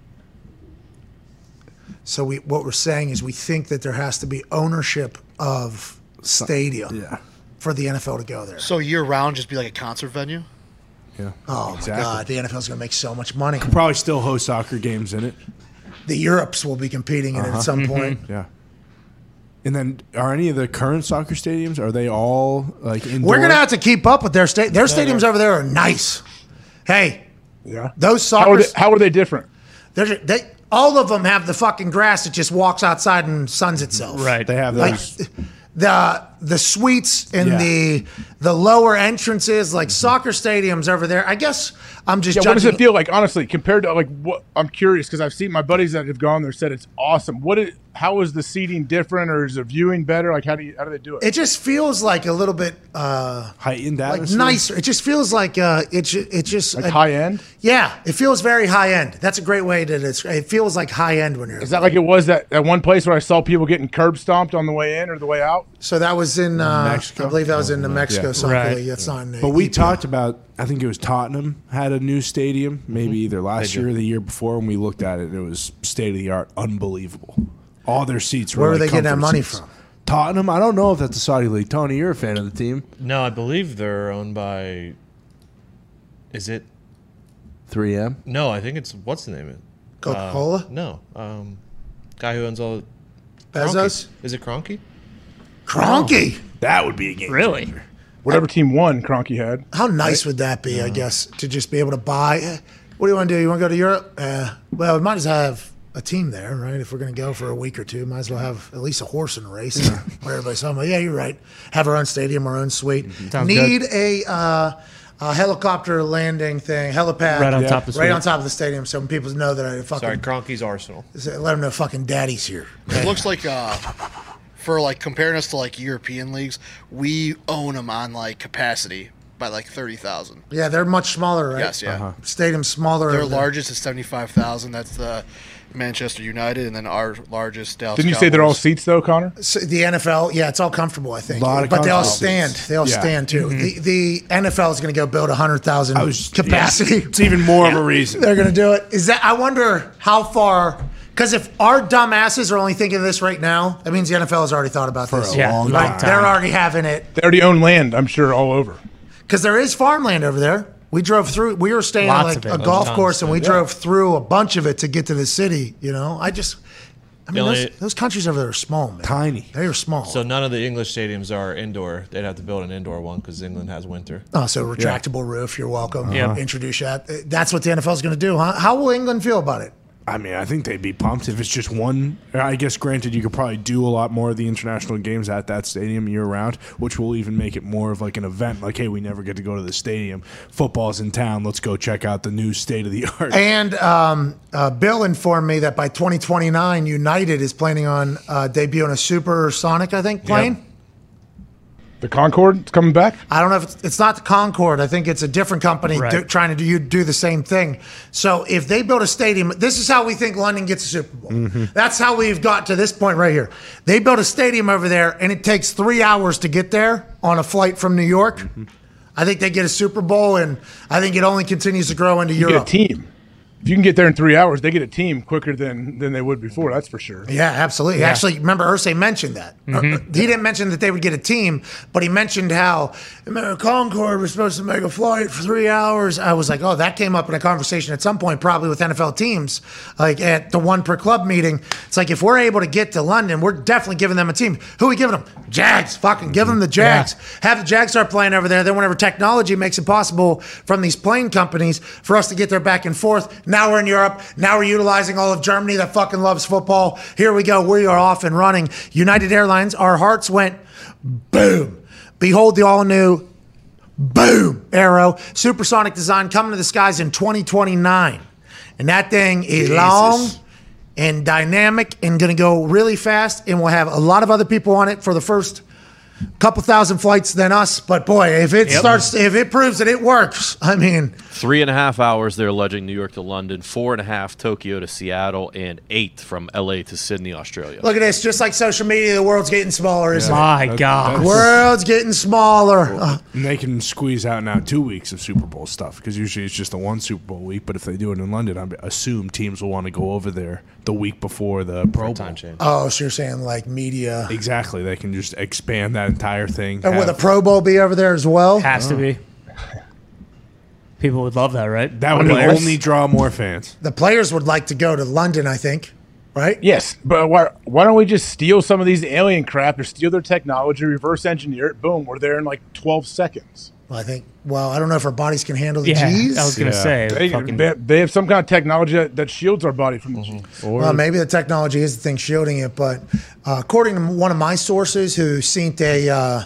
[SPEAKER 1] So what we're saying is we think that there has to be ownership of stadium
[SPEAKER 2] Yeah.
[SPEAKER 1] for the NFL to go there.
[SPEAKER 9] So year round, just be like a concert venue.
[SPEAKER 2] Yeah.
[SPEAKER 1] Oh
[SPEAKER 2] Exactly.
[SPEAKER 1] my God, the NFL's going to make so much money.
[SPEAKER 2] Probably still host soccer games in it.
[SPEAKER 1] The Europes will be competing in it at some point.
[SPEAKER 2] Yeah. And then, are any of the current soccer stadiums? Are they all like indoor?
[SPEAKER 1] We're going to have to keep up with their stadiums over there are nice. Hey,
[SPEAKER 8] Yeah.
[SPEAKER 1] those soccer
[SPEAKER 8] How are they different?
[SPEAKER 1] they all of them have the fucking grass that just walks outside and suns itself.
[SPEAKER 3] Right.
[SPEAKER 2] They have
[SPEAKER 1] Like
[SPEAKER 2] those.
[SPEAKER 1] the suites and
[SPEAKER 2] Yeah.
[SPEAKER 1] the lower entrances, like soccer stadiums over there. I guess I'm just
[SPEAKER 8] Yeah, what does
[SPEAKER 1] judging.
[SPEAKER 8] it feel like, honestly, compared to like what? I'm curious because I've seen my buddies that have gone there said it's awesome. How is the seating different, or is the viewing better? Like, how do they do it?
[SPEAKER 1] It just feels like a little bit
[SPEAKER 2] Heightened
[SPEAKER 1] like
[SPEAKER 2] atmosphere.
[SPEAKER 1] nicer. It just feels like it just
[SPEAKER 8] Like high end?
[SPEAKER 1] Yeah, it feels very high end. That's a great way to describe. It feels like high end when you're.
[SPEAKER 8] Is that like it was that one place where I saw people getting curb stomped on the way in or the way out?
[SPEAKER 1] So that was in
[SPEAKER 2] Mexico?
[SPEAKER 1] I believe that was in the Mexico
[SPEAKER 2] Yeah.
[SPEAKER 1] Soccer
[SPEAKER 3] Right.
[SPEAKER 1] League. That's not in the
[SPEAKER 2] But we
[SPEAKER 1] EPL.
[SPEAKER 2] talked about, I think it was Tottenham had a new stadium, maybe either last year or the year before, when we looked at it, and it was state of the art, unbelievable. All their seats were
[SPEAKER 1] Where were
[SPEAKER 2] like
[SPEAKER 1] they getting that
[SPEAKER 2] comfort
[SPEAKER 1] money
[SPEAKER 2] seats.
[SPEAKER 1] from?
[SPEAKER 2] Tottenham? I don't know if that's the Saudi League. Tony, you're a fan of the team.
[SPEAKER 4] No, I believe they're owned by. Is it?
[SPEAKER 2] 3M?
[SPEAKER 4] No, I think it's what's the name of it?
[SPEAKER 1] Coca-Cola?
[SPEAKER 4] No, guy who owns all.
[SPEAKER 1] Bezos?
[SPEAKER 4] Kroenke. Is it Cronky?
[SPEAKER 1] Kroenke.
[SPEAKER 2] That would be a game
[SPEAKER 3] Really?
[SPEAKER 2] changer.
[SPEAKER 8] Whatever team won, Kroenke had.
[SPEAKER 1] How nice would that be, I guess, to just be able to buy? What do you want to do? You want to go to Europe? Well, we might as well have a team there, right? If we're going to go for a week or two, might as well have at least a horse in the race. Where everybody's home. Yeah, you're right. Have our own stadium, our own suite.
[SPEAKER 3] Sounds
[SPEAKER 1] Need a helicopter landing thing, helipad.
[SPEAKER 3] Right on top of the
[SPEAKER 1] Right
[SPEAKER 3] suite.
[SPEAKER 1] on top of the stadium so when people know that I fucking.
[SPEAKER 4] Sorry, Cronky's Arsenal.
[SPEAKER 1] Let them know fucking daddy's here.
[SPEAKER 9] It looks like for like comparing us to like European leagues, we own them on like capacity by like 30,000.
[SPEAKER 1] Yeah, they're much smaller, right?
[SPEAKER 9] Yes, yeah.
[SPEAKER 1] Stadium's smaller.
[SPEAKER 9] Their
[SPEAKER 1] over there.
[SPEAKER 9] largest is 75,000. That's the Manchester United, and then our largest Dallas.
[SPEAKER 8] Didn't you say they're all
[SPEAKER 9] Cowboys.
[SPEAKER 8] seats though, Connor?
[SPEAKER 1] So the NFL, yeah, it's all comfortable, I think.
[SPEAKER 2] Lot of
[SPEAKER 1] But they all
[SPEAKER 2] comfortable
[SPEAKER 1] stand.
[SPEAKER 2] seats.
[SPEAKER 1] They all
[SPEAKER 2] Yeah.
[SPEAKER 1] stand too. The NFL is going to go build 100,000 capacity.
[SPEAKER 2] Yeah. It's even more of a reason.
[SPEAKER 1] They're going to do it. Is that? I wonder how far. Because if our dumb asses are only thinking of this right now, that means the NFL has already thought about this.
[SPEAKER 2] a long
[SPEAKER 1] Like,
[SPEAKER 2] time.
[SPEAKER 1] they're already having it.
[SPEAKER 8] They already own land, I'm sure, all over.
[SPEAKER 1] Because there is farmland over there. We drove through. We were staying
[SPEAKER 3] Lots
[SPEAKER 1] on like
[SPEAKER 3] of it.
[SPEAKER 1] a golf
[SPEAKER 4] Tons,
[SPEAKER 1] course, and we
[SPEAKER 4] yeah.
[SPEAKER 1] drove through a bunch of it to get to the city. You know, I mean,
[SPEAKER 4] only-
[SPEAKER 1] those countries over there are small, man.
[SPEAKER 2] Tiny.
[SPEAKER 1] They are small.
[SPEAKER 4] So none of the English stadiums are indoor. They'd have to build an indoor one because England has winter.
[SPEAKER 1] Oh, so retractable roof. You're welcome.
[SPEAKER 3] Yeah.
[SPEAKER 1] Introduce that. That's what the NFL is going to do, huh? How will England feel about it?
[SPEAKER 2] I mean, I think they'd be pumped if it's just one. I guess, granted, you could probably do a lot more of the international games at that stadium year round, which will even make it more of like an event. Like, hey, we never get to go to the stadium. Football's in town. Let's go check out the new state of the art.
[SPEAKER 1] And Bill informed me that by 2029, United is planning on debuting a supersonic, I think, plane.
[SPEAKER 8] The Concorde is coming back?
[SPEAKER 1] I don't know if it's not the Concorde. I think it's a different company
[SPEAKER 3] Right.
[SPEAKER 1] trying to do the same thing. So if they build a stadium, this is how we think London gets a Super Bowl. That's how we've got to this point right here. They built a stadium over there, and it takes 3 hours to get there on a flight from New York. I think they get a Super Bowl, and I think it only continues to grow into
[SPEAKER 8] You
[SPEAKER 1] Europe.
[SPEAKER 8] get a team. If you can get there in 3 hours, they get a team quicker than they would before. That's for sure.
[SPEAKER 1] Yeah, absolutely. Actually, remember Irsay mentioned that. He didn't mention that they would get a team, but he mentioned how remember, Concorde was supposed to make a flight for 3 hours. I was like, oh, that came up in a conversation at some point, probably with NFL teams, like at the one per club meeting. It's like if we're able to get to London, we're definitely giving them a team. Who are we giving them? Jags. Fucking give them the Jags. Have the Jags start playing over there. Then whenever technology makes it possible from these plane companies for us to get there back and forth, now we're in Europe. Now we're utilizing all of Germany that fucking loves football. Here we go. We are off and running. United Airlines, our hearts went boom. Behold the all new boom Aero supersonic design coming to the skies in 2029. And that thing is long and dynamic and going to go really fast. And we'll have a lot of other people on it for the first couple thousand flights than us. But boy, if it if it proves that it works, I mean,
[SPEAKER 5] 3.5 hours they're alleging New York to London, 4.5 Tokyo to Seattle, and 8 from LA to Sydney, Australia.
[SPEAKER 1] look at this. Just like social media, the world's getting smaller, isn't it?
[SPEAKER 3] My
[SPEAKER 2] That-
[SPEAKER 3] God.
[SPEAKER 2] that's-
[SPEAKER 1] World's getting smaller.
[SPEAKER 2] And they can squeeze out now 2 weeks of Super Bowl stuff because usually it's just the one Super Bowl week. But if they do it in London, I assume teams will want to go over there the week before the Pro Bowl.
[SPEAKER 4] Time change.
[SPEAKER 1] Oh, so you're saying like media.
[SPEAKER 2] Exactly. They can just expand that entire thing.
[SPEAKER 1] And will the
[SPEAKER 2] have-
[SPEAKER 1] Pro Bowl be over there as well?
[SPEAKER 3] Has to be. People would love that, right?
[SPEAKER 2] that would
[SPEAKER 3] Players.
[SPEAKER 2] only draw more fans.
[SPEAKER 1] The players would like to go to London, I think. right?
[SPEAKER 8] Yes, but why don't we just steal some of these alien crap or steal their technology, reverse engineer it? Boom, we're there in like 12 seconds.
[SPEAKER 1] Well, I don't know if our bodies can handle the
[SPEAKER 3] Yeah,
[SPEAKER 1] G's.
[SPEAKER 3] I was gonna say.
[SPEAKER 8] They have some kind of technology that shields our body from the G's.
[SPEAKER 1] Well, maybe the technology is the thing shielding it, but according to one of my sources who seen a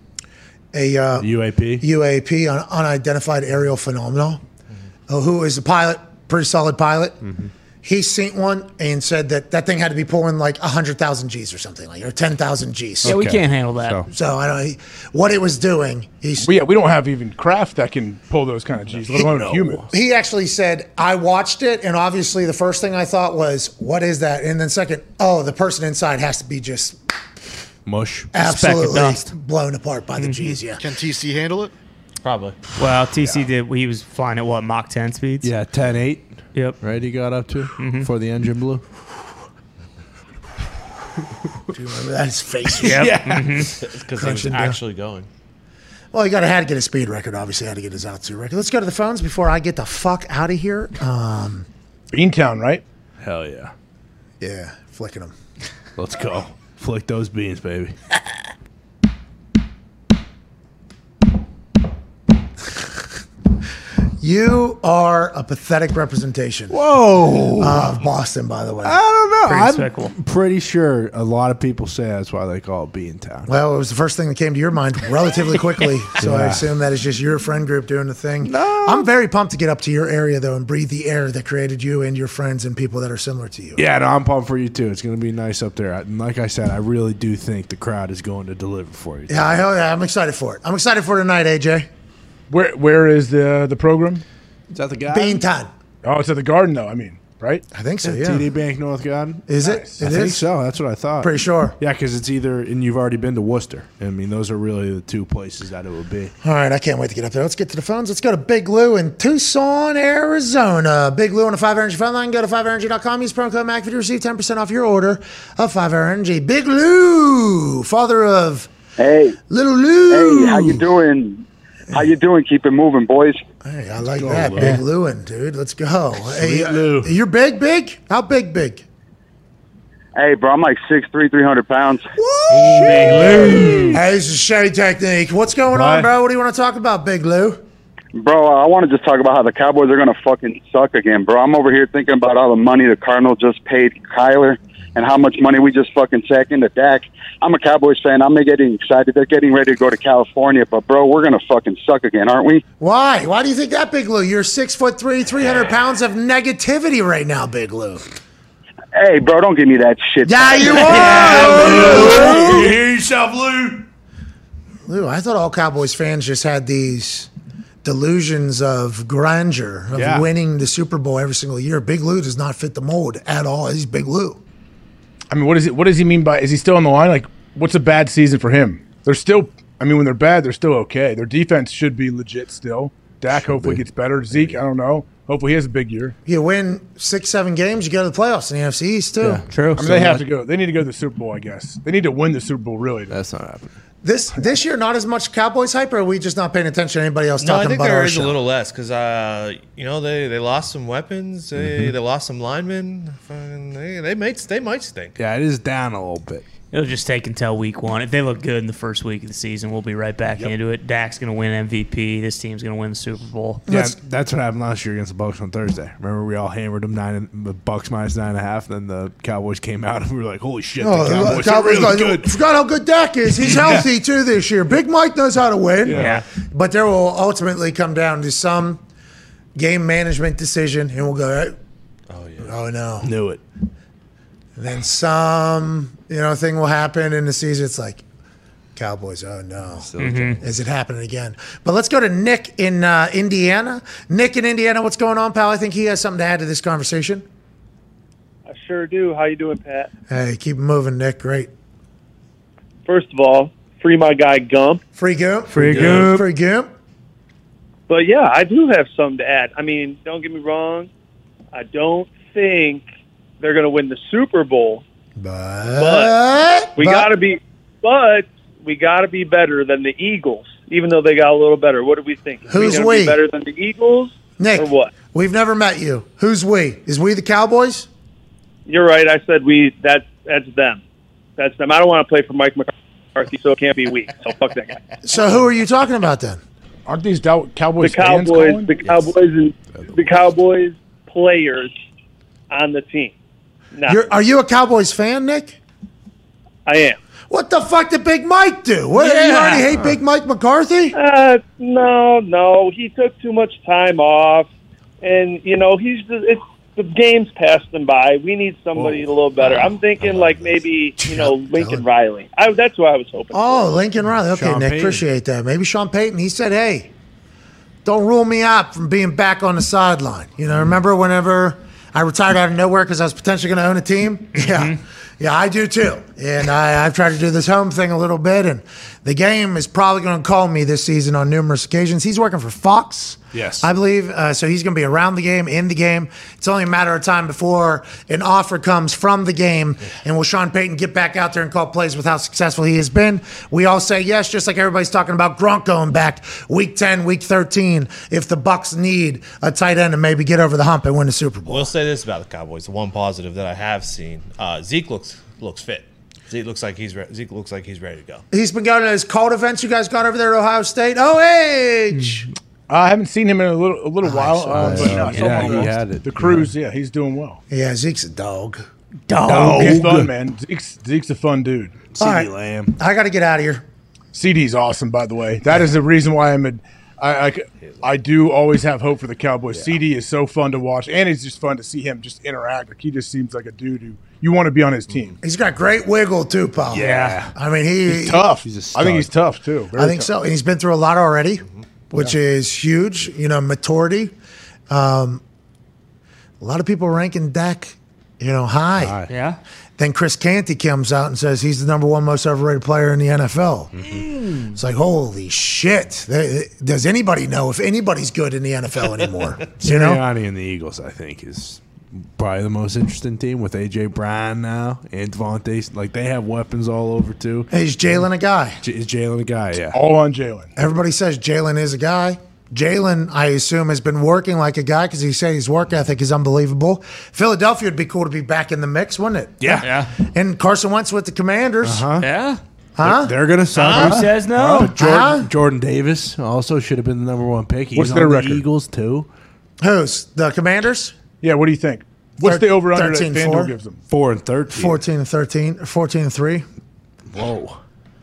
[SPEAKER 2] UAP,
[SPEAKER 1] unidentified aerial phenomenon, who is a pilot, pretty solid pilot. He seen one and said that thing had to be pulling like 100,000 G's or something, like or 10,000 G's.
[SPEAKER 3] Yeah, we can't handle that.
[SPEAKER 1] So I don't. What it was doing.
[SPEAKER 8] We don't have even craft that can pull those kind of G's, let alone humans.
[SPEAKER 1] He actually said, I watched it, and obviously the first thing I thought was, what is that? And then second, the person inside has to be just
[SPEAKER 2] mush,
[SPEAKER 1] absolutely blown apart by the G's. Yeah.
[SPEAKER 9] Can TC handle it?
[SPEAKER 4] Probably.
[SPEAKER 3] Well, TC did. He was flying at what, Mach 10 speeds?
[SPEAKER 2] Yeah, 10.8.
[SPEAKER 3] Yep.
[SPEAKER 2] Right, he got up to before the engine blew.
[SPEAKER 1] Do you remember that? His face.
[SPEAKER 3] Yep.
[SPEAKER 4] Because he was actually going.
[SPEAKER 1] Well, he had to get a speed record. Obviously, had to get his altitude record. Let's go to the phones before I get the fuck out of here.
[SPEAKER 8] Beantown, right?
[SPEAKER 2] Hell yeah.
[SPEAKER 1] Yeah, flicking them.
[SPEAKER 2] Let's go. Flick those beans, baby.
[SPEAKER 1] You are a pathetic representation.
[SPEAKER 2] Whoa.
[SPEAKER 1] Of Boston, by the way.
[SPEAKER 2] I don't know.
[SPEAKER 3] Pretty
[SPEAKER 2] I'm
[SPEAKER 3] despicable.
[SPEAKER 2] pretty sure a lot of people say that's why they call it Beantown.
[SPEAKER 1] Well, it was the first thing that came to your mind relatively quickly. So I assume that is just your friend group doing the thing.
[SPEAKER 2] No.
[SPEAKER 1] I'm very pumped to get up to your area, though, and breathe the air that created you and your friends and people that are similar to you.
[SPEAKER 2] Yeah, no, I'm pumped for you too. It's going to be nice up there. And like I said, I really do think the crowd is going to deliver for you.
[SPEAKER 1] Yeah, I'm excited for it. I'm excited for tonight, AJ.
[SPEAKER 8] Where is the program?
[SPEAKER 2] Is that the guy?
[SPEAKER 1] Beantown.
[SPEAKER 8] Oh, it's at the Garden, though. I mean, right?
[SPEAKER 1] I think so, yeah.
[SPEAKER 2] TD Bank North Garden.
[SPEAKER 1] Is it?
[SPEAKER 8] Nice.
[SPEAKER 1] It
[SPEAKER 2] I
[SPEAKER 1] is?
[SPEAKER 2] think so. That's what I thought.
[SPEAKER 1] Pretty sure.
[SPEAKER 2] Yeah, because it's either, and you've already been to Worcester. I mean, those are really the two places that it would be.
[SPEAKER 1] All right, I can't wait to get up there. Let's get to the phones. Let's go to Big Lou in Tucson, Arizona. Big Lou on the 5 Energy phone line. Go to 5energy.com. Use promo code MACV to receive 10% off your order of 5 Energy. Big Lou, father of Little Lou.
[SPEAKER 10] Hey, how you doing? How you doing? Keep it moving, boys.
[SPEAKER 1] Hey, I like that. Big Lewin, dude. Let's go. Hey, you're big? How big?
[SPEAKER 10] Hey, bro, I'm like 6'3", 300 pounds.
[SPEAKER 1] Hey, this is Shay Technique. What's going on, bro? What do you want to talk about, Big Lou?
[SPEAKER 10] Bro, I want to just talk about how the Cowboys are going to fucking suck again, bro. I'm over here thinking about all the money the Cardinals just paid Kyler and how much money we just fucking sacked into Dak. I'm a Cowboys fan. I'm getting excited. They're getting ready to go to California, but bro, we're gonna fucking suck again, aren't we?
[SPEAKER 1] Why? Why do you think that, Big Lou? You're 6'3", 300 pounds of negativity right now, Big Lou.
[SPEAKER 10] Hey, bro, don't give me that shit.
[SPEAKER 1] Yeah, you are.
[SPEAKER 2] You hear yourself, Lou?
[SPEAKER 1] Lou, I thought all Cowboys fans just had these delusions of grandeur of winning the Super Bowl every single year. Big Lou does not fit the mold at all. He's Big Lou.
[SPEAKER 8] I mean, what does he mean by, is he still on the line? Like, what's a bad season for him? They're still, I mean, when they're bad, they're still okay. Their defense should be legit still. Dak hopefully gets better. Zeke, I don't know. Hopefully he has a big year.
[SPEAKER 1] You win 6-7 games, you go to the playoffs in the NFC East, too.
[SPEAKER 2] Yeah, true.
[SPEAKER 8] I mean, they have to go. They need to go to the Super Bowl, I guess. They need to win the Super Bowl, really.
[SPEAKER 2] That's not happening.
[SPEAKER 1] This year, not as much Cowboys hype, or are we just not paying attention to anybody else
[SPEAKER 4] No, I
[SPEAKER 1] talking
[SPEAKER 4] think
[SPEAKER 1] about
[SPEAKER 4] there
[SPEAKER 1] our
[SPEAKER 4] is
[SPEAKER 1] show?
[SPEAKER 4] a little less because they lost some weapons. They lost some linemen. They might stink.
[SPEAKER 2] Yeah, it is down a little bit.
[SPEAKER 3] It'll just take until week one. If they look good in the first week of the season, we'll be right back into it. Dak's going to win MVP. This team's going to win the Super Bowl.
[SPEAKER 2] Yeah, that's what happened last year against the Bucks on Thursday. Remember, we all hammered them the Bucks minus 9.5. Then the Cowboys came out and we were like, "Holy shit, the Cowboys are really good."
[SPEAKER 1] Forgot how good Dak is. He's healthy too this year. Big Mike knows how to win.
[SPEAKER 3] Yeah.
[SPEAKER 1] But there will ultimately come down to some game management decision, and we'll go, oh no.
[SPEAKER 2] Knew it.
[SPEAKER 1] And then some, thing will happen in the season. It's like, Cowboys, oh no. Is it happening again? But let's go to Nick in Indiana. Nick in Indiana, what's going on, pal? I think he has something to add to this conversation.
[SPEAKER 11] I sure do. How you doing, Pat?
[SPEAKER 1] Hey, keep moving, Nick. Great.
[SPEAKER 11] First of all, free my guy Gump.
[SPEAKER 1] Free Gump.
[SPEAKER 2] Free Gump.
[SPEAKER 1] Free Gump.
[SPEAKER 11] But yeah, I do have something to add. I mean, don't get me wrong. I don't think they're going to win the Super Bowl. But we got to be better than the Eagles, even though they got a little better. What do we think?
[SPEAKER 1] Who's
[SPEAKER 11] we? Be better than the Eagles?
[SPEAKER 1] Nick,
[SPEAKER 11] or what?
[SPEAKER 1] We've never met you. Who's we? Is we the Cowboys?
[SPEAKER 11] you're right. I said that's them. That's them. I don't want to play for Mike McCarthy, so it can't be weak. So fuck that guy.
[SPEAKER 1] So who are you talking about then?
[SPEAKER 8] Aren't these Cowboys
[SPEAKER 11] The
[SPEAKER 8] fans
[SPEAKER 11] Cowboys,
[SPEAKER 8] calling?
[SPEAKER 11] the Cowboys players on the team. Now,
[SPEAKER 1] Are you a Cowboys fan, Nick?
[SPEAKER 11] I am.
[SPEAKER 1] What the fuck did Big Mike do? What, You already hate Big Mike McCarthy?
[SPEAKER 11] No. He took too much time off, and the game's passed him by. We need somebody a little better. I'm thinking like maybe Lincoln Riley. That's what I was hoping.
[SPEAKER 1] Oh, Lincoln Riley. Okay,
[SPEAKER 2] Sean
[SPEAKER 1] Nick,
[SPEAKER 2] Payton.
[SPEAKER 1] appreciate that. Maybe Sean Payton. He said, "Hey, don't rule me out from being back on the sideline." Remember whenever I retired out of nowhere because I was potentially going to own a team? Yeah, I do too. And I've tried to do this home thing a little bit, and the game is probably going to call me this season on numerous occasions. He's working for Fox,
[SPEAKER 2] Yes.
[SPEAKER 1] I believe. So he's going to be around the game, in the game. It's only a matter of time before an offer comes from the game. And will Sean Payton get back out there and call plays with how successful he has been? We all say yes, just like everybody's talking about Gronk going back week 10, week 13, if the Bucks need a tight end to maybe get over the hump and win the Super Bowl.
[SPEAKER 4] We'll say this about the Cowboys. The one positive that I have seen, Zeke looks fit. Zeke looks like he's ready to go.
[SPEAKER 1] He's been going to his cult events you guys got over there at Ohio State. OH!
[SPEAKER 8] I haven't seen him in a little while. But no,
[SPEAKER 2] he had it.
[SPEAKER 8] The cruise, he's doing well.
[SPEAKER 1] Yeah, Zeke's a dog.
[SPEAKER 8] He's fun, man. Zeke's a fun dude.
[SPEAKER 1] All right.
[SPEAKER 2] Lamb.
[SPEAKER 1] I got to get out of here.
[SPEAKER 8] CD's awesome, by the way. That is the reason why I do always have hope for the Cowboys. CD is so fun to watch, and it's just fun to see him just interact. Like, he just seems like a dude who you want to be on his team.
[SPEAKER 1] He's got great wiggle too, Paul.
[SPEAKER 2] Yeah.
[SPEAKER 1] I mean,
[SPEAKER 8] He's tough.
[SPEAKER 2] He's a stud.
[SPEAKER 8] I think he's tough too.
[SPEAKER 1] I think so. And he's been through a lot already, which is huge. Maturity. A lot of people ranking Dak, high.
[SPEAKER 3] Yeah.
[SPEAKER 1] Then Chris Canty comes out and says he's the number one most overrated player in the NFL. It's like, holy shit. Does anybody know if anybody's good in the NFL anymore?
[SPEAKER 2] Sirianni and the Eagles, I think, is probably the most interesting team with A.J. Brown now and Devontae. Like, they have weapons all over, too.
[SPEAKER 1] Hey, is Jalen a guy?
[SPEAKER 2] Is Jalen a guy? Yeah.
[SPEAKER 8] All on Jalen.
[SPEAKER 1] Everybody says Jalen is a guy. Jalen, I assume, has been working like a guy because he said his work ethic is unbelievable. Philadelphia would be cool to be back in the mix, wouldn't it?
[SPEAKER 2] Yeah.
[SPEAKER 1] And Carson Wentz with the Commanders.
[SPEAKER 3] Yeah.
[SPEAKER 1] Huh?
[SPEAKER 2] They're going to sign.
[SPEAKER 3] Who says no?
[SPEAKER 2] Jordan Davis also should have been the number one pick. He's
[SPEAKER 8] What's
[SPEAKER 2] on
[SPEAKER 8] their
[SPEAKER 2] the
[SPEAKER 8] record?
[SPEAKER 2] Eagles, too.
[SPEAKER 1] Who's? The Commanders?
[SPEAKER 8] Yeah, what do you think? What's the over-under that
[SPEAKER 1] 13-4?
[SPEAKER 8] FanDuel gives them?
[SPEAKER 2] 4-13.
[SPEAKER 1] 14-13, 14-3.
[SPEAKER 2] Whoa.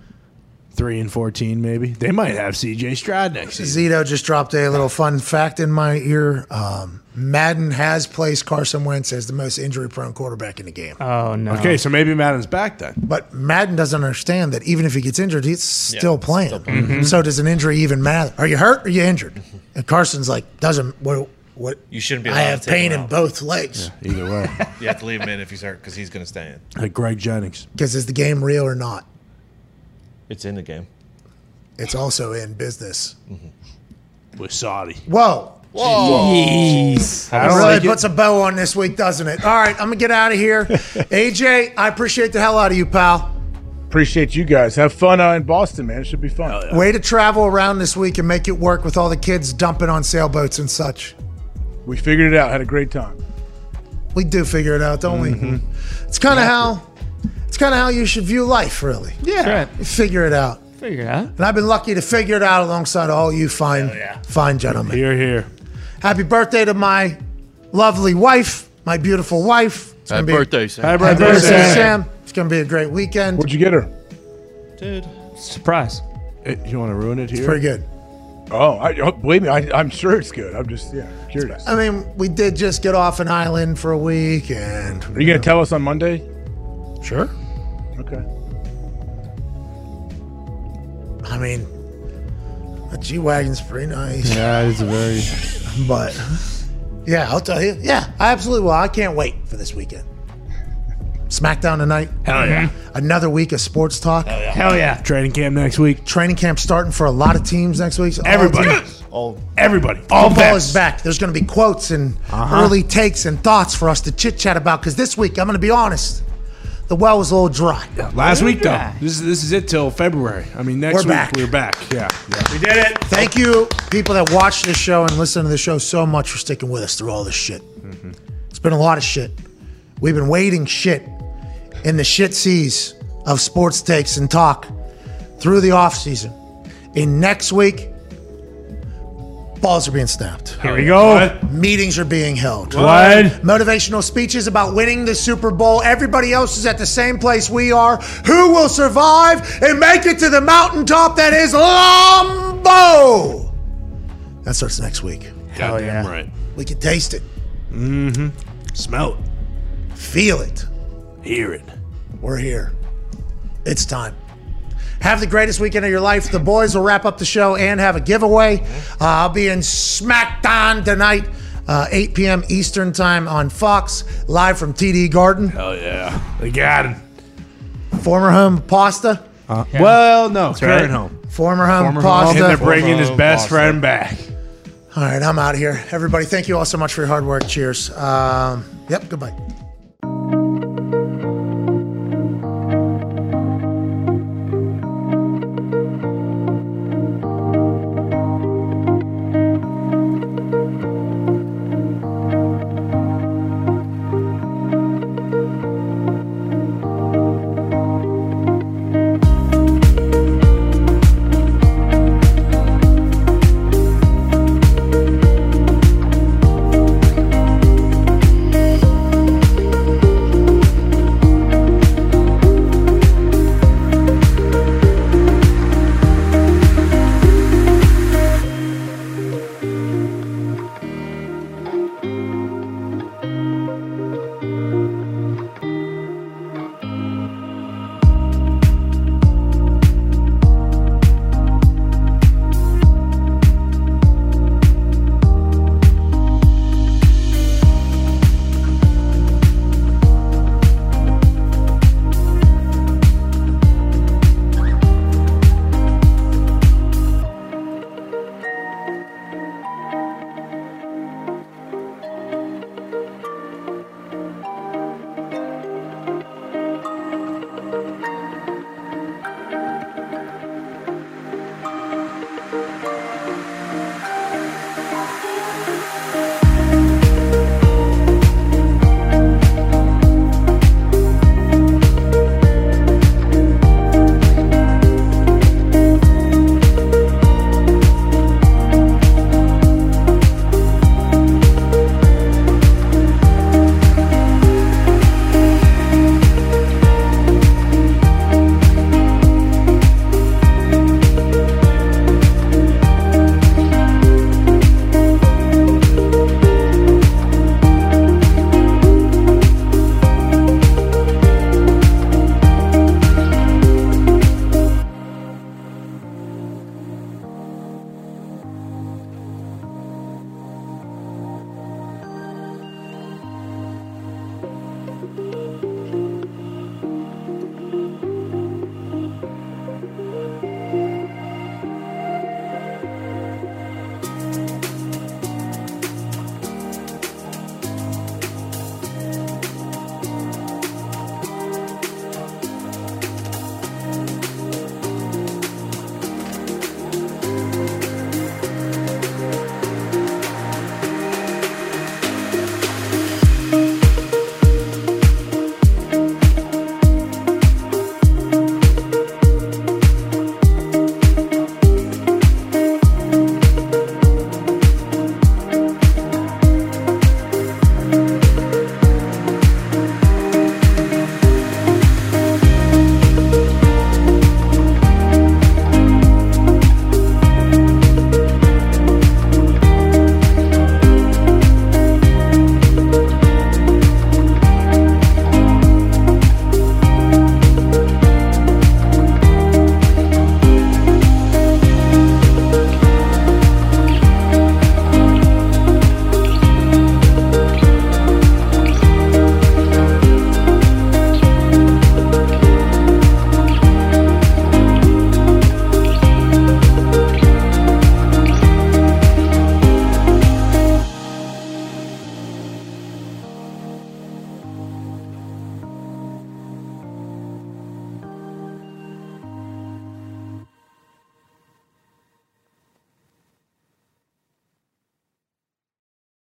[SPEAKER 2] 3-14, maybe. They might have C.J. Stroud next season.
[SPEAKER 1] Zito just dropped a little fun fact in my ear. Madden has placed Carson Wentz as the most injury-prone quarterback in the game.
[SPEAKER 3] Oh, no.
[SPEAKER 2] Okay, so maybe Madden's back then.
[SPEAKER 1] But Madden doesn't understand that even if he gets injured, he's still playing. So does an injury even matter? Are you hurt or are you injured? And Carson's like, doesn't. What?
[SPEAKER 4] You shouldn't be.
[SPEAKER 1] I
[SPEAKER 4] allowed
[SPEAKER 1] have
[SPEAKER 4] to take
[SPEAKER 1] pain
[SPEAKER 4] him
[SPEAKER 1] in
[SPEAKER 4] out.
[SPEAKER 1] both legs.
[SPEAKER 2] Either way.
[SPEAKER 4] You have to leave him in if he's hurt because he's going to stay in.
[SPEAKER 2] Like Greg Jennings.
[SPEAKER 1] Because is the game real or not?
[SPEAKER 4] It's in the game.
[SPEAKER 1] It's also in business.
[SPEAKER 2] With Saudi.
[SPEAKER 1] Whoa.
[SPEAKER 3] Jeez.
[SPEAKER 1] It really puts a bow on this week, doesn't it? All right, I'm going to get out of here. AJ, I appreciate the hell out of you, pal.
[SPEAKER 8] Appreciate you guys. Have fun in Boston, man. It should be fun.
[SPEAKER 1] Way to travel around this week and make it work with all the kids dumping on sailboats and such.
[SPEAKER 8] We figured it out. Had a great time.
[SPEAKER 1] We do figure it out, don't we? It's kind of how you should view life, really.
[SPEAKER 3] Yeah.
[SPEAKER 1] You figure it out.
[SPEAKER 3] Figure it out.
[SPEAKER 1] And I've been lucky to figure it out alongside all you fine gentlemen.
[SPEAKER 2] Here.
[SPEAKER 1] Happy birthday to my lovely wife, my beautiful wife. It's
[SPEAKER 5] Happy
[SPEAKER 1] gonna be-
[SPEAKER 5] birthday, Sam.
[SPEAKER 2] Happy
[SPEAKER 1] Happy
[SPEAKER 2] birthday,
[SPEAKER 1] birthday,
[SPEAKER 2] Sam.
[SPEAKER 1] Sam. It's going to be a great weekend.
[SPEAKER 8] What'd you get her?
[SPEAKER 4] Dude.
[SPEAKER 3] Surprise.
[SPEAKER 2] Hey, you want to ruin it here?
[SPEAKER 1] Pretty good.
[SPEAKER 8] Oh, believe me, I'm sure it's good. I'm just curious.
[SPEAKER 1] I mean, we did just get off an island for a week, and
[SPEAKER 8] Are you going to tell us on Monday?
[SPEAKER 1] sure.
[SPEAKER 8] Okay.
[SPEAKER 1] I mean, a G-Wagon's pretty nice.
[SPEAKER 2] Yeah, it's a very...
[SPEAKER 1] But, yeah, I'll tell you. Yeah, I absolutely will. I can't wait for this weekend. SmackDown tonight.
[SPEAKER 2] Hell yeah.
[SPEAKER 1] Another week of sports talk.
[SPEAKER 3] Hell yeah.
[SPEAKER 2] Training camp next week.
[SPEAKER 1] Training camp starting for a lot of teams next week. All
[SPEAKER 2] Everybody.
[SPEAKER 1] teams.
[SPEAKER 2] Everybody. All
[SPEAKER 1] Football
[SPEAKER 2] vets.
[SPEAKER 1] is back. There's going to be quotes and early takes and thoughts for us to chit-chat about, because this week, I'm going to be honest, the well was a little dry.
[SPEAKER 2] Last week, though. This is it till February. I mean, next
[SPEAKER 1] We're
[SPEAKER 2] week
[SPEAKER 1] back.
[SPEAKER 2] we're back. Yeah.
[SPEAKER 1] We did it. Thank you, people that watch this show and listen to the show so much for sticking with us through all this shit. It's been a lot of shit. We've been wading shit in the shit seas of sports takes and talk through the offseason. In next week, balls are being snapped.
[SPEAKER 3] Here we go.
[SPEAKER 1] Meetings are being held.
[SPEAKER 3] What?
[SPEAKER 1] Motivational speeches about winning the Super Bowl. Everybody else is at the same place we are. Who will survive and make it to the mountaintop that is Lambeau? That starts next week.
[SPEAKER 3] Hell yeah.
[SPEAKER 5] Right.
[SPEAKER 1] We can taste it.
[SPEAKER 2] Smell it.
[SPEAKER 1] Feel it.
[SPEAKER 2] Hear it.
[SPEAKER 1] We're here. It's time. Have the greatest weekend of your life. The boys will wrap up the show and have a giveaway. I'll be in SmackDown tonight, 8 p.m. Eastern time on Fox, live from TD Garden.
[SPEAKER 2] Hell yeah. They got him.
[SPEAKER 1] Former home pasta.
[SPEAKER 2] Well, no. Current
[SPEAKER 3] right.
[SPEAKER 2] home.
[SPEAKER 1] Former home
[SPEAKER 2] And
[SPEAKER 1] pasta.
[SPEAKER 2] they're bringing his
[SPEAKER 4] home
[SPEAKER 2] best
[SPEAKER 4] pasta.
[SPEAKER 2] friend back.
[SPEAKER 1] All right, I'm out of here. Everybody, thank you all so much for your hard work. Cheers. Goodbye.